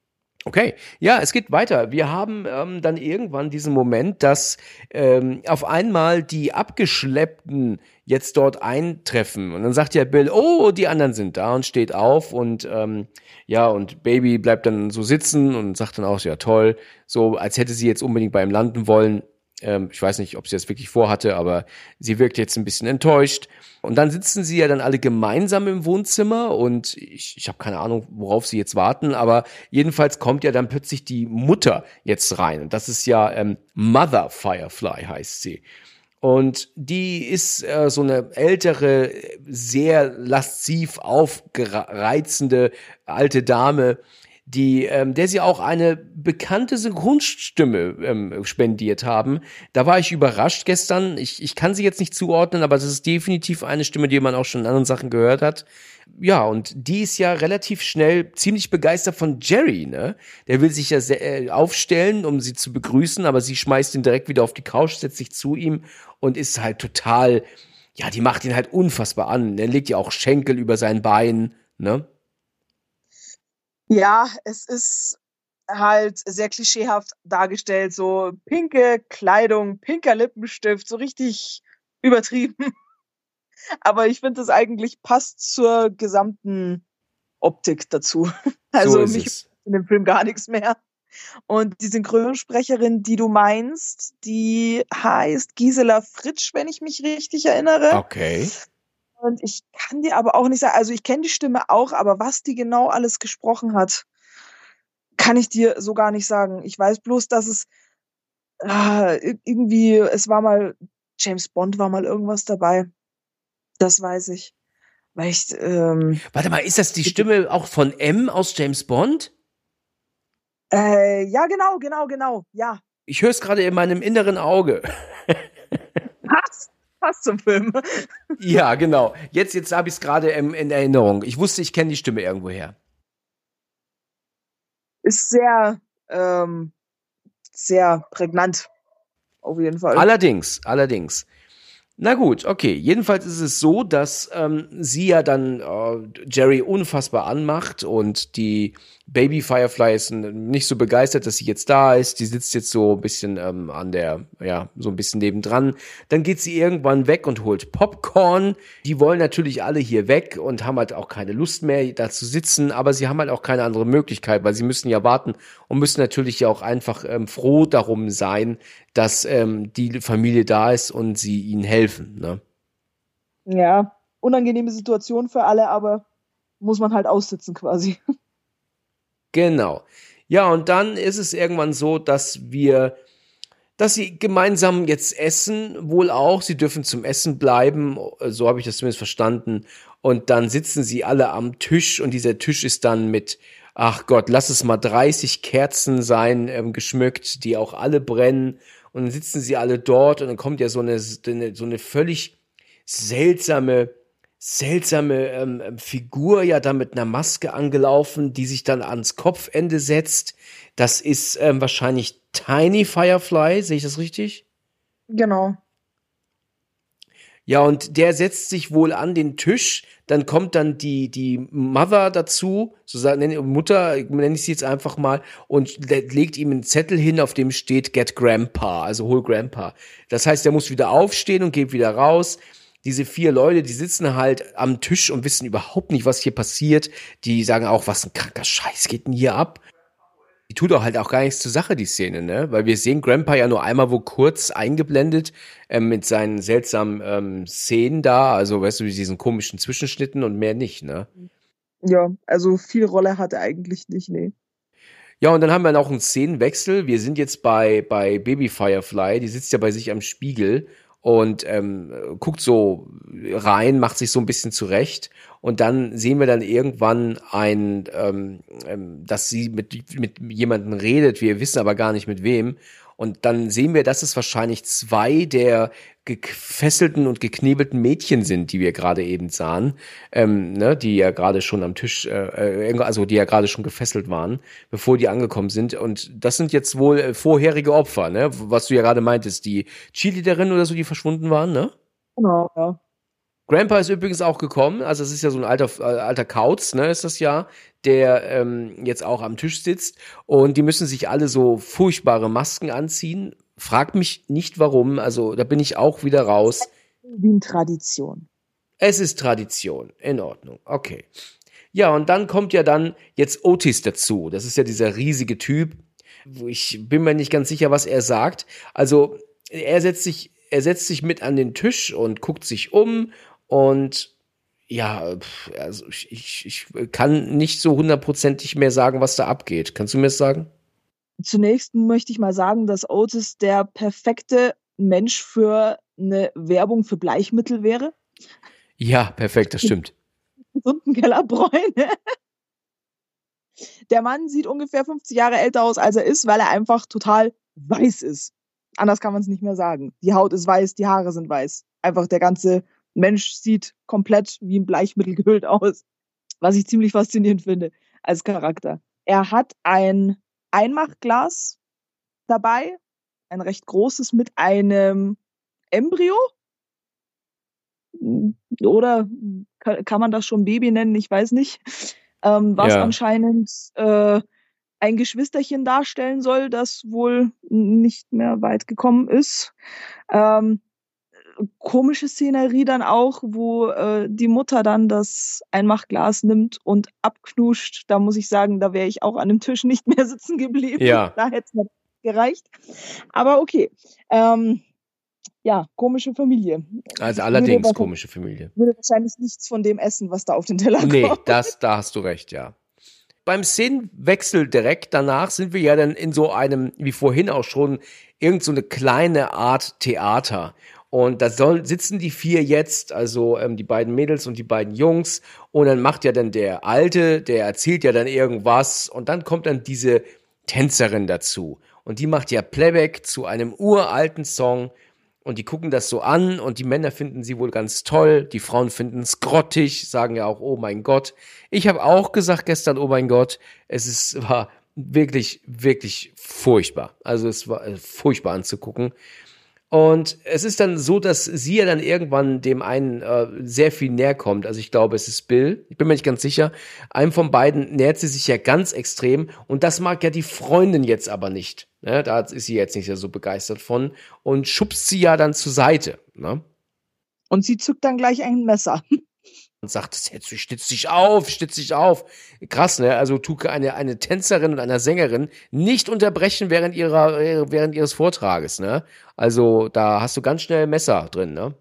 Okay, ja, es geht weiter. Wir haben ähm, dann irgendwann diesen Moment, dass ähm, auf einmal die Abgeschleppten jetzt dort eintreffen. Und dann sagt ja Bill, oh, die anderen sind da und steht auf und ähm, ja, und Baby bleibt dann so sitzen und sagt dann auch, ja toll, so als hätte sie jetzt unbedingt bei ihm landen wollen. Ähm, ich weiß nicht, ob sie das wirklich vorhatte, aber sie wirkt jetzt ein bisschen enttäuscht. Und dann sitzen sie ja dann alle gemeinsam im Wohnzimmer und ich, ich habe keine Ahnung, worauf sie jetzt warten, aber jedenfalls kommt ja dann plötzlich die Mutter jetzt rein. Und das ist ja ähm, Mother Firefly heißt sie. Und die ist äh, so eine ältere, sehr lasziv aufreizende alte Dame, die, ähm, der sie auch eine bekannte Synchronstimme ähm, spendiert haben. Da war ich überrascht gestern. Ich, ich kann sie jetzt nicht zuordnen, aber das ist definitiv eine Stimme, die man auch schon in anderen Sachen gehört hat. Ja, und die ist ja relativ schnell ziemlich begeistert von Jerry, ne? Der will sich ja sehr, äh, aufstellen, um sie zu begrüßen, aber sie schmeißt ihn direkt wieder auf die Couch, setzt sich zu ihm und ist halt total, ja, die macht ihn halt unfassbar an. Er legt ja auch Schenkel über sein Bein, ne? Ja, es ist halt sehr klischeehaft dargestellt, so pinke Kleidung, pinker Lippenstift, so richtig übertrieben. Aber ich finde, das eigentlich passt zur gesamten Optik dazu. Also So ist mich es. in dem Film gar nichts mehr. Und die Synchronsprecherin, die du meinst, die heißt Gisela Fritsch, wenn ich mich richtig erinnere. Okay. Und ich kann dir aber auch nicht sagen, also ich kenne die Stimme auch, aber was die genau alles gesprochen hat, kann ich dir so gar nicht sagen. Ich weiß bloß, dass es äh, irgendwie, es war mal, James Bond war mal irgendwas dabei. Das weiß ich. Weil ich, ähm, Warte mal, ist das die Stimme auch von M aus James Bond? äh, ja, genau, genau, genau, ja. Ich höre es gerade in meinem inneren Auge. Passt, passt zum Film. Ja, genau. Jetzt, jetzt habe ich es gerade in, in Erinnerung. Ich wusste, ich kenne die Stimme irgendwoher. Ist sehr, ähm, sehr prägnant. Auf jeden Fall. Allerdings, allerdings. Na gut, okay. Jedenfalls ist es so, dass ähm, sie ja dann äh, Jerry unfassbar anmacht und die Baby Firefly ist nicht so begeistert, dass sie jetzt da ist. Die sitzt jetzt so ein bisschen ähm, an der, ja, so ein bisschen nebendran. Dann geht sie irgendwann weg und holt Popcorn. Die wollen natürlich alle hier weg und haben halt auch keine Lust mehr, da zu sitzen. Aber sie haben halt auch keine andere Möglichkeit, weil sie müssen ja warten und müssen natürlich ja auch einfach ähm, froh darum sein, dass ähm, die Familie da ist und sie ihnen helfen, ne? Ja, unangenehme Situation für alle, aber muss man halt aussitzen quasi. Genau. Ja, und dann ist es irgendwann so, dass wir, dass sie gemeinsam jetzt essen, wohl auch. Sie dürfen zum Essen bleiben, so habe ich das zumindest verstanden. Und dann sitzen sie alle am Tisch und dieser Tisch ist dann mit, ach Gott, lass es mal dreißig Kerzen sein, ähm, geschmückt, die auch alle brennen. Und dann sitzen sie alle dort und dann kommt ja so eine, so eine völlig seltsame, seltsame ähm, Figur ja da mit einer Maske angelaufen, die sich dann ans Kopfende setzt. Das ist ähm, wahrscheinlich Tiny Firefly, sehe ich das richtig? Genau. Ja, und der setzt sich wohl an den Tisch, dann kommt dann die, die Mother dazu, so sagen, Mutter, nenne ich sie jetzt einfach mal, und le- legt ihm einen Zettel hin, auf dem steht Get Grandpa, also hol Grandpa. Das heißt, er muss wieder aufstehen und geht wieder raus. Diese vier Leute, die sitzen halt am Tisch und wissen überhaupt nicht, was hier passiert. Die sagen auch, was ein kranker Scheiß geht denn hier ab? Die tut auch halt auch gar nichts zur Sache, die Szene, ne? Weil wir sehen Grandpa ja nur einmal wo kurz eingeblendet ähm, mit seinen seltsamen ähm, Szenen da, also weißt du, mit diesen komischen Zwischenschnitten und mehr nicht, ne? Ja, also viel Rolle hat er eigentlich nicht, nee. Ja, und dann haben wir noch einen Szenenwechsel. Wir sind jetzt bei, bei Baby Firefly, die sitzt ja bei sich am Spiegel und ähm, guckt so rein, macht sich so ein bisschen zurecht. Und dann sehen wir dann irgendwann ein, ähm, ähm, dass sie mit, mit jemandem redet, wir wissen aber gar nicht mit wem. Und dann sehen wir, dass es wahrscheinlich zwei der gefesselten und geknebelten Mädchen sind, die wir gerade eben sahen, ähm, ne, die ja gerade schon am Tisch, äh, also die ja gerade schon gefesselt waren, bevor die angekommen sind. Und das sind jetzt wohl äh, vorherige Opfer, ne, was du ja gerade meintest, die Cheerleaderin oder so, die verschwunden waren, ne? Genau, ja. Grandpa ist übrigens auch gekommen, also es ist ja so ein alter, äh, alter Kauz, ne, ist das ja, der ähm, jetzt auch am Tisch sitzt und die müssen sich alle so furchtbare Masken anziehen. Frag mich nicht warum, also da bin ich auch wieder raus. Wie eine Tradition. Es ist Tradition, in Ordnung, okay. Ja, und dann kommt ja dann jetzt Otis dazu, das ist ja dieser riesige Typ, ich bin mir nicht ganz sicher, was er sagt, also er setzt sich, er setzt sich mit an den Tisch und guckt sich um. Und ja, also ich, ich, ich kann nicht so hundertprozentig mehr sagen, was da abgeht. Kannst du mir das sagen? Zunächst möchte ich mal sagen, dass Otis der perfekte Mensch für eine Werbung für Bleichmittel wäre. Ja, perfekt, das stimmt. Gesunden Kellerbräune. Der Mann sieht ungefähr fünfzig Jahre älter aus, als er ist, weil er einfach total weiß ist. Anders kann man es nicht mehr sagen. Die Haut ist weiß, die Haare sind weiß. Einfach der ganze Mensch sieht komplett wie ein Bleichmittel gehüllt aus, was ich ziemlich faszinierend finde als Charakter. Er hat ein Einmachglas dabei, ein recht großes mit einem Embryo. Oder kann man das schon Baby nennen? Ich weiß nicht. Ähm, was ja. anscheinend äh, ein Geschwisterchen darstellen soll, das wohl nicht mehr weit gekommen ist. Ähm, komische Szenerie dann auch, wo äh, die Mutter dann das Einmachglas nimmt und abknuscht. Da muss ich sagen, da wäre ich auch an dem Tisch nicht mehr sitzen geblieben. Ja. Da hätte es nicht gereicht. Aber okay. Ähm, ja, komische Familie. Also allerdings komische Familie. Ich würde wahrscheinlich nichts von dem essen, was da auf den Teller kommt. Nee, das, da hast du recht, ja. Beim Szenenwechsel direkt danach sind wir ja dann in so einem, wie vorhin auch schon, irgend so eine kleine Art Theater. Und da soll, sitzen die vier jetzt, also ähm, die beiden Mädels und die beiden Jungs. Und dann macht ja dann der Alte, der erzählt ja dann irgendwas. Und dann kommt dann diese Tänzerin dazu. Und die macht ja Playback zu einem uralten Song. Und die gucken das so an und die Männer finden sie wohl ganz toll. Die Frauen finden es grottig, sagen ja auch, oh mein Gott. Ich habe auch gesagt gestern, oh mein Gott. Es ist, war wirklich, wirklich furchtbar. Also es war furchtbar anzugucken. Und es ist dann so, dass sie ja dann irgendwann dem einen äh, sehr viel näher kommt. Also ich glaube, es ist Bill. Ich bin mir nicht ganz sicher. Einem von beiden nähert sie sich ja ganz extrem. Und das mag ja die Freundin jetzt aber nicht. Ne? Da ist sie jetzt nicht so begeistert von. Und schubst sie ja dann zur Seite. Ne? Und sie zückt dann gleich ein Messer. Und sagt, jetzt stütz dich auf, stütz dich auf. Krass, ne? Also tu eine, eine Tänzerin und eine Sängerin nicht unterbrechen während ihrer, während ihres Vortrages, ne? Also da hast du ganz schnell Messer drin, ne?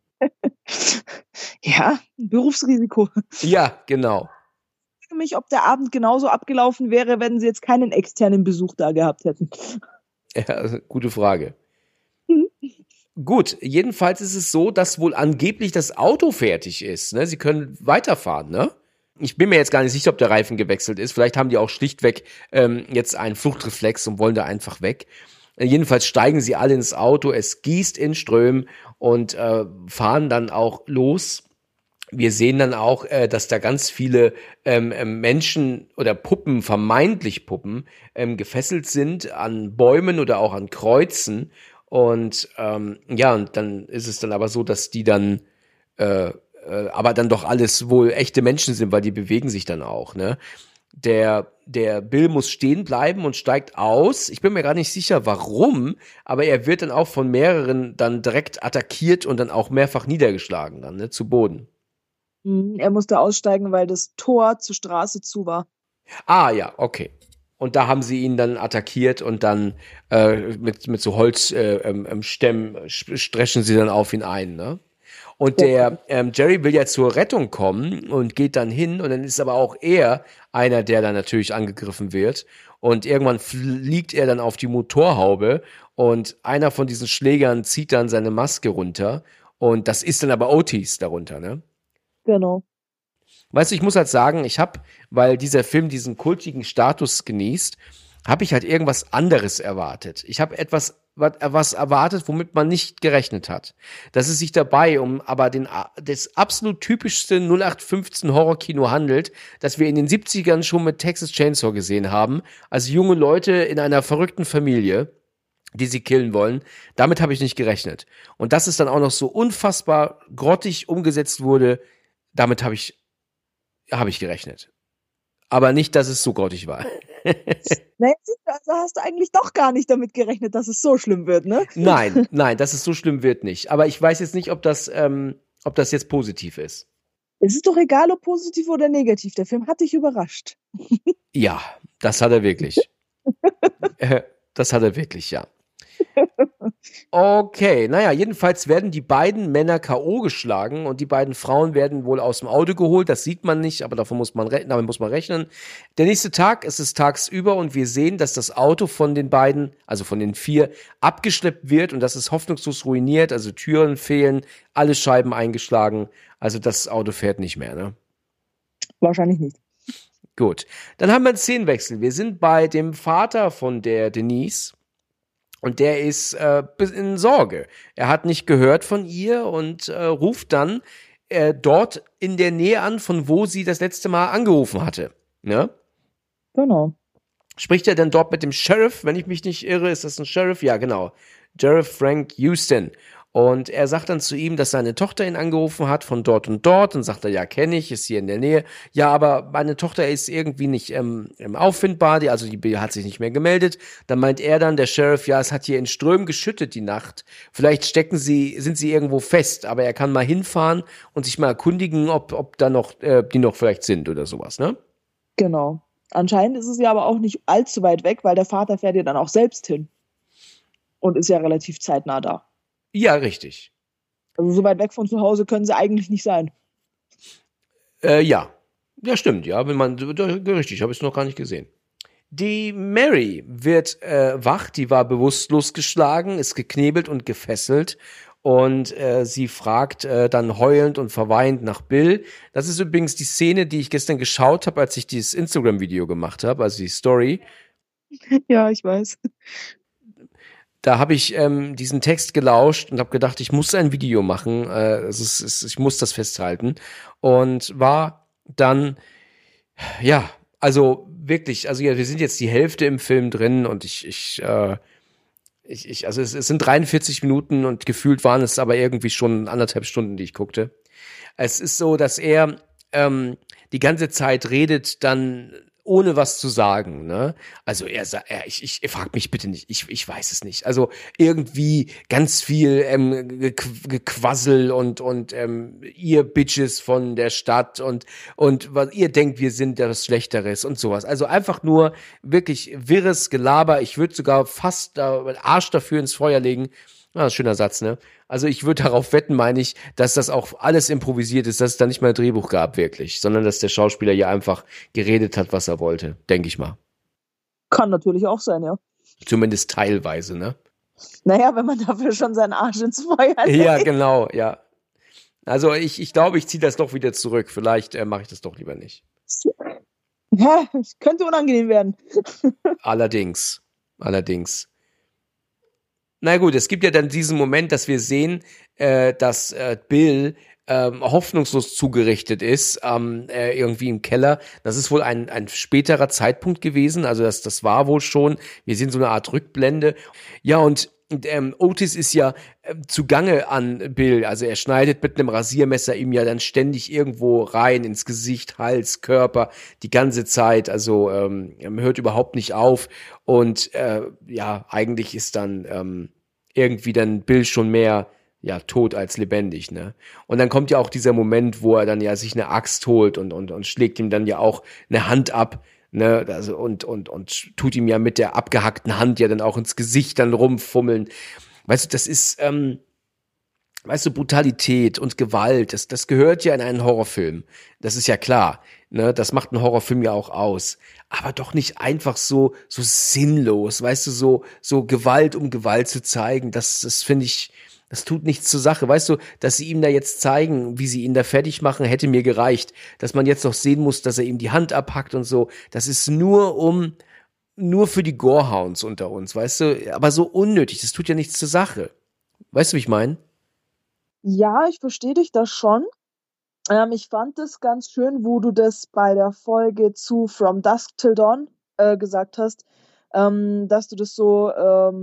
Ja, Berufsrisiko. Ja, genau. Ich frage mich, ob der Abend genauso abgelaufen wäre, wenn sie jetzt keinen externen Besuch da gehabt hätten. Ja, gute Frage. Mhm. Gut, jedenfalls ist es so, dass wohl angeblich das Auto fertig ist. Ne? Sie können weiterfahren, ne? Ich bin mir jetzt gar nicht sicher, ob der Reifen gewechselt ist. Vielleicht haben die auch schlichtweg ähm, jetzt einen Fluchtreflex und wollen da einfach weg. Äh, jedenfalls steigen sie alle ins Auto, es gießt in Strömen und äh, fahren dann auch los. Wir sehen dann auch, äh, dass da ganz viele ähm, Menschen oder Puppen, vermeintlich Puppen, ähm, gefesselt sind an Bäumen oder auch an Kreuzen. Und ähm, ja, und dann ist es dann aber so, dass die dann äh, äh, aber dann doch alles wohl echte Menschen sind, weil die bewegen sich dann auch, ne? Der, der Bill muss stehen bleiben und steigt aus. Ich bin mir gar nicht sicher, warum, aber er wird dann auch von mehreren dann direkt attackiert und dann auch mehrfach niedergeschlagen dann, ne, zu Boden. Er musste aussteigen, weil das Tor zur Straße zu war. Ah, ja, okay. Und da haben sie ihn dann attackiert und dann äh, mit, mit so Holzstämmen äh, ähm, strechen sie dann auf ihn ein, ne? Und der ähm, Jerry will ja zur Rettung kommen und geht dann hin und dann ist aber auch er einer, der dann natürlich angegriffen wird. Und irgendwann fliegt er dann auf die Motorhaube und einer von diesen Schlägern zieht dann seine Maske runter und das ist dann aber Otis darunter, ne? Genau. Weißt du, ich muss halt sagen, ich habe, weil dieser Film diesen kultigen Status genießt, habe ich halt irgendwas anderes erwartet. Ich habe etwas was erwartet, womit man nicht gerechnet hat. Dass es sich dabei um aber den das absolut typischste null acht fünfzehn Horrorkino handelt, das wir in den siebzigern schon mit Texas Chainsaw gesehen haben, also junge Leute in einer verrückten Familie, die sie killen wollen. Damit habe ich nicht gerechnet. Und dass es dann auch noch so unfassbar grottig umgesetzt wurde, damit habe ich, habe ich gerechnet. Aber nicht, dass es so grottig war. Naja, also hast du eigentlich doch gar nicht damit gerechnet, dass es so schlimm wird, ne? Nein, nein, dass es so schlimm wird nicht. Aber ich weiß jetzt nicht, ob das, ähm, ob das jetzt positiv ist. Es ist doch egal, ob positiv oder negativ. Der Film hat dich überrascht. Ja, das hat er wirklich. Das hat er wirklich, ja. Okay, naja, jedenfalls werden die beiden Männer K O geschlagen und die beiden Frauen werden wohl aus dem Auto geholt. Das sieht man nicht, aber davon muss man, damit muss man rechnen. Der nächste Tag ist es tagsüber und wir sehen, dass das Auto von den beiden, also von den vier, abgeschleppt wird und das ist hoffnungslos ruiniert. Also Türen fehlen, alle Scheiben eingeschlagen. Also das Auto fährt nicht mehr, ne? Wahrscheinlich nicht. Gut, dann haben wir einen Szenenwechsel. Wir sind bei dem Vater von der Denise. Und der ist äh, in Sorge. Er hat nicht gehört von ihr und äh, ruft dann äh, dort in der Nähe an, von wo sie das letzte Mal angerufen hatte. Ne? Genau. Spricht er denn dort mit dem Sheriff? Wenn ich mich nicht irre, ist das ein Sheriff? Ja, genau. Sheriff Frank Houston. Und er sagt dann zu ihm, dass seine Tochter ihn angerufen hat von dort und dort. Und sagt er, ja, kenne ich, ist hier in der Nähe. Ja, aber meine Tochter ist irgendwie nicht ähm, auffindbar, die, also die hat sich nicht mehr gemeldet. Dann meint er dann, der Sheriff, ja, es hat hier in Strömen geschüttet die Nacht. Vielleicht stecken sie, sind sie irgendwo fest, aber er kann mal hinfahren und sich mal erkundigen, ob, ob da noch, äh, die noch vielleicht sind oder sowas, ne? Genau. Anscheinend ist es ja aber auch nicht allzu weit weg, weil der Vater fährt ja dann auch selbst hin. Und ist ja relativ zeitnah da. Ja, richtig. Also so weit weg von zu Hause können sie eigentlich nicht sein. Äh, ja. Ja, stimmt, ja. Wenn man, richtig, habe ich es noch gar nicht gesehen. Die Mary wird äh, wach, die war bewusstlos geschlagen, ist geknebelt und gefesselt. Und äh, sie fragt äh, dann heulend und verweint nach Bill. Das ist übrigens die Szene, die ich gestern geschaut habe, als ich dieses Instagram-Video gemacht habe, also die Story. Ja, ich weiß. Da habe ich ähm, diesen Text gelauscht und habe gedacht, ich muss ein Video machen. Äh, es ist, es, ich muss das festhalten. Und war dann, ja, also wirklich, also ja, wir sind jetzt die Hälfte im Film drin und ich, ich, äh, ich, ich also es, es sind dreiundvierzig Minuten und gefühlt waren es aber irgendwie schon anderthalb Stunden, die ich guckte. Es ist so, dass er ähm, die ganze Zeit redet, dann ohne was zu sagen, ne? Also er sagt, er, ich, ich, frag mich bitte nicht, ich, ich weiß es nicht. Also irgendwie ganz viel ähm, Gequassel und und ähm, ihr Bitches von der Stadt und und was ihr denkt, wir sind das Schlechteres und sowas. Also einfach nur wirklich wirres Gelaber. Ich würde sogar fast da den Arsch dafür ins Feuer legen. Ah, schöner Satz, ne? Also ich würde darauf wetten, meine ich, dass das auch alles improvisiert ist, dass es da nicht mal ein Drehbuch gab, wirklich, sondern dass der Schauspieler hier einfach geredet hat, was er wollte, denke ich mal. Kann natürlich auch sein, ja. Zumindest teilweise, ne? Naja, wenn man dafür schon seinen Arsch ins Feuer legt. Ja, genau, ja. Also ich, ich glaube, ich ziehe das doch wieder zurück. Vielleicht äh, mache ich das doch lieber nicht. Ja, könnte unangenehm werden. Allerdings, allerdings. Na gut, es gibt ja dann diesen Moment, dass wir sehen, äh, dass äh, Bill ähm, hoffnungslos zugerichtet ist, ähm, äh, irgendwie im Keller. Das ist wohl ein, ein späterer Zeitpunkt gewesen, also das, das war wohl schon. Wir sehen so eine Art Rückblende. Ja, und ähm, Otis ist ja äh, zugange an Bill, also er schneidet mit einem Rasiermesser ihm ja dann ständig irgendwo rein, ins Gesicht, Hals, Körper, die ganze Zeit, also ähm, hört überhaupt nicht auf und äh, ja, eigentlich ist dann ähm, irgendwie dann Bill schon mehr ja tot als lebendig, ne? Und dann kommt ja auch dieser Moment, wo er dann ja sich eine Axt holt und und und schlägt ihm dann ja auch eine Hand ab, ne, also und und und tut ihm ja mit der abgehackten Hand ja dann auch ins Gesicht dann rumfummeln. Weißt du, das ist ähm, weißt du, Brutalität und Gewalt, das das gehört ja in einen Horrorfilm. Das ist ja klar, ne, das macht einen Horrorfilm ja auch aus, aber doch nicht einfach so so sinnlos, weißt du, so so Gewalt um Gewalt zu zeigen, das das finde ich, das tut nichts zur Sache. Weißt du, dass sie ihm da jetzt zeigen, wie sie ihn da fertig machen, hätte mir gereicht. Dass man jetzt noch sehen muss, dass er ihm die Hand abhackt und so. Das ist nur um, nur für die Gorehounds unter uns, weißt du? Aber so unnötig, das tut ja nichts zur Sache. Weißt du, wie ich meine? Ja, ich verstehe dich da schon. Ähm, ich fand es ganz schön, wo du das bei der Folge zu From Dusk Till Dawn äh, gesagt hast, ähm, dass du das so ähm,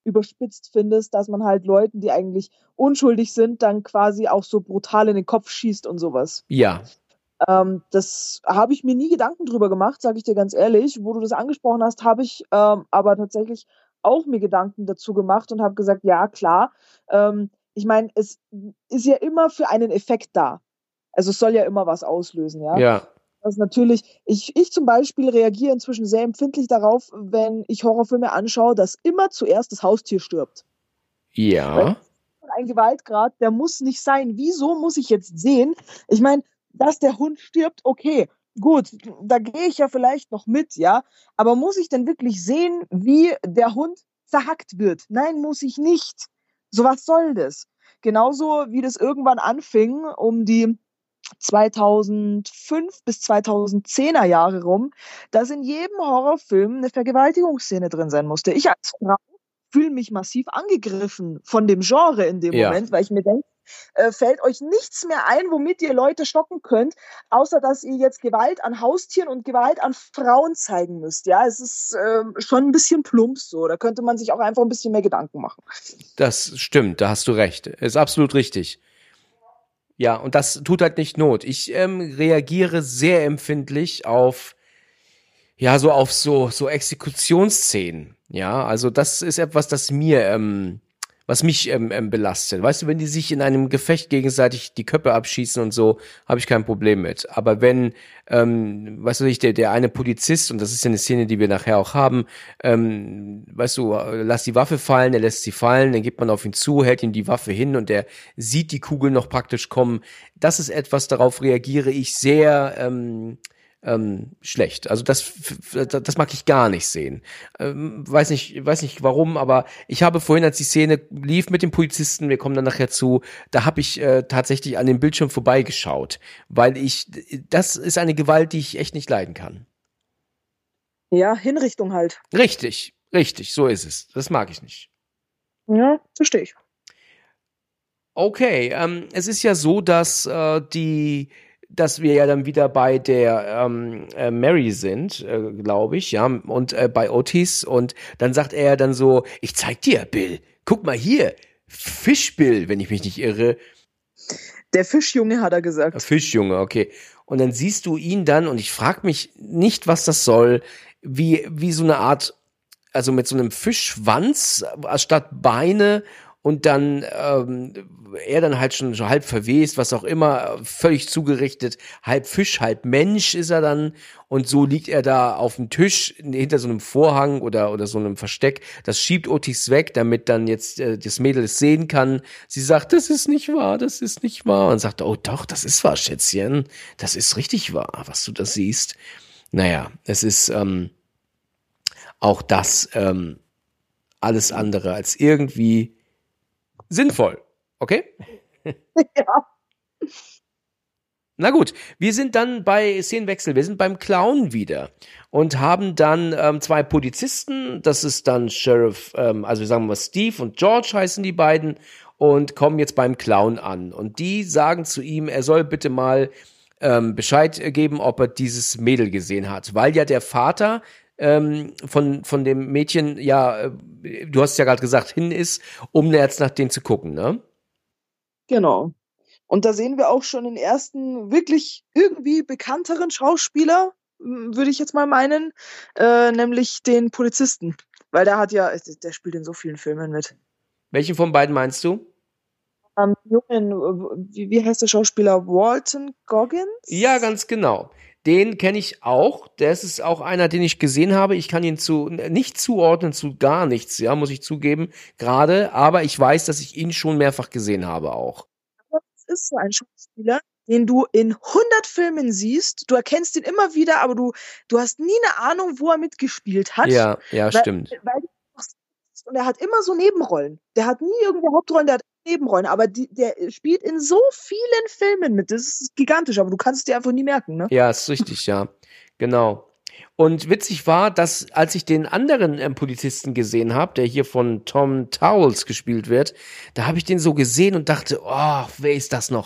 überspitzt findest, dass man halt Leuten, die eigentlich unschuldig sind, dann quasi auch so brutal in den Kopf schießt und sowas. Ja. Ähm, das habe ich mir nie Gedanken drüber gemacht, sage ich dir ganz ehrlich. Wo du das angesprochen hast, habe ich ähm, aber tatsächlich auch mir Gedanken dazu gemacht und habe gesagt, ja, klar. Ähm, ich meine, es ist ja immer für einen Effekt da. Also es soll ja immer was auslösen, ja. Ja. Das ist natürlich, ich, ich zum Beispiel reagiere inzwischen sehr empfindlich darauf, wenn ich Horrorfilme anschaue, dass immer zuerst das Haustier stirbt. Ja. Weil ein Gewaltgrad, der muss nicht sein. Wieso muss ich jetzt sehen? Ich meine, dass der Hund stirbt, okay, gut, da gehe ich ja vielleicht noch mit, ja. Aber muss ich denn wirklich sehen, wie der Hund zerhackt wird? Nein, muss ich nicht. So, was soll das? Genauso wie das irgendwann anfing, um die zweitausendfünf bis zweitausendzehner Jahre rum, dass in jedem Horrorfilm eine Vergewaltigungsszene drin sein musste. Ich als Frau fühle mich massiv angegriffen von dem Genre in dem Ja. Moment, weil ich mir denke, äh, fällt euch nichts mehr ein, womit ihr Leute schocken könnt, außer dass ihr jetzt Gewalt an Haustieren und Gewalt an Frauen zeigen müsst. Ja, es ist ähm, schon ein bisschen plump so. Da könnte man sich auch einfach ein bisschen mehr Gedanken machen. Das stimmt, da hast du recht. Ist absolut richtig. Ja, und das tut halt nicht Not. Ich ähm, reagiere sehr empfindlich auf, ja, so auf so, so Exekutionsszenen. Ja, also das ist etwas, das mir, ähm, was mich ähm, ähm, belastet. Weißt du, wenn die sich in einem Gefecht gegenseitig die Köpfe abschießen und so, habe ich kein Problem mit. Aber wenn, ähm, weißt du nicht, der, der eine Polizist, und das ist ja eine Szene, die wir nachher auch haben, ähm, weißt du, lass die Waffe fallen, er lässt sie fallen, dann geht man auf ihn zu, hält ihm die Waffe hin und er sieht die Kugel noch praktisch kommen. Das ist etwas, darauf reagiere ich sehr, ähm, Ähm, schlecht. Also das, das mag ich gar nicht sehen. Ähm, weiß nicht, weiß nicht warum, aber ich habe vorhin, als die Szene lief mit dem Polizisten, wir kommen dann nachher zu, da habe ich äh, tatsächlich an dem Bildschirm vorbeigeschaut, weil ich, das ist eine Gewalt, die ich echt nicht leiden kann. Ja, Hinrichtung halt. Richtig, richtig, so ist es. Das mag ich nicht. Ja, verstehe ich. Okay, ähm, es ist ja so, dass äh, die dass wir ja dann wieder bei der ähm, äh, Mary sind, äh, glaube ich, ja, und äh, bei Otis, und dann sagt er dann so, ich zeig dir, Bill, guck mal hier, Fischbill, wenn ich mich nicht irre. Der Fischjunge, hat er gesagt. Fischjunge, okay. Und dann siehst du ihn dann, und ich frage mich nicht, was das soll, wie, wie so eine Art, also mit so einem Fischschwanz statt Beine, und dann ähm, er dann halt schon so halb verwest, was auch immer, völlig zugerichtet, halb Fisch, halb Mensch ist er dann, und so liegt er da auf dem Tisch hinter so einem Vorhang oder oder so einem Versteck. Das schiebt Otis weg, damit dann jetzt äh, das Mädel es sehen kann. Sie sagt, das ist nicht wahr, das ist nicht wahr, und sagt, oh doch, das ist wahr, Schätzchen, das ist richtig wahr, was du da siehst. Naja, es ist ähm, auch das ähm, alles andere als irgendwie sinnvoll, okay? Ja. Na gut, wir sind dann bei Szenenwechsel, wir sind beim Clown wieder und haben dann ähm, zwei Polizisten, das ist dann Sheriff, ähm, also wir sagen mal Steve und George heißen die beiden, und kommen jetzt beim Clown an, und die sagen zu ihm, er soll bitte mal ähm, Bescheid geben, ob er dieses Mädel gesehen hat, weil ja der Vater Ähm, von von dem Mädchen, ja, äh, du hast es ja gerade gesagt, hin ist, um jetzt nach denen zu gucken, ne? Genau. Und da sehen wir auch schon den ersten wirklich irgendwie bekannteren Schauspieler, m, würde ich jetzt mal meinen, äh, nämlich den Polizisten. Weil der hat ja, der spielt in so vielen Filmen mit. Welchen von beiden meinst du? Ähm, Jungen, wie, wie heißt der Schauspieler? Walton Goggins? Ja, ganz genau. Den kenne ich auch. Das ist auch einer, den ich gesehen habe. Ich kann ihn zu nicht zuordnen zu gar nichts, ja, muss ich zugeben, gerade. Aber ich weiß, dass ich ihn schon mehrfach gesehen habe auch. Das ist so ein Schauspieler, den du in hundert Filmen siehst. Du erkennst ihn immer wieder, aber du, du hast nie eine Ahnung, wo er mitgespielt hat. Ja, ja, weil, stimmt. Weil, und er hat immer so Nebenrollen. Der hat nie irgendwo Hauptrollen, der hat Nebenrollen, aber die, der spielt in so vielen Filmen mit. Das ist gigantisch, aber du kannst es dir einfach nie merken, ne? Ja, ist richtig, ja. Genau. Und witzig war, dass als ich den anderen ähm, Polizisten gesehen habe, der hier von Tom Towles gespielt wird, da habe ich den so gesehen und dachte, oh, wer ist das noch?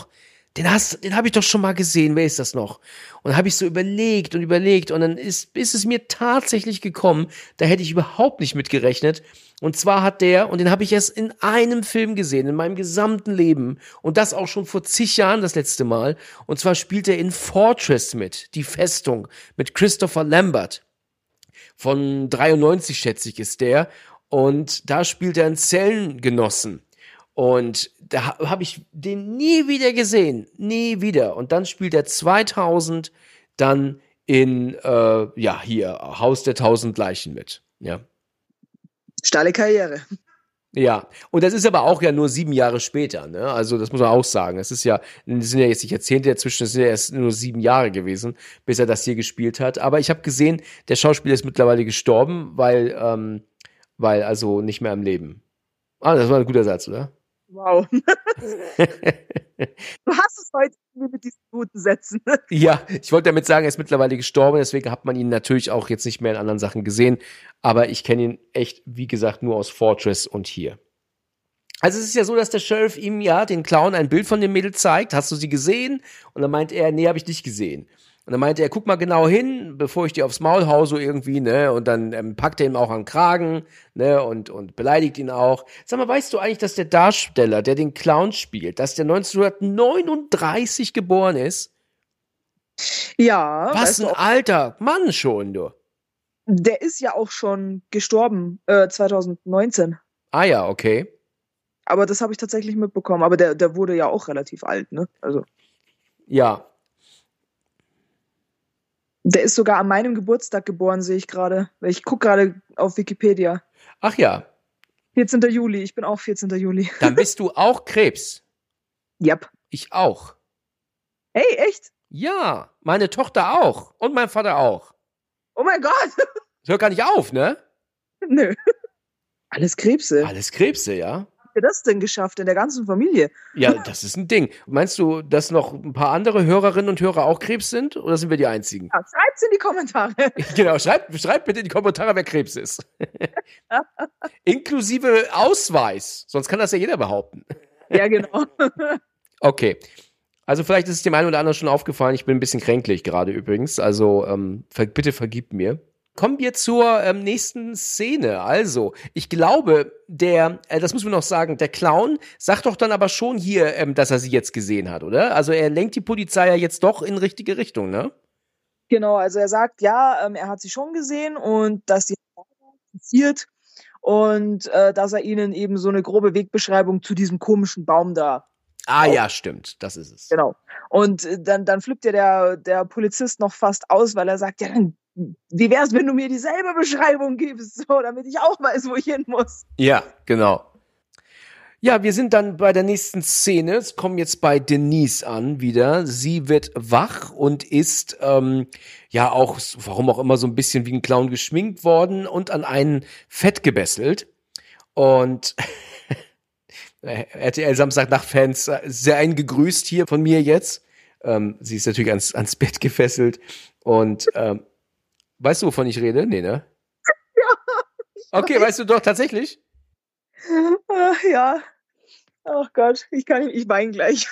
den hast, den habe ich doch schon mal gesehen, wer ist das noch? Und habe ich so überlegt und überlegt und dann ist, ist es mir tatsächlich gekommen, da hätte ich überhaupt nicht mit gerechnet. Und zwar hat der, und den habe ich erst in einem Film gesehen, in meinem gesamten Leben, und das auch schon vor zig Jahren das letzte Mal, und zwar spielt er in Fortress mit, die Festung, mit Christopher Lambert. Von dreiundneunzig, schätze ich, ist der, und da spielt er einen Zellengenossen. Und da habe ich den nie wieder gesehen, nie wieder. Und dann spielt er zweitausend dann in, äh, ja, hier, Haus der tausend Leichen mit, ja. Steile Karriere. Ja, und das ist aber auch ja nur sieben Jahre später, ne? Also das muss man auch sagen. Es ist ja, es sind ja jetzt nicht Jahrzehnte dazwischen, es sind ja erst nur sieben Jahre gewesen, bis er das hier gespielt hat. Aber ich habe gesehen, der Schauspieler ist mittlerweile gestorben, weil, ähm, weil also nicht mehr am Leben. Ah, das war ein guter Satz, oder? Wow. Du hast es heute mit diesen guten Sätzen. Ja, ich wollte damit sagen, er ist mittlerweile gestorben, deswegen hat man ihn natürlich auch jetzt nicht mehr in anderen Sachen gesehen, aber ich kenne ihn echt, wie gesagt, nur aus Fortress und hier. Also es ist ja so, dass der Sheriff ihm ja, den Clown, ein Bild von dem Mädel zeigt. Hast du sie gesehen? Und dann meint er, nee, habe ich nicht gesehen. Und dann meinte er, guck mal genau hin, bevor ich dir aufs Maul hau, so irgendwie, ne? Und dann ähm, packt er ihm auch an den Kragen, ne? Und, und beleidigt ihn auch. Sag mal, weißt du eigentlich, dass der Darsteller, der den Clown spielt, dass der neunzehnhundertneununddreißig geboren ist? Ja. Was ein alter Mann schon, du. Der ist ja auch schon gestorben, äh, zweitausendneunzehn. Ah ja, okay. Aber das habe ich tatsächlich mitbekommen. Aber der, der wurde ja auch relativ alt, ne? Also. Ja. Der ist sogar an meinem Geburtstag geboren, sehe ich gerade. Ich gucke gerade auf Wikipedia. Ach ja. vierzehnten Juli, ich bin auch vierzehnten Juli. Dann bist du auch Krebs. Yep. Ich auch. Hey, echt? Ja, meine Tochter auch. Und mein Vater auch. Oh mein Gott. Das hört gar nicht auf, ne? Nö. Alles Krebse. Alles Krebse, ja. Wie habt ihr das denn geschafft in der ganzen Familie? Ja, das ist ein Ding. Meinst du, dass noch ein paar andere Hörerinnen und Hörer auch Krebs sind? Oder sind wir die Einzigen? Ja, schreibt's in die Kommentare. Genau, schreibt, schreibt bitte in die Kommentare, wer Krebs ist. Inklusive Ausweis. Sonst kann das ja jeder behaupten. Ja, genau. Okay. Also vielleicht ist es dem einen oder anderen schon aufgefallen. Ich bin ein bisschen kränklich gerade übrigens. Also ähm, ver- bitte vergib mir. Kommen wir zur ähm, nächsten Szene. Also, ich glaube, der, äh, das muss man noch sagen, der Clown sagt doch dann aber schon hier, ähm, dass er sie jetzt gesehen hat, oder? Also er lenkt die Polizei ja jetzt doch in richtige Richtung, ne? Genau, also er sagt, ja, ähm, er hat sie schon gesehen und dass sie passiert und äh, dass er ihnen eben so eine grobe Wegbeschreibung zu diesem komischen Baum da. Ah auch. Ja, stimmt, das ist es. Genau. Und äh, dann, dann flippt ja der, der Polizist noch fast aus, weil er sagt, ja, dann wie wär's, wenn du mir dieselbe Beschreibung gibst, so, damit ich auch weiß, wo ich hin muss. Ja, genau. Ja, wir sind dann bei der nächsten Szene. Es kommen jetzt bei Denise an wieder. Sie wird wach und ist ähm, ja auch, warum auch immer, so ein bisschen wie ein Clown geschminkt worden und an einen Fett gebesselt. Und R T L Samstagnacht-Fans, sehr eingegrüßt hier von mir jetzt. Ähm, sie ist natürlich ans, ans Bett gefesselt und ähm, weißt du, wovon ich rede? Nee, ne? Ja. Okay, weiß. weißt du doch tatsächlich? Ach, ja. Ach Gott, ich kann nicht, ich weine gleich.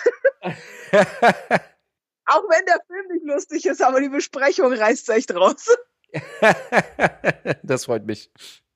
Auch wenn der Film nicht lustig ist, aber die Besprechung reißt echt raus. Das freut mich.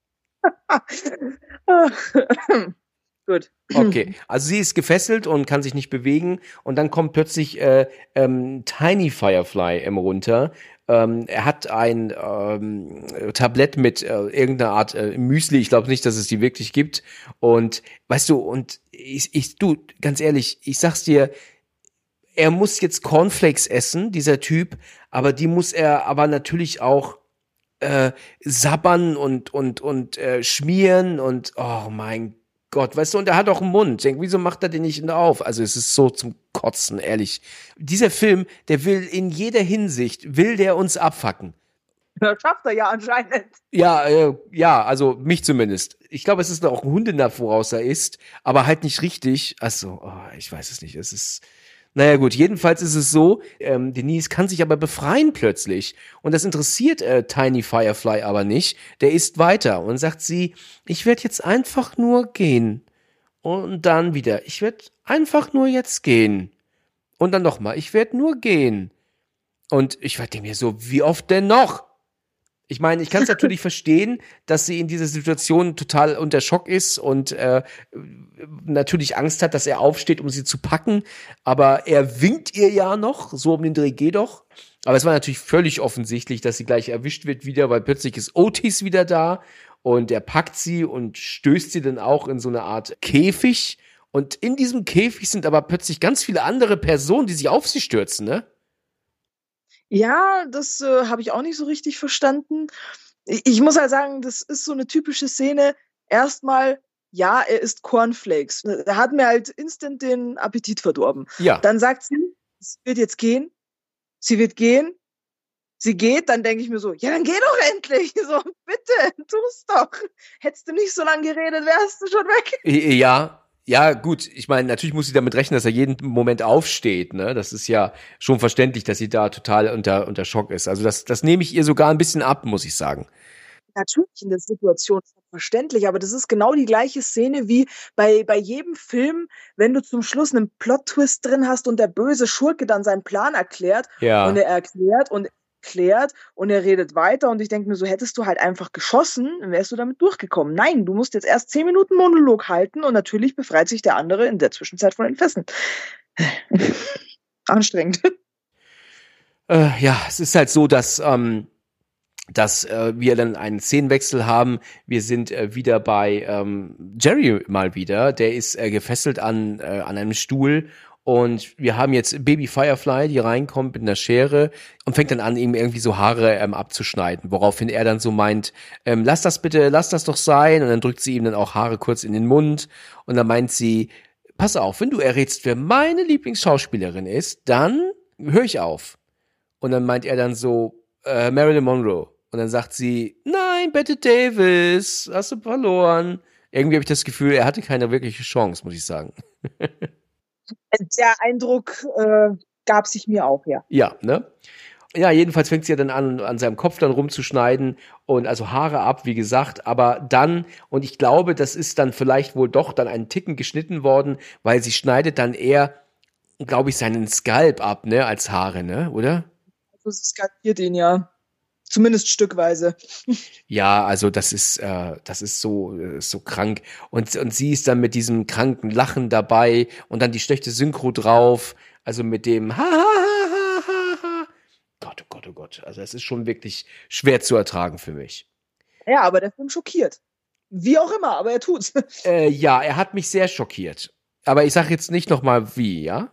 Gut. Okay, also sie ist gefesselt und kann sich nicht bewegen und dann kommt plötzlich äh, ähm, Tiny Firefly ähm, runter. Ähm, er hat ein ähm, Tablett mit äh, irgendeiner Art äh, Müsli. Ich glaube nicht, dass es die wirklich gibt. Und weißt du, und ich, ich, du, ganz ehrlich, ich sag's dir, er muss jetzt Cornflakes essen, dieser Typ, aber die muss er aber natürlich auch äh, sabbern und und und äh, schmieren und oh mein Gott, weißt du, und er hat auch einen Mund. Denk, wieso macht er den nicht auf? Also es ist so zum Kotzen, ehrlich. Dieser Film, der will in jeder Hinsicht, will der uns abfacken. Das schafft er ja anscheinend. Ja, äh, ja, also mich zumindest. Ich glaube, es ist auch ein Hundenapf, woraus er ist, aber halt nicht richtig. Also, oh, ich weiß es nicht. Es ist, naja gut, jedenfalls ist es so, ähm, Denise kann sich aber befreien plötzlich. Und das interessiert äh, Tiny Firefly aber nicht. Der isst weiter und sagt sie, ich werde jetzt einfach nur gehen. Und dann wieder, ich werde einfach nur jetzt gehen. Und dann nochmal, ich werde nur gehen. Und ich denke mir so, wie oft denn noch? Ich meine, ich kann es natürlich verstehen, dass sie in dieser Situation total unter Schock ist und äh, natürlich Angst hat, dass er aufsteht, um sie zu packen. Aber er winkt ihr ja noch, so um den Dreh, geh doch. Aber es war natürlich völlig offensichtlich, dass sie gleich erwischt wird wieder, weil plötzlich ist Otis wieder da und er packt sie und stößt sie dann auch in so eine Art Käfig. Und in diesem Käfig sind aber plötzlich ganz viele andere Personen, die sich auf sie stürzen, ne? Ja, das äh, habe ich auch nicht so richtig verstanden. Ich, ich muss halt sagen, das ist so eine typische Szene. Erstmal, ja, er isst Cornflakes. Er hat mir halt instant den Appetit verdorben. Ja. Dann sagt sie, sie wird jetzt gehen. Sie wird gehen. Sie geht, dann denke ich mir so, ja, dann geh doch endlich. So, bitte, tu's doch. Hättest du nicht so lange geredet, wärst du schon weg. Ja. Ja, gut, ich meine, natürlich muss sie damit rechnen, dass er jeden Moment aufsteht, ne? Das ist ja schon verständlich, dass sie da total unter, unter Schock ist. Also das, das nehme ich ihr sogar ein bisschen ab, muss ich sagen. Natürlich in der Situation ist das verständlich, aber das ist genau die gleiche Szene wie bei, bei jedem Film, wenn du zum Schluss einen Plot-Twist drin hast und der böse Schurke dann seinen Plan erklärt Ja. und er erklärt und erklärt und er redet weiter und ich denke mir so, hättest du halt einfach geschossen, dann wärst du damit durchgekommen. Nein, du musst jetzt erst zehn Minuten Monolog halten und natürlich befreit sich der andere in der Zwischenzeit von den Fesseln. Anstrengend. Äh, ja, es ist halt so, dass ähm, dass äh, wir dann einen Szenenwechsel haben. Wir sind äh, wieder bei ähm, Jerry mal wieder. Der ist äh, gefesselt an äh, an einem Stuhl. Und wir haben jetzt Baby Firefly, die reinkommt mit einer Schere und fängt dann an, ihm irgendwie so Haare ähm, abzuschneiden. Woraufhin er dann so meint, ähm, lass das bitte, lass das doch sein. Und dann drückt sie ihm dann auch Haare kurz in den Mund. Und dann meint sie, pass auf, wenn du errätst, wer meine Lieblingsschauspielerin ist, dann höre ich auf. Und dann meint er dann so, äh, Marilyn Monroe. Und dann sagt sie, nein, Bette Davis, hast du verloren. Irgendwie habe ich das Gefühl, er hatte keine wirkliche Chance, muss ich sagen. Der Eindruck äh, gab sich mir auch, ja. Ja, ne? Ja, jedenfalls fängt sie ja dann an, an seinem Kopf dann rumzuschneiden und also Haare ab, wie gesagt, aber dann, und ich glaube, das ist dann vielleicht wohl doch dann einen Ticken geschnitten worden, weil sie schneidet dann eher, glaube ich, seinen Skalp ab, ne, als Haare, ne, oder? Also sie skaliert ihn ja. Zumindest stückweise. Ja, also das ist, äh, das ist so, äh, so krank. Und, und sie ist dann mit diesem kranken Lachen dabei und dann die schlechte Synchro drauf, also mit dem ha ha ha ha ha ha. Gott, oh Gott, oh Gott. Also es ist schon wirklich schwer zu ertragen für mich. Ja, aber der Film schockiert. Wie auch immer, aber er tut's. Äh, ja, er hat mich sehr schockiert. Aber ich sag jetzt nicht nochmal wie, ja?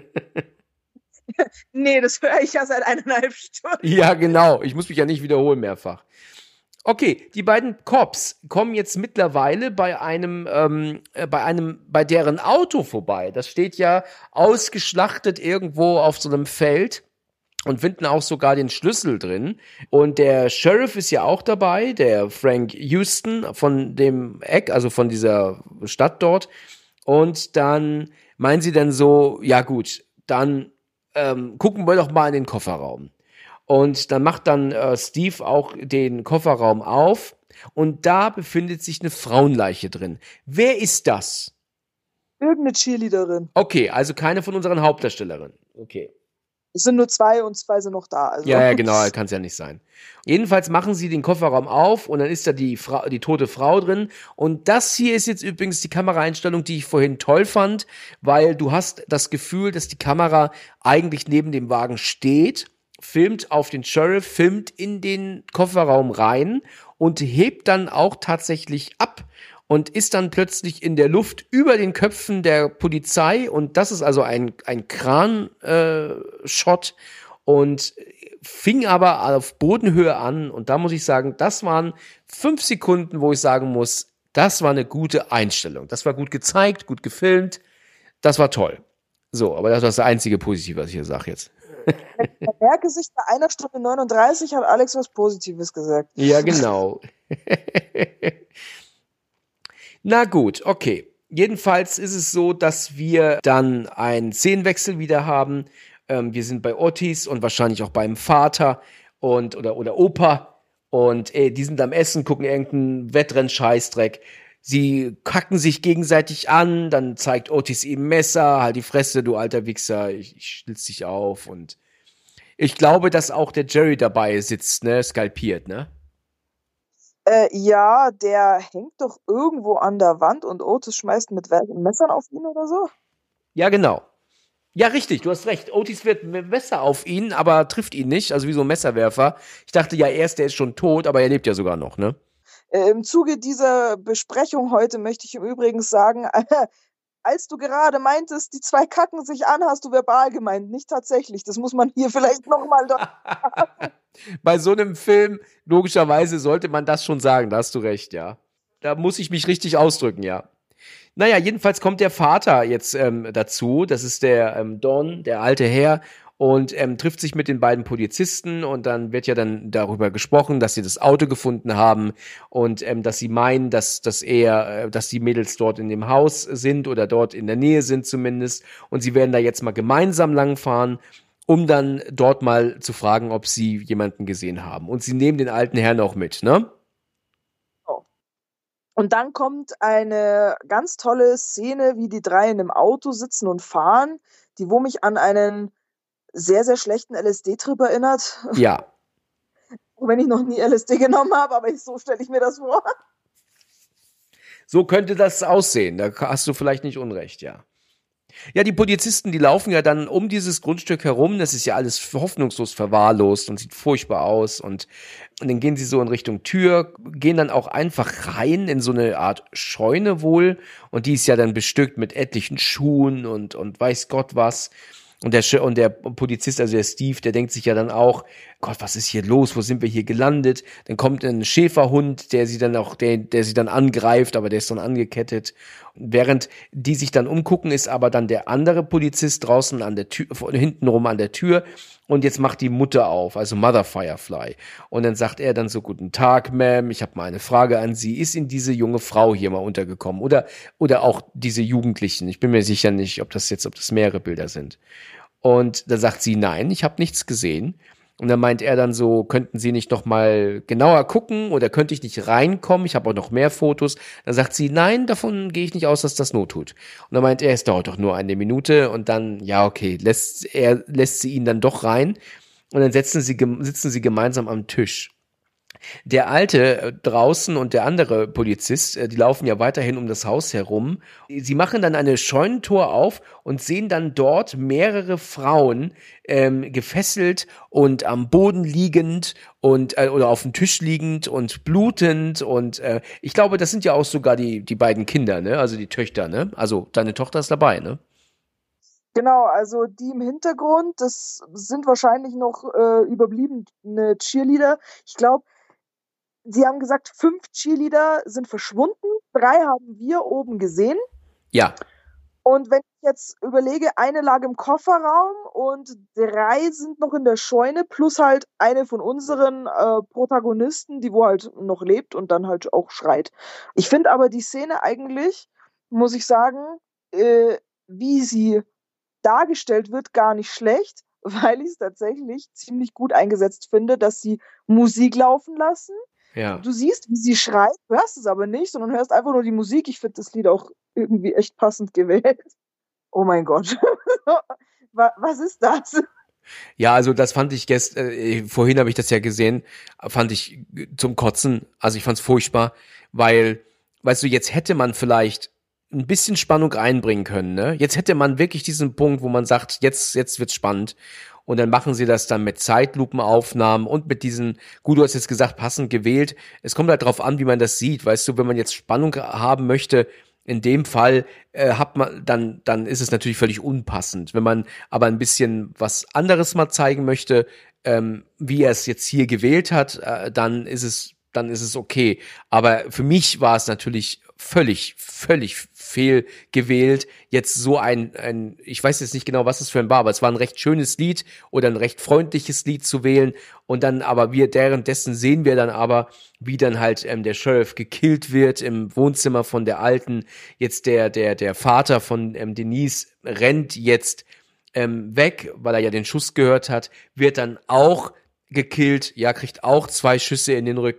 Nee, das höre ich ja seit eineinhalb Stunden. Ja, genau. Ich muss mich ja nicht wiederholen mehrfach. Okay, die beiden Cops kommen jetzt mittlerweile bei einem, ähm, äh, bei einem, bei deren Auto vorbei. Das steht ja ausgeschlachtet irgendwo auf so einem Feld und finden auch sogar den Schlüssel drin. Und der Sheriff ist ja auch dabei, der Frank Houston von dem Eck, also von dieser Stadt dort. Und dann meinen sie dann so, ja gut, dann ähm, gucken wir doch mal in den Kofferraum. Und dann macht dann äh, Steve auch den Kofferraum auf und da befindet sich eine Frauenleiche drin. Wer ist das? Irgendeine Cheerleaderin. Okay, also keine von unseren Hauptdarstellerinnen. Okay. Es sind nur zwei und zwei sind noch da. Also. Ja, ja, genau, kann es ja nicht sein. Jedenfalls machen sie den Kofferraum auf und dann ist da die, Fra- die tote Frau drin. Und das hier ist jetzt übrigens die Kameraeinstellung, die ich vorhin toll fand, weil du hast das Gefühl, dass die Kamera eigentlich neben dem Wagen steht, filmt auf den Sheriff, filmt in den Kofferraum rein und hebt dann auch tatsächlich ab und ist dann plötzlich in der Luft über den Köpfen der Polizei und das ist also ein, ein Kran-Shot äh, und fing aber auf Bodenhöhe an und da muss ich sagen, das waren fünf Sekunden, wo ich sagen muss, das war eine gute Einstellung. Das war gut gezeigt, gut gefilmt, das war toll. So, aber das war das einzige Positive, was ich hier sage jetzt. Ich merke sich, bei einer Stunde neununddreißig hat Alex was Positives gesagt. Ja, genau. Na gut, okay. Jedenfalls ist es so, dass wir dann einen Szenenwechsel wieder haben. Ähm, wir sind bei Otis und wahrscheinlich auch beim Vater und oder oder Opa und äh, die sind am Essen, gucken irgendeinen Wettrennen-Scheißdreck. sie kacken sich gegenseitig an, dann zeigt Otis ihm Messer, halt die Fresse, du alter Wichser, ich, ich schlitz dich auf. Und ich glaube, dass auch der Jerry dabei sitzt, ne, skalpiert, ne? Äh, ja, der hängt doch irgendwo an der Wand und Otis schmeißt mit Messern auf ihn oder so. Ja, genau. Ja, richtig, du hast recht. Otis wird mit Messer auf ihn, aber trifft ihn nicht, also wie so ein Messerwerfer. Ich dachte ja erst, der ist schon tot, aber er lebt ja sogar noch, ne? Äh, Im Zuge dieser Besprechung heute möchte ich im Übrigen sagen, äh, als du gerade meintest, die zwei kacken sich an, hast du verbal gemeint, nicht tatsächlich. Das muss man hier vielleicht nochmal doch. Bei so einem Film, logischerweise sollte man das schon sagen, da hast du recht, ja. Da muss ich mich richtig ausdrücken, ja. Naja, jedenfalls kommt der Vater jetzt ähm, dazu, das ist der ähm, Don, der alte Herr, und ähm, trifft sich mit den beiden Polizisten und dann wird ja dann darüber gesprochen, dass sie das Auto gefunden haben und ähm, dass sie meinen, dass, dass er, äh, dass die Mädels dort in dem Haus sind oder dort in der Nähe sind zumindest und sie werden da jetzt mal gemeinsam langfahren, um dann dort mal zu fragen, ob sie jemanden gesehen haben. Und sie nehmen den alten Herrn auch mit, ne? Und dann kommt eine ganz tolle Szene, wie die drei in einem Auto sitzen und fahren, die wo mich an einen sehr, sehr schlechten L S D-Trip erinnert. Ja. Wenn ich noch nie L S D genommen habe, aber ich, so stelle ich mir das vor. So könnte das aussehen, da hast du vielleicht nicht unrecht, ja. Ja, die Polizisten, die laufen ja dann um dieses Grundstück herum, das ist ja alles hoffnungslos verwahrlost und sieht furchtbar aus und, und dann gehen sie so in Richtung Tür, gehen dann auch einfach rein in so eine Art Scheune wohl und die ist ja dann bestückt mit etlichen Schuhen und, und weiß Gott was. Und der, und der Polizist, also der Steve, der denkt sich ja dann auch, Gott, was ist hier los? Wo sind wir hier gelandet? Dann kommt ein Schäferhund, der sie dann auch, der, der sie dann angreift, aber der ist dann angekettet. Während die sich dann umgucken, ist aber dann der andere Polizist draußen an der Tür, hintenrum an der Tür. Und jetzt macht die Mutter auf, also Mother Firefly. Und dann sagt er dann so, guten Tag, Ma'am, ich habe mal eine Frage an Sie. Ist Ihnen diese junge Frau hier mal untergekommen? Oder, oder auch diese Jugendlichen? Ich bin mir sicher nicht, ob das jetzt, ob das mehrere Bilder sind. Und da sagt sie, nein, ich habe nichts gesehen. Und dann meint er dann so, könnten Sie nicht noch mal genauer gucken oder könnte ich nicht reinkommen? Ich habe auch noch mehr Fotos. Dann sagt sie, nein, davon gehe ich nicht aus, dass das Not tut. Und dann meint er, es dauert doch nur eine Minute. Und dann, ja, okay, lässt er lässt sie ihn dann doch rein. Und dann setzen sie, sitzen sie gemeinsam am Tisch. Der Alte äh, draußen und der andere Polizist, äh, die laufen ja weiterhin um das Haus herum. Sie machen dann eine Scheunentor auf und sehen dann dort mehrere Frauen ähm, gefesselt und am Boden liegend und äh, oder auf dem Tisch liegend und blutend und äh, ich glaube, das sind ja auch sogar die die beiden Kinder, ne? Also die Töchter, ne? Also deine Tochter ist dabei, ne? Genau, also die im Hintergrund, das sind wahrscheinlich noch äh, überbliebene Cheerleader. Ich glaube, Sie haben gesagt, fünf Cheerleader sind verschwunden, drei haben wir oben gesehen. Ja. Und wenn ich jetzt überlege, eine lag im Kofferraum und drei sind noch in der Scheune, plus halt eine von unseren äh, Protagonisten, die wo halt noch lebt und dann halt auch schreit. Ich finde aber die Szene eigentlich, muss ich sagen, äh, wie sie dargestellt wird, gar nicht schlecht, weil ich es tatsächlich ziemlich gut eingesetzt finde, dass sie Musik laufen lassen. Ja. Du siehst, wie sie schreit, hörst es aber nicht, sondern hörst einfach nur die Musik. Ich finde das Lied auch irgendwie echt passend gewählt. Oh mein Gott. Was ist das? Ja, also das fand ich gestern, äh, vorhin habe ich das ja gesehen, fand ich zum Kotzen. Also ich fand's furchtbar, weil, weißt du, jetzt hätte man vielleicht ein bisschen Spannung reinbringen können, ne? Jetzt hätte man wirklich diesen Punkt, wo man sagt, jetzt, jetzt wird's spannend. Und dann machen sie das dann mit Zeitlupenaufnahmen und mit diesen, gut, du hast jetzt gesagt, passend gewählt. Es kommt halt drauf an, wie man das sieht. Weißt du, wenn man jetzt Spannung haben möchte, in dem Fall äh, hat man, dann, dann ist es natürlich völlig unpassend. Wenn man aber ein bisschen was anderes mal zeigen möchte, ähm, wie er es jetzt hier gewählt hat, äh, dann ist es, dann ist es okay. Aber für mich war es natürlich völlig, völlig fehl gewählt. Jetzt so ein, ein, ich weiß jetzt nicht genau, was es für ein war, aber es war ein recht schönes Lied oder ein recht freundliches Lied zu wählen. Und dann aber wir, währenddessen sehen wir dann aber, wie dann halt ähm, der Sheriff gekillt wird im Wohnzimmer von der Alten. Jetzt der, der, der Vater von ähm, Denise rennt jetzt ähm, weg, weil er ja den Schuss gehört hat, wird dann auch gekillt, ja, kriegt auch zwei Schüsse in den Rücken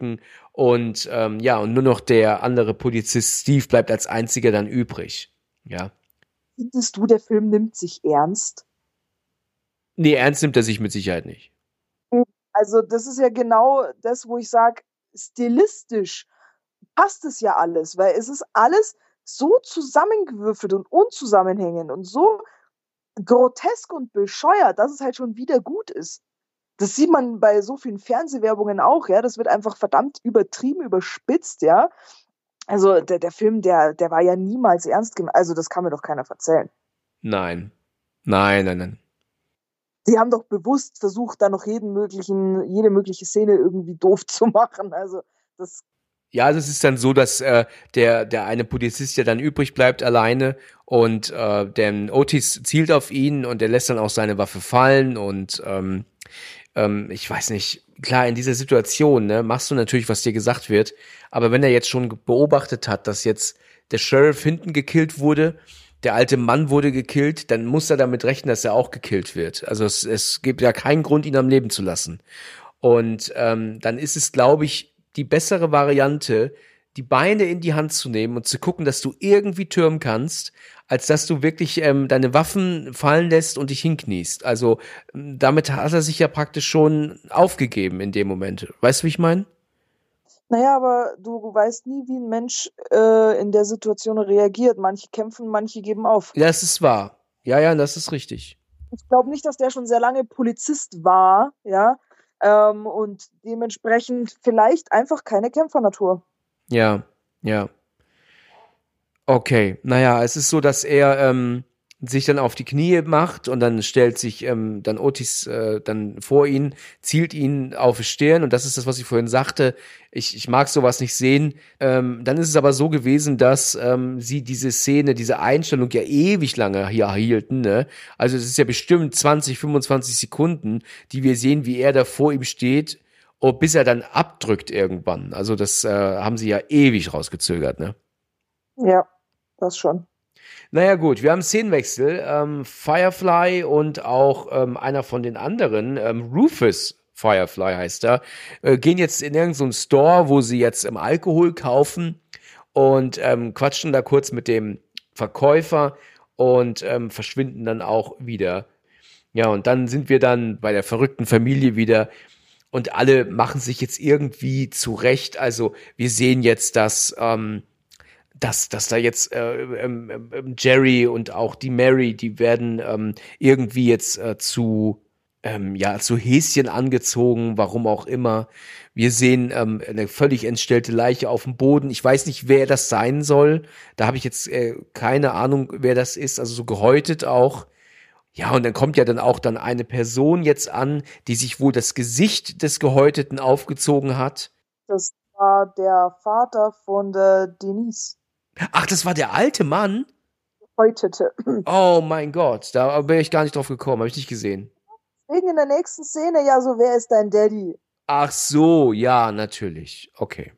Und ähm, ja, und nur noch der andere Polizist Steve bleibt als einziger dann übrig. Ja. Findest du, der Film nimmt sich ernst? Nee, ernst nimmt er sich mit Sicherheit nicht. Also das ist ja genau das, wo ich sage, stilistisch passt es ja alles, weil es ist alles so zusammengewürfelt und unzusammenhängend und so grotesk und bescheuert, dass es halt schon wieder gut ist. Das sieht man bei so vielen Fernsehwerbungen auch, ja. Das wird einfach verdammt übertrieben, überspitzt, ja. Also der, der Film, der, der war ja niemals ernst gemeint. Also das kann mir doch keiner erzählen. Nein. Nein, nein, nein. Die haben doch bewusst versucht, da noch jeden möglichen, jede mögliche Szene irgendwie doof zu machen. Also das. Ja, also es ist dann so, dass äh, der der eine Polizist ja dann übrig bleibt alleine und äh, der Otis zielt auf ihn und er lässt dann auch seine Waffe fallen und ähm, ähm, ich weiß nicht, klar, in dieser Situation, ne, machst du natürlich, was dir gesagt wird, aber wenn er jetzt schon beobachtet hat, dass jetzt der Sheriff hinten gekillt wurde, der alte Mann wurde gekillt, dann muss er damit rechnen, dass er auch gekillt wird. Also es, es gibt ja keinen Grund, ihn am Leben zu lassen. Und ähm, dann ist es, glaube ich, die bessere Variante, die Beine in die Hand zu nehmen und zu gucken, dass du irgendwie türmen kannst, als dass du wirklich ähm, deine Waffen fallen lässt und dich hinkniest. Also damit hat er sich ja praktisch schon aufgegeben in dem Moment. Weißt du, wie ich meine? Naja, aber du weißt nie, wie ein Mensch äh, in der Situation reagiert. Manche kämpfen, manche geben auf. Das ist wahr. Ja, ja, das ist richtig. Ich glaube nicht, dass der schon sehr lange Polizist war, ja, ähm, und dementsprechend vielleicht einfach keine Kämpfernatur. Ja, ja. Okay, naja, es ist so, dass er ähm, sich dann auf die Knie macht und dann stellt sich ähm, dann Otis äh, dann vor ihn, zielt ihn auf die Stirn und das ist das, was ich vorhin sagte, ich, ich mag sowas nicht sehen. Ähm, dann ist es aber so gewesen, dass ähm, sie diese Szene, diese Einstellung ja ewig lange hier hielten, ne? Also es ist ja bestimmt zwanzig, fünfundzwanzig Sekunden, die wir sehen, wie er da vor ihm steht, oh, bis er dann abdrückt irgendwann. Also das äh, haben sie ja ewig rausgezögert, ne? Ja, das schon. Naja gut, wir haben Szenenwechsel. Ähm, Firefly und auch ähm, einer von den anderen, ähm, Rufus Firefly heißt er, äh, gehen jetzt in irgendeinen Store, wo sie jetzt ähm, Alkohol kaufen und ähm, quatschen da kurz mit dem Verkäufer und ähm, verschwinden dann auch wieder. Ja, und dann sind wir dann bei der verrückten Familie wieder und alle machen sich jetzt irgendwie zurecht. Also wir sehen jetzt, dass ähm, dass, dass da jetzt äh, ähm, ähm, Jerry und auch die Mary, die werden ähm, irgendwie jetzt äh, zu ähm, ja zu Häschen angezogen, warum auch immer. Wir sehen ähm, eine völlig entstellte Leiche auf dem Boden. Ich weiß nicht, wer das sein soll. Da habe ich jetzt äh, keine Ahnung, wer das ist. Also so gehäutet auch. Ja, und dann kommt ja dann auch dann eine Person jetzt an, die sich wohl das Gesicht des Gehäuteten aufgezogen hat. Das war der Vater von der Denise. Ach, das war der alte Mann? Häutete. Oh mein Gott, da bin ich gar nicht drauf gekommen, habe ich nicht gesehen. Deswegen in der nächsten Szene ja so, wer ist dein Daddy? Ach so, ja, natürlich. Okay.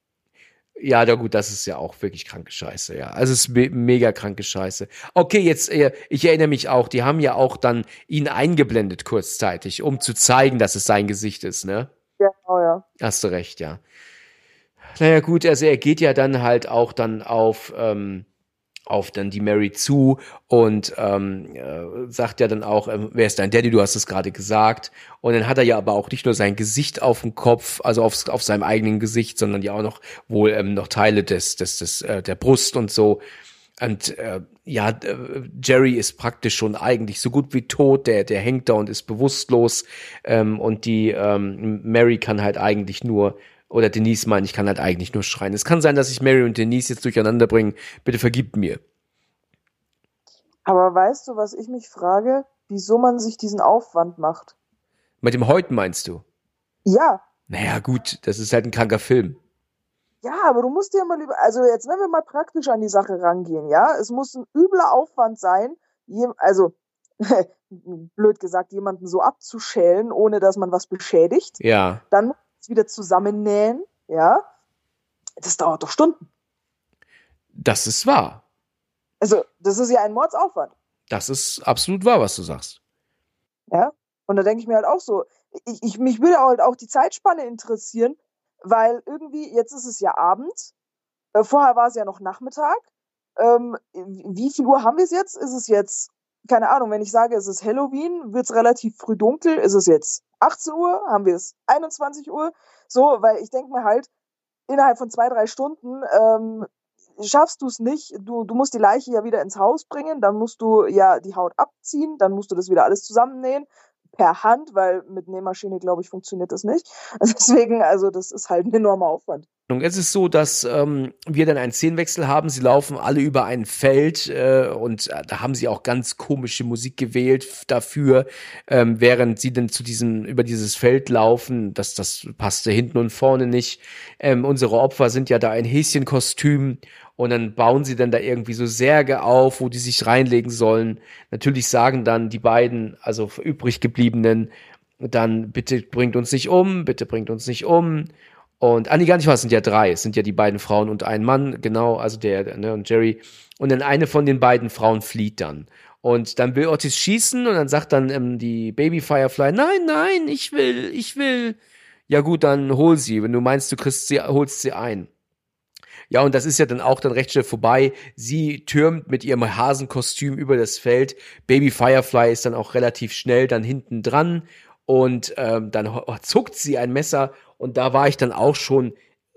Ja, da gut, das ist ja auch wirklich kranke Scheiße, ja. Also es ist me- mega kranke Scheiße. Okay, jetzt, äh, ich erinnere mich auch, die haben ja auch dann ihn eingeblendet kurzzeitig, um zu zeigen, dass es sein Gesicht ist, ne? Genau, ja. Hast du recht, ja. Naja gut, also er geht ja dann halt auch dann auf, ähm, auf dann die Mary zu und ähm, äh, sagt ja dann auch, ähm, wer ist dein Daddy, du hast es gerade gesagt. Und dann hat er ja aber auch nicht nur sein Gesicht auf dem Kopf, also auf, auf seinem eigenen Gesicht, sondern ja auch noch wohl ähm, noch Teile des, des, des äh, der Brust und so. Und äh, ja, äh, Jerry ist praktisch schon eigentlich so gut wie tot, der, der hängt da und ist bewusstlos. Ähm, und die ähm, Mary kann halt eigentlich nur Oder Denise meine ich, kann halt eigentlich nur schreien. Es kann sein, dass ich Mary und Denise jetzt durcheinander bringe. Bitte vergib mir. Aber weißt du, was ich mich frage? Wieso man sich diesen Aufwand macht? Mit dem Häuten meinst du? Ja. Naja, gut, das ist halt ein kranker Film. Ja, aber du musst dir mal über, also jetzt, wenn wir mal praktisch an die Sache rangehen, ja, es muss ein übler Aufwand sein, je, also, blöd gesagt, jemanden so abzuschälen, ohne dass man was beschädigt. Ja. Dann muss man es wieder zusammennähen, ja. Das dauert doch Stunden. Das ist wahr. Also, das ist ja ein Mordsaufwand. Das ist absolut wahr, was du sagst. Ja. Und da denke ich mir halt auch so, ich, ich, mich würde halt auch die Zeitspanne interessieren, weil irgendwie, jetzt ist es ja Abend, äh, vorher war es ja noch Nachmittag. Ähm, wie viel Uhr haben wir es jetzt? Ist es jetzt, keine Ahnung, wenn ich sage, es ist Halloween, wird es relativ früh dunkel. Ist es jetzt achtzehn Uhr? Haben wir es einundzwanzig Uhr? So, weil ich denke mir halt, innerhalb von zwei, drei Stunden ähm, schaffst du es nicht. Du, du musst die Leiche ja wieder ins Haus bringen, dann musst du ja die Haut abziehen, dann musst du das wieder alles zusammennähen. Per Hand, weil mit Nähmaschine, glaube ich, funktioniert das nicht. Also deswegen, also das ist halt ein enormer Aufwand. Es ist so, dass ähm, wir dann einen Szenenwechsel haben. Sie laufen alle über ein Feld äh, und äh, da haben sie auch ganz komische Musik gewählt dafür, ähm, während sie dann zu diesem über dieses Feld laufen. Das das passte hinten und vorne nicht. Ähm, unsere Opfer sind ja da in Häschenkostüm und dann bauen sie dann da irgendwie so Särge auf, wo die sich reinlegen sollen. Natürlich sagen dann die beiden, also übrig gebliebenen, dann bitte bringt uns nicht um, bitte bringt uns nicht um. Und, ah, nee, gar nicht wahr, es sind ja drei. Es sind ja die beiden Frauen und ein Mann, genau, also der, ne, und Jerry. Und dann eine von den beiden Frauen flieht dann. Und dann will Otis schießen und dann sagt dann ähm, die Baby Firefly, nein, nein, ich will, ich will. Ja gut, dann hol sie. Wenn du meinst, du kriegst sie, holst sie ein. Ja, und das ist ja dann auch dann recht schnell vorbei. Sie türmt mit ihrem Hasenkostüm über das Feld. Baby Firefly ist dann auch relativ schnell dann hinten dran. Und ähm, dann zuckt sie ein Messer und da war ich dann auch schon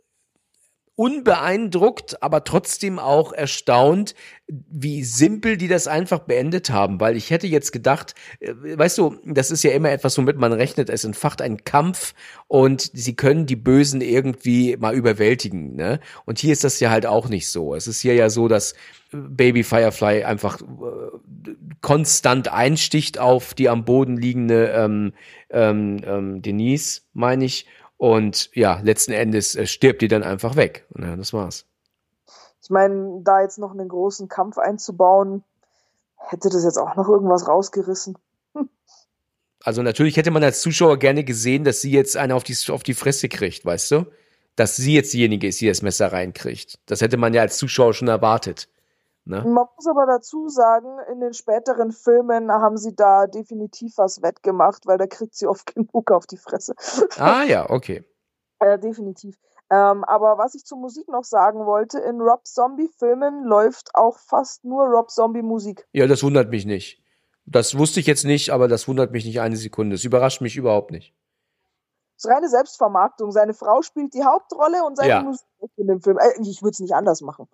unbeeindruckt, aber trotzdem auch erstaunt, wie simpel die das einfach beendet haben, weil ich hätte jetzt gedacht, äh, weißt du, das ist ja immer etwas, womit man rechnet, es entfacht einen Kampf und sie können die Bösen irgendwie mal überwältigen, ne? Und hier ist das ja halt auch nicht so. Es ist hier ja so, dass Baby Firefly einfach äh, konstant einsticht auf die am Boden liegende ähm, ähm, ähm, Denise, meine ich. Und ja, letzten Endes äh, stirbt die dann einfach weg. Und ja, das war's. Ich meine, da jetzt noch einen großen Kampf einzubauen, hätte das jetzt auch noch irgendwas rausgerissen. Hm. Also natürlich hätte man als Zuschauer gerne gesehen, dass sie jetzt eine auf die, auf die Fresse kriegt, weißt du? Dass sie jetzt diejenige ist, die das Messer reinkriegt. Das hätte man ja als Zuschauer schon erwartet. Ne? Man muss aber dazu sagen, in den späteren Filmen haben sie da definitiv was wettgemacht, weil da kriegt sie oft genug auf die Fresse. Ah ja, okay. äh, definitiv. Ähm, aber was ich zur Musik noch sagen wollte, in Rob Zombie-Filmen läuft auch fast nur Rob Zombie-Musik. Ja, das wundert mich nicht. Das wusste ich jetzt nicht, aber das wundert mich nicht eine Sekunde. Es überrascht mich überhaupt nicht. Das ist reine Selbstvermarktung. Seine Frau spielt die Hauptrolle und seine Ja. Musik in dem Film. Äh, ich würde es nicht anders machen.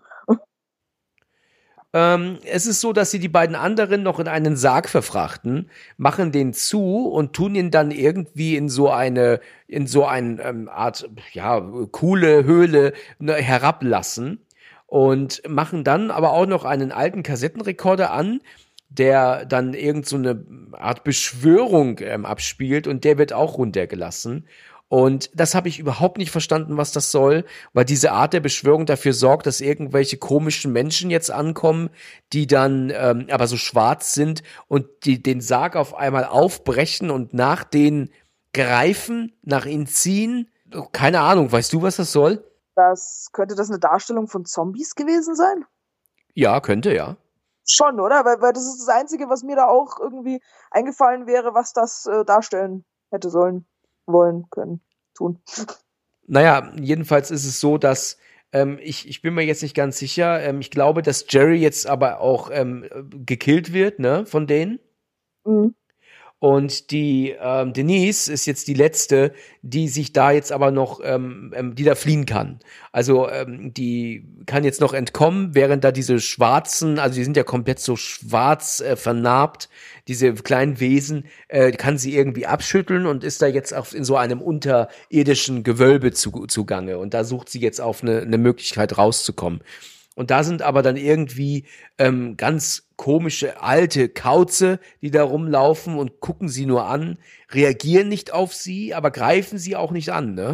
Ähm, es ist so, dass sie die beiden anderen noch in einen Sarg verfrachten, machen den zu und tun ihn dann irgendwie in so eine, in so eine ähm, Art, ja, coole Höhle ne, herablassen und machen dann aber auch noch einen alten Kassettenrekorder an, der dann irgend so eine Art Beschwörung ähm, abspielt und der wird auch runtergelassen. Und das habe ich überhaupt nicht verstanden, was das soll, weil diese Art der Beschwörung dafür sorgt, dass irgendwelche komischen Menschen jetzt ankommen, die dann ähm, aber so schwarz sind und die den Sarg auf einmal aufbrechen und nach denen greifen, nach ihnen ziehen. Keine Ahnung, weißt du, was das soll? Das, könnte das eine Darstellung von Zombies gewesen sein? Ja, könnte, ja. Schon, oder? Weil, weil das ist das Einzige, was mir da auch irgendwie eingefallen wäre, was das äh, darstellen hätte sollen, wollen, können, tun. Naja, jedenfalls ist es so, dass ähm, ich, ich bin mir jetzt nicht ganz sicher, ähm, ich glaube, dass Jerry jetzt aber auch ähm, gekillt wird, ne, von denen. Mhm. Und die ähm, Denise ist jetzt die letzte, die sich da jetzt aber noch, ähm, ähm, die da fliehen kann. Also ähm, die kann jetzt noch entkommen, während da diese schwarzen, also die sind ja komplett so schwarz äh, vernarbt, diese kleinen Wesen, äh, kann sie irgendwie abschütteln und ist da jetzt auch in so einem unterirdischen Gewölbe zu, zugange. Und da sucht sie jetzt auf eine, eine Möglichkeit rauszukommen. Und da sind aber dann irgendwie ähm, ganz komische alte Kauze, die da rumlaufen und gucken sie nur an, reagieren nicht auf sie, aber greifen sie auch nicht an, ne?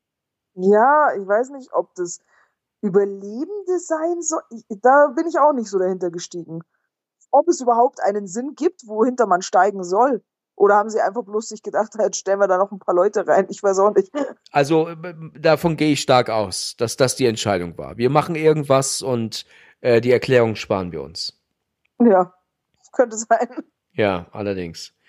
Ja, ich weiß nicht, ob das Überlebende sein soll. Ich, da bin ich auch nicht so dahinter gestiegen. Ob es überhaupt einen Sinn gibt, wohinter man steigen soll. Oder haben sie einfach bloß sich gedacht, jetzt stellen wir da noch ein paar Leute rein? Ich weiß auch nicht. Also äh, davon gehe ich stark aus, dass das die Entscheidung war. Wir machen irgendwas und äh, die Erklärung sparen wir uns. Ja, könnte sein. Ja, allerdings.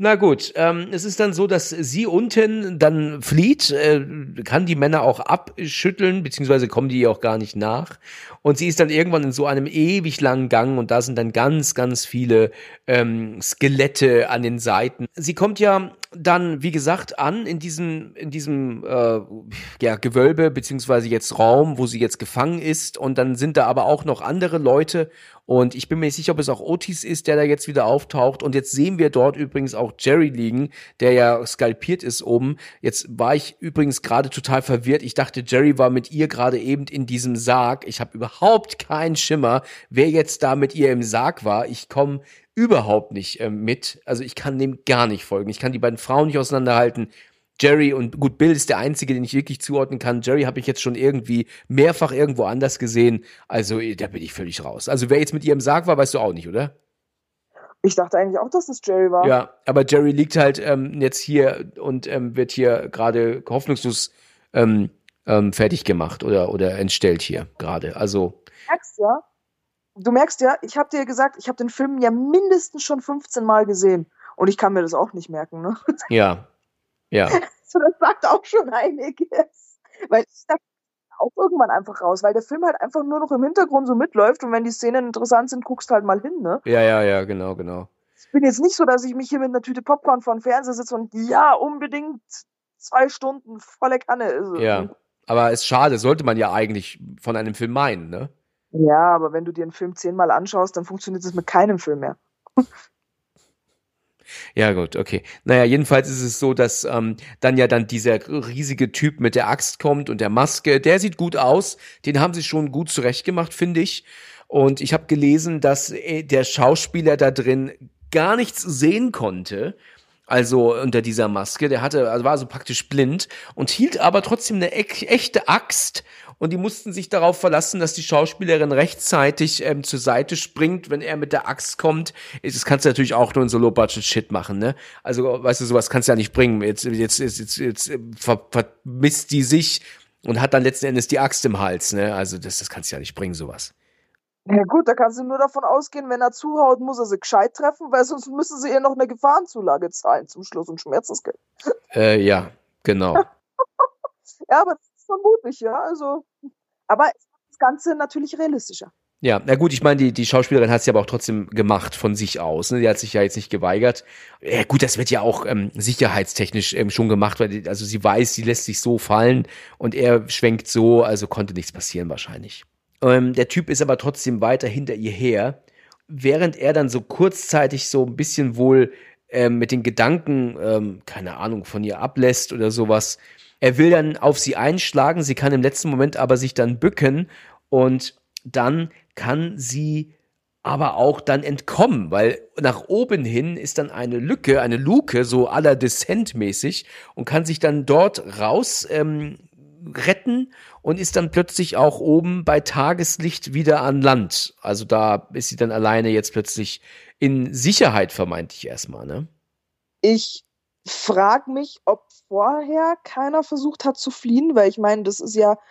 Na gut, ähm, es ist dann so, dass sie unten dann flieht, äh, kann die Männer auch abschütteln, beziehungsweise kommen die ihr auch gar nicht nach. Und sie ist dann irgendwann in so einem ewig langen Gang und da sind dann ganz, ganz viele ähm, Skelette an den Seiten. Sie kommt ja dann, wie gesagt, an in diesem, in diesem äh, ja, Gewölbe, beziehungsweise jetzt Raum, wo sie jetzt gefangen ist. Und dann sind da aber auch noch andere Leute. Und ich bin mir nicht sicher, ob es auch Otis ist, der da jetzt wieder auftaucht. Und jetzt sehen wir dort übrigens auch Jerry liegen, der ja skalpiert ist oben. Jetzt war ich übrigens gerade total verwirrt. Ich dachte, Jerry war mit ihr gerade eben in diesem Sarg. Ich habe überhaupt keinen Schimmer, wer jetzt da mit ihr im Sarg war. Ich komme überhaupt nicht äh, mit. Also ich kann dem gar nicht folgen. Ich kann die beiden Frauen nicht auseinanderhalten. Jerry und gut, Bill ist der Einzige, den ich wirklich zuordnen kann. Jerry habe ich jetzt schon irgendwie mehrfach irgendwo anders gesehen. Also da bin ich völlig raus. Also wer jetzt mit ihr im Sarg war, weißt du auch nicht, oder? Ich dachte eigentlich auch, dass das Jerry war. Ja, aber Jerry liegt halt ähm, jetzt hier und ähm, wird hier gerade hoffnungslos ähm, ähm, fertig gemacht oder, oder entstellt hier gerade. Also Du merkst ja, du merkst ja, ich habe dir gesagt, ich habe den Film ja mindestens schon fünfzehn Mal gesehen. Und ich kann mir das auch nicht merken, ne? ja, ja. So, das sagt auch schon einiges. Weil ich dachte auch irgendwann einfach raus, weil der Film halt einfach nur noch im Hintergrund so mitläuft und wenn die Szenen interessant sind, guckst du halt mal hin, ne? Ja, ja, ja, genau, genau. Ich bin jetzt nicht so, dass ich mich hier mit einer Tüte Popcorn vor dem Fernseher sitze und ja, unbedingt zwei Stunden volle Kanne ist. Ja, aber ist schade, sollte man ja eigentlich von einem Film meinen, ne? Ja, aber wenn du dir einen Film zehnmal anschaust, dann funktioniert es mit keinem Film mehr. Ja gut, okay. Naja, jedenfalls ist es so, dass ähm, dann ja dann dieser riesige Typ mit der Axt kommt und der Maske, der sieht gut aus, den haben sie schon gut zurechtgemacht, finde ich. Und ich habe gelesen, dass äh, der Schauspieler da drin gar nichts sehen konnte, also unter dieser Maske, der hatte, also war so praktisch blind und hielt aber trotzdem eine e- echte Axt und die mussten sich darauf verlassen, dass die Schauspielerin rechtzeitig ähm, zur Seite springt, wenn er mit der Axt kommt. Das kannst du natürlich auch nur in so Low-Budget-Shit machen, ne? Also, weißt du, sowas kannst du ja nicht bringen. Jetzt, jetzt, jetzt, jetzt, jetzt ver- vermisst die sich und hat dann letzten Endes die Axt im Hals, ne? Also, das, das kannst du ja nicht bringen, sowas. Ja gut, da kannst du nur davon ausgehen, wenn er zuhaut, muss er sie gescheit treffen, weil sonst müssen sie ihr noch eine Gefahrenzulage zahlen zum Schluss und Schmerzensgeld. Äh, ja, genau. Ja, aber das ist vermutlich, ja, also. Aber es macht das Ganze natürlich realistischer. Ja, na gut, ich meine, die, die Schauspielerin hat es ja aber auch trotzdem gemacht von sich aus. Ne? Die hat sich ja jetzt nicht geweigert. Ja, gut, das wird ja auch ähm, sicherheitstechnisch ähm, schon gemacht, weil die, also sie weiß, sie lässt sich so fallen und er schwenkt so, also konnte nichts passieren wahrscheinlich. Ähm, der Typ ist aber trotzdem weiter hinter ihr her, während er dann so kurzzeitig so ein bisschen wohl ähm, mit den Gedanken, ähm, keine Ahnung, von ihr ablässt oder sowas. Er will dann auf sie einschlagen, sie kann im letzten Moment aber sich dann bücken und dann kann sie aber auch dann entkommen, weil nach oben hin ist dann eine Lücke, eine Luke, so à la Descent-mäßig und kann sich dann dort raus ähm, retten und ist dann plötzlich auch oben bei Tageslicht wieder an Land. Also da ist sie dann alleine jetzt plötzlich in Sicherheit, vermeintlich erstmal, ne? Ich frage mich, ob vorher keiner versucht hat zu fliehen, weil ich meine, das ist ja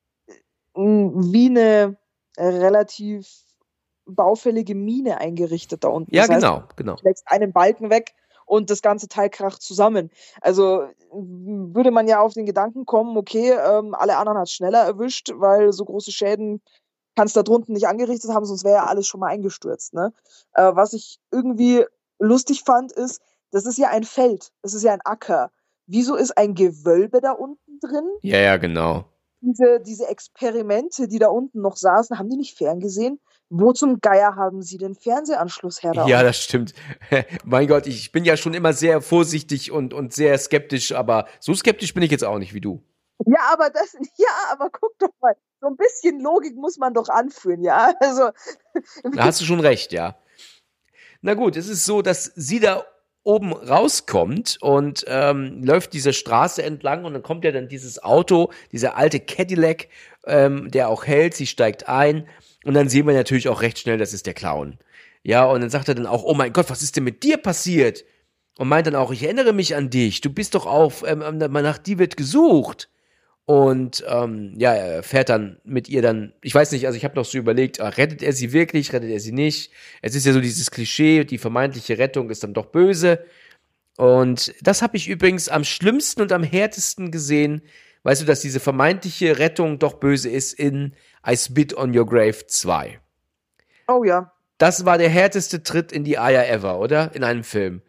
mm, wie eine relativ baufällige Mine eingerichtet da unten. Ja, Das heißt, genau, genau. du legst einen Balken weg und das ganze Teil kracht zusammen. Also m, würde man ja auf den Gedanken kommen, okay, ähm, alle anderen hat es schneller erwischt, weil so große Schäden kannst da drunten nicht angerichtet haben, sonst wäre ja alles schon mal eingestürzt. Ne? Äh, was ich irgendwie lustig fand, ist, das ist ja ein Feld, das ist ja ein Acker. Wieso ist ein Gewölbe da unten drin? Ja, ja, genau. Diese, diese Experimente, die da unten noch saßen, haben die nicht ferngesehen? Wo zum Geier haben sie den Fernsehanschluss her? Da Ja, unten? das stimmt. Mein Gott, ich bin ja schon immer sehr vorsichtig und, und sehr skeptisch, aber so skeptisch bin ich jetzt auch nicht wie du. Ja, aber das, ja, aber guck doch mal, so ein bisschen Logik muss man doch anführen, ja? Also, Da hast du schon recht, ja. Na gut, es ist so, dass sie da oben rauskommt und ähm, läuft diese Straße entlang und dann kommt ja dann dieses Auto, dieser alte Cadillac, ähm, der auch hält, sie steigt ein und dann sehen wir natürlich auch recht schnell, das ist der Clown. Ja, und dann sagt er dann auch, oh mein Gott, was ist denn mit dir passiert? Und meint dann auch, ich erinnere mich an dich, du bist doch auf, ähm, nach dir wird gesucht. Und ähm, ja, er fährt dann mit ihr dann, ich weiß nicht, also ich habe noch so überlegt, ach, rettet er sie wirklich, rettet er sie nicht? Es ist ja so dieses Klischee, die vermeintliche Rettung ist dann doch böse. Und das habe ich übrigens am schlimmsten und am härtesten gesehen, weißt du, dass diese vermeintliche Rettung doch böse ist in I Spit on Your Grave zwei. Oh ja. Das war der härteste Tritt in die Eier ever, oder? In einem Film.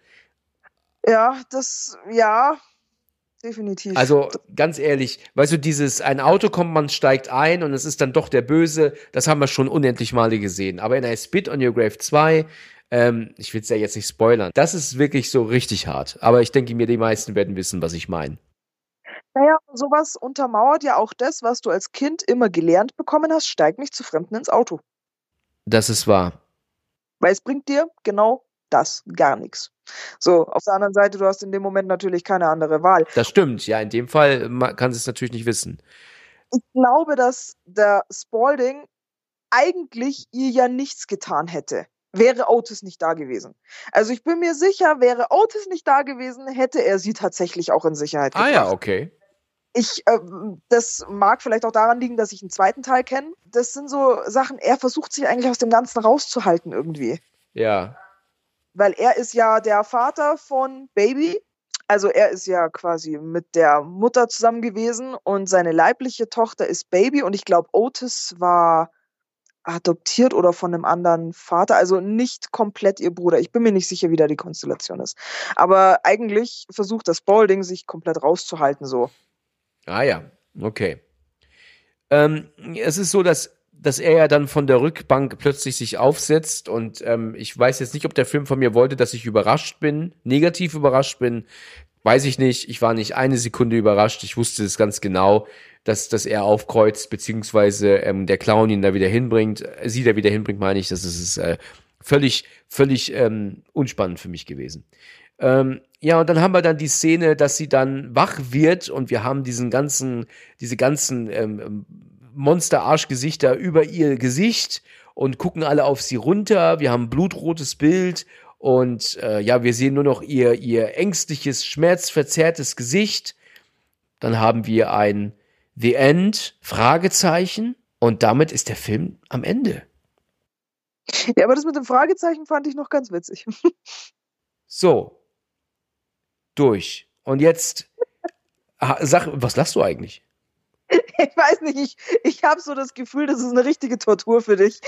Ja, das, ja, definitiv. Also ganz ehrlich, weißt du, dieses, ein Auto kommt, man steigt ein und es ist dann doch der Böse, das haben wir schon unendlich Male gesehen. Aber in I Spit on Your Grave zwei, ähm, ich will es ja jetzt nicht spoilern, das ist wirklich so richtig hart. Aber ich denke mir, die meisten werden wissen, was ich meine. Naja, sowas untermauert ja auch das, was du als Kind immer gelernt bekommen hast, steig nicht zu Fremden ins Auto. Das ist wahr. Weil es bringt dir genau das, gar nichts. So, auf der anderen Seite, du hast in dem Moment natürlich keine andere Wahl. Das stimmt, ja, in dem Fall ma- kann sie es natürlich nicht wissen. Ich glaube, dass der Spalding eigentlich ihr ja nichts getan hätte, wäre Otis nicht da gewesen. Also ich bin mir sicher, wäre Otis nicht da gewesen, hätte er sie tatsächlich auch in Sicherheit gebracht. Ah ja, okay. Ich, äh, das mag vielleicht auch daran liegen, dass ich einen zweiten Teil kenne. Das sind so Sachen, er versucht sich eigentlich aus dem Ganzen rauszuhalten irgendwie. Ja. Weil er ist ja der Vater von Baby. Also er ist ja quasi mit der Mutter zusammen gewesen und seine leibliche Tochter ist Baby. Und ich glaube, Otis war adoptiert oder von einem anderen Vater. Also nicht komplett ihr Bruder. Ich bin mir nicht sicher, wie da die Konstellation ist. Aber eigentlich versucht das Spalding, sich komplett rauszuhalten so. Ah ja, okay. Ähm, es ist so, dass, dass er ja dann von der Rückbank plötzlich sich aufsetzt und ähm, ich weiß jetzt nicht, ob der Film von mir wollte, dass ich überrascht bin, negativ überrascht bin, weiß ich nicht. Ich war nicht eine Sekunde überrascht. Ich wusste es ganz genau, dass, dass er aufkreuzt, beziehungsweise ähm, der Clown ihn da wieder hinbringt, äh, sie da wieder hinbringt, meine ich. Das ist äh, völlig, völlig ähm, unspannend für mich gewesen. Ähm, ja, und dann haben wir dann die Szene, dass sie dann wach wird und wir haben diesen ganzen, diese ganzen ähm, Monster-Arschgesichter über ihr Gesicht und gucken alle auf sie runter. Wir haben ein blutrotes Bild und äh, ja, wir sehen nur noch ihr, ihr ängstliches, schmerzverzerrtes Gesicht. Dann haben wir ein The End, Fragezeichen und damit ist der Film am Ende. Ja, aber das mit dem Fragezeichen fand ich noch ganz witzig. So. Durch. Und jetzt, sag, was lachst du eigentlich? Ich weiß nicht, ich, ich habe so das Gefühl, das ist eine richtige Tortur für dich.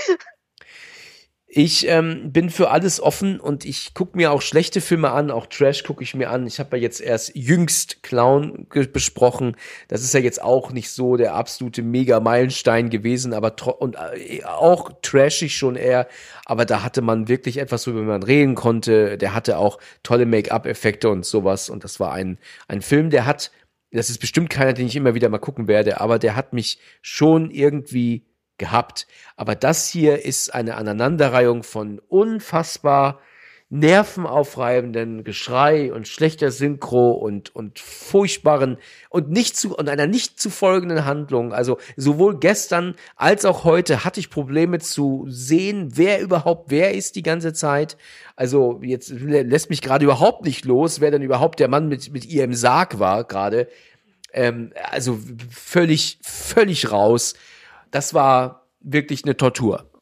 Ich ähm, bin für alles offen und ich gucke mir auch schlechte Filme an, auch Trash gucke ich mir an. Ich habe ja jetzt erst jüngst Clown ge- besprochen. Das ist ja jetzt auch nicht so der absolute Mega-Meilenstein gewesen, aber tro- und äh, auch trashig schon eher. Aber da hatte man wirklich etwas, worüber man reden konnte. Der hatte auch tolle Make-up-Effekte und sowas. Und das war ein ein Film, der hat, das ist bestimmt keiner, den ich immer wieder mal gucken werde, aber der hat mich schon irgendwie gehabt. Aber das hier ist eine Aneinanderreihung von unfassbar nervenaufreibenden Geschrei und schlechter Synchro und und furchtbaren und nicht zu und einer nicht zu folgenden Handlung. Also sowohl gestern als auch heute hatte ich Probleme zu sehen, wer überhaupt wer ist die ganze Zeit. Also jetzt lässt mich gerade überhaupt nicht los, wer denn überhaupt der Mann mit mit ihr im Sarg war gerade. Ähm, also völlig völlig raus. Das war wirklich eine Tortur.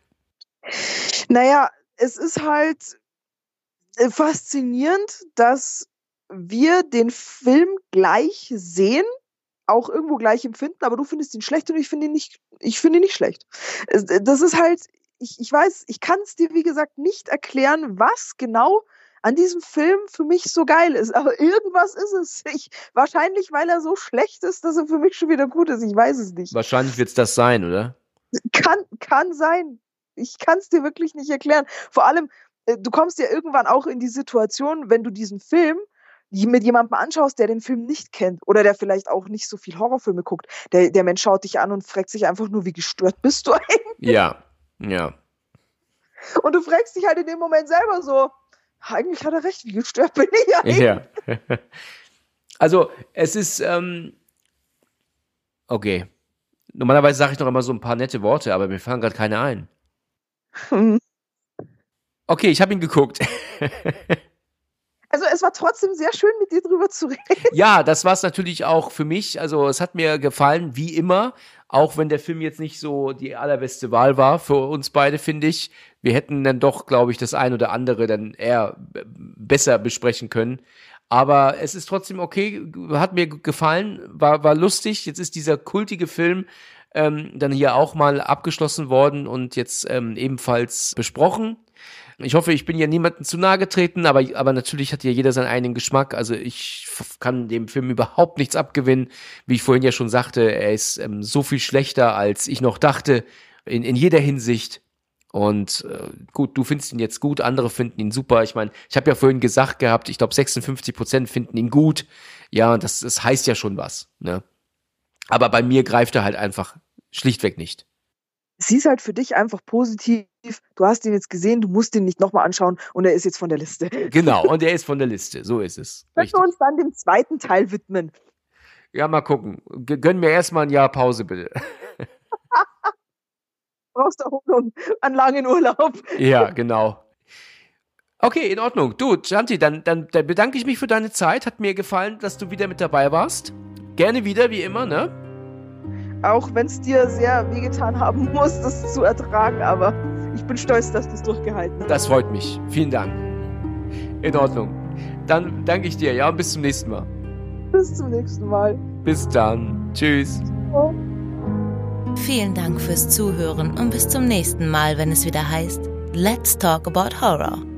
Naja, es ist halt faszinierend, dass wir den Film gleich sehen, auch irgendwo gleich empfinden, aber du findest ihn schlecht und ich finde ihn nicht, ich finde ihn nicht schlecht. Das ist halt, ich, ich weiß, ich kann es dir, wie gesagt, nicht erklären, was genau an diesem Film für mich so geil ist, aber irgendwas ist es. Ich, wahrscheinlich, weil er so schlecht ist, dass er für mich schon wieder gut ist. Ich weiß es nicht. Wahrscheinlich wird's das sein, oder? Kann, kann sein. Ich kann es dir wirklich nicht erklären. Vor allem, du kommst ja irgendwann auch in die Situation, wenn du diesen Film mit jemandem anschaust, der den Film nicht kennt oder der vielleicht auch nicht so viel Horrorfilme guckt. Der, der Mensch schaut dich an und fragt sich einfach nur, wie gestört bist du eigentlich? Ja, ja. Und du fragst dich halt in dem Moment selber so, eigentlich hat er recht, wie gestört bin ich eigentlich? Ja. Also, es ist, ähm, okay. Normalerweise sage ich noch immer so ein paar nette Worte, aber mir fallen gerade keine ein. Hm. Okay, ich habe ihn geguckt. Also es war trotzdem sehr schön, mit dir drüber zu reden. Ja, das war es natürlich auch für mich. Also es hat mir gefallen, wie immer. Auch wenn der Film jetzt nicht so die allerbeste Wahl war für uns beide, finde ich. Wir hätten dann doch, glaube ich, das ein oder andere dann eher besser besprechen können. Aber es ist trotzdem okay, hat mir gefallen, war, war lustig. Jetzt ist dieser kultige Film ähm, dann hier auch mal abgeschlossen worden und jetzt ähm, ebenfalls besprochen. Ich hoffe, ich bin ja niemandem zu nahe getreten, aber, aber natürlich hat ja jeder seinen eigenen Geschmack. Also ich f- kann dem Film überhaupt nichts abgewinnen. Wie ich vorhin ja schon sagte, er ist ähm, so viel schlechter, als ich noch dachte, in, in jeder Hinsicht. Und äh, gut, du findest ihn jetzt gut, andere finden ihn super. Ich meine, ich habe ja vorhin gesagt gehabt, ich glaube sechsundfünfzig Prozent finden ihn gut. Ja, und das, das heißt ja schon was, ne? Aber bei mir greift er halt einfach schlichtweg nicht. Sieh's halt für dich einfach positiv. Du hast ihn jetzt gesehen, du musst ihn nicht nochmal anschauen und er ist jetzt von der Liste. Genau, und er ist von der Liste, so ist es. Können wir uns dann dem zweiten Teil widmen? Ja, mal gucken. G- Gönn mir erstmal ein Jahr Pause, bitte. Brauchst Erholung an langen Urlaub. Ja, genau. Okay, in Ordnung. Du, Janti, dann, dann, dann bedanke ich mich für deine Zeit. Hat mir gefallen, dass du wieder mit dabei warst. Gerne wieder, wie immer, ne? Auch wenn es dir sehr wehgetan haben muss, das zu ertragen, aber ich bin stolz, dass du es durchgehalten hast. Das freut mich. Vielen Dank. In Ordnung. Dann danke ich dir, ja, und bis zum nächsten Mal. Bis zum nächsten Mal. Bis dann. Tschüss. Ciao. Vielen Dank fürs Zuhören und bis zum nächsten Mal, wenn es wieder heißt Let's Talk About Horror.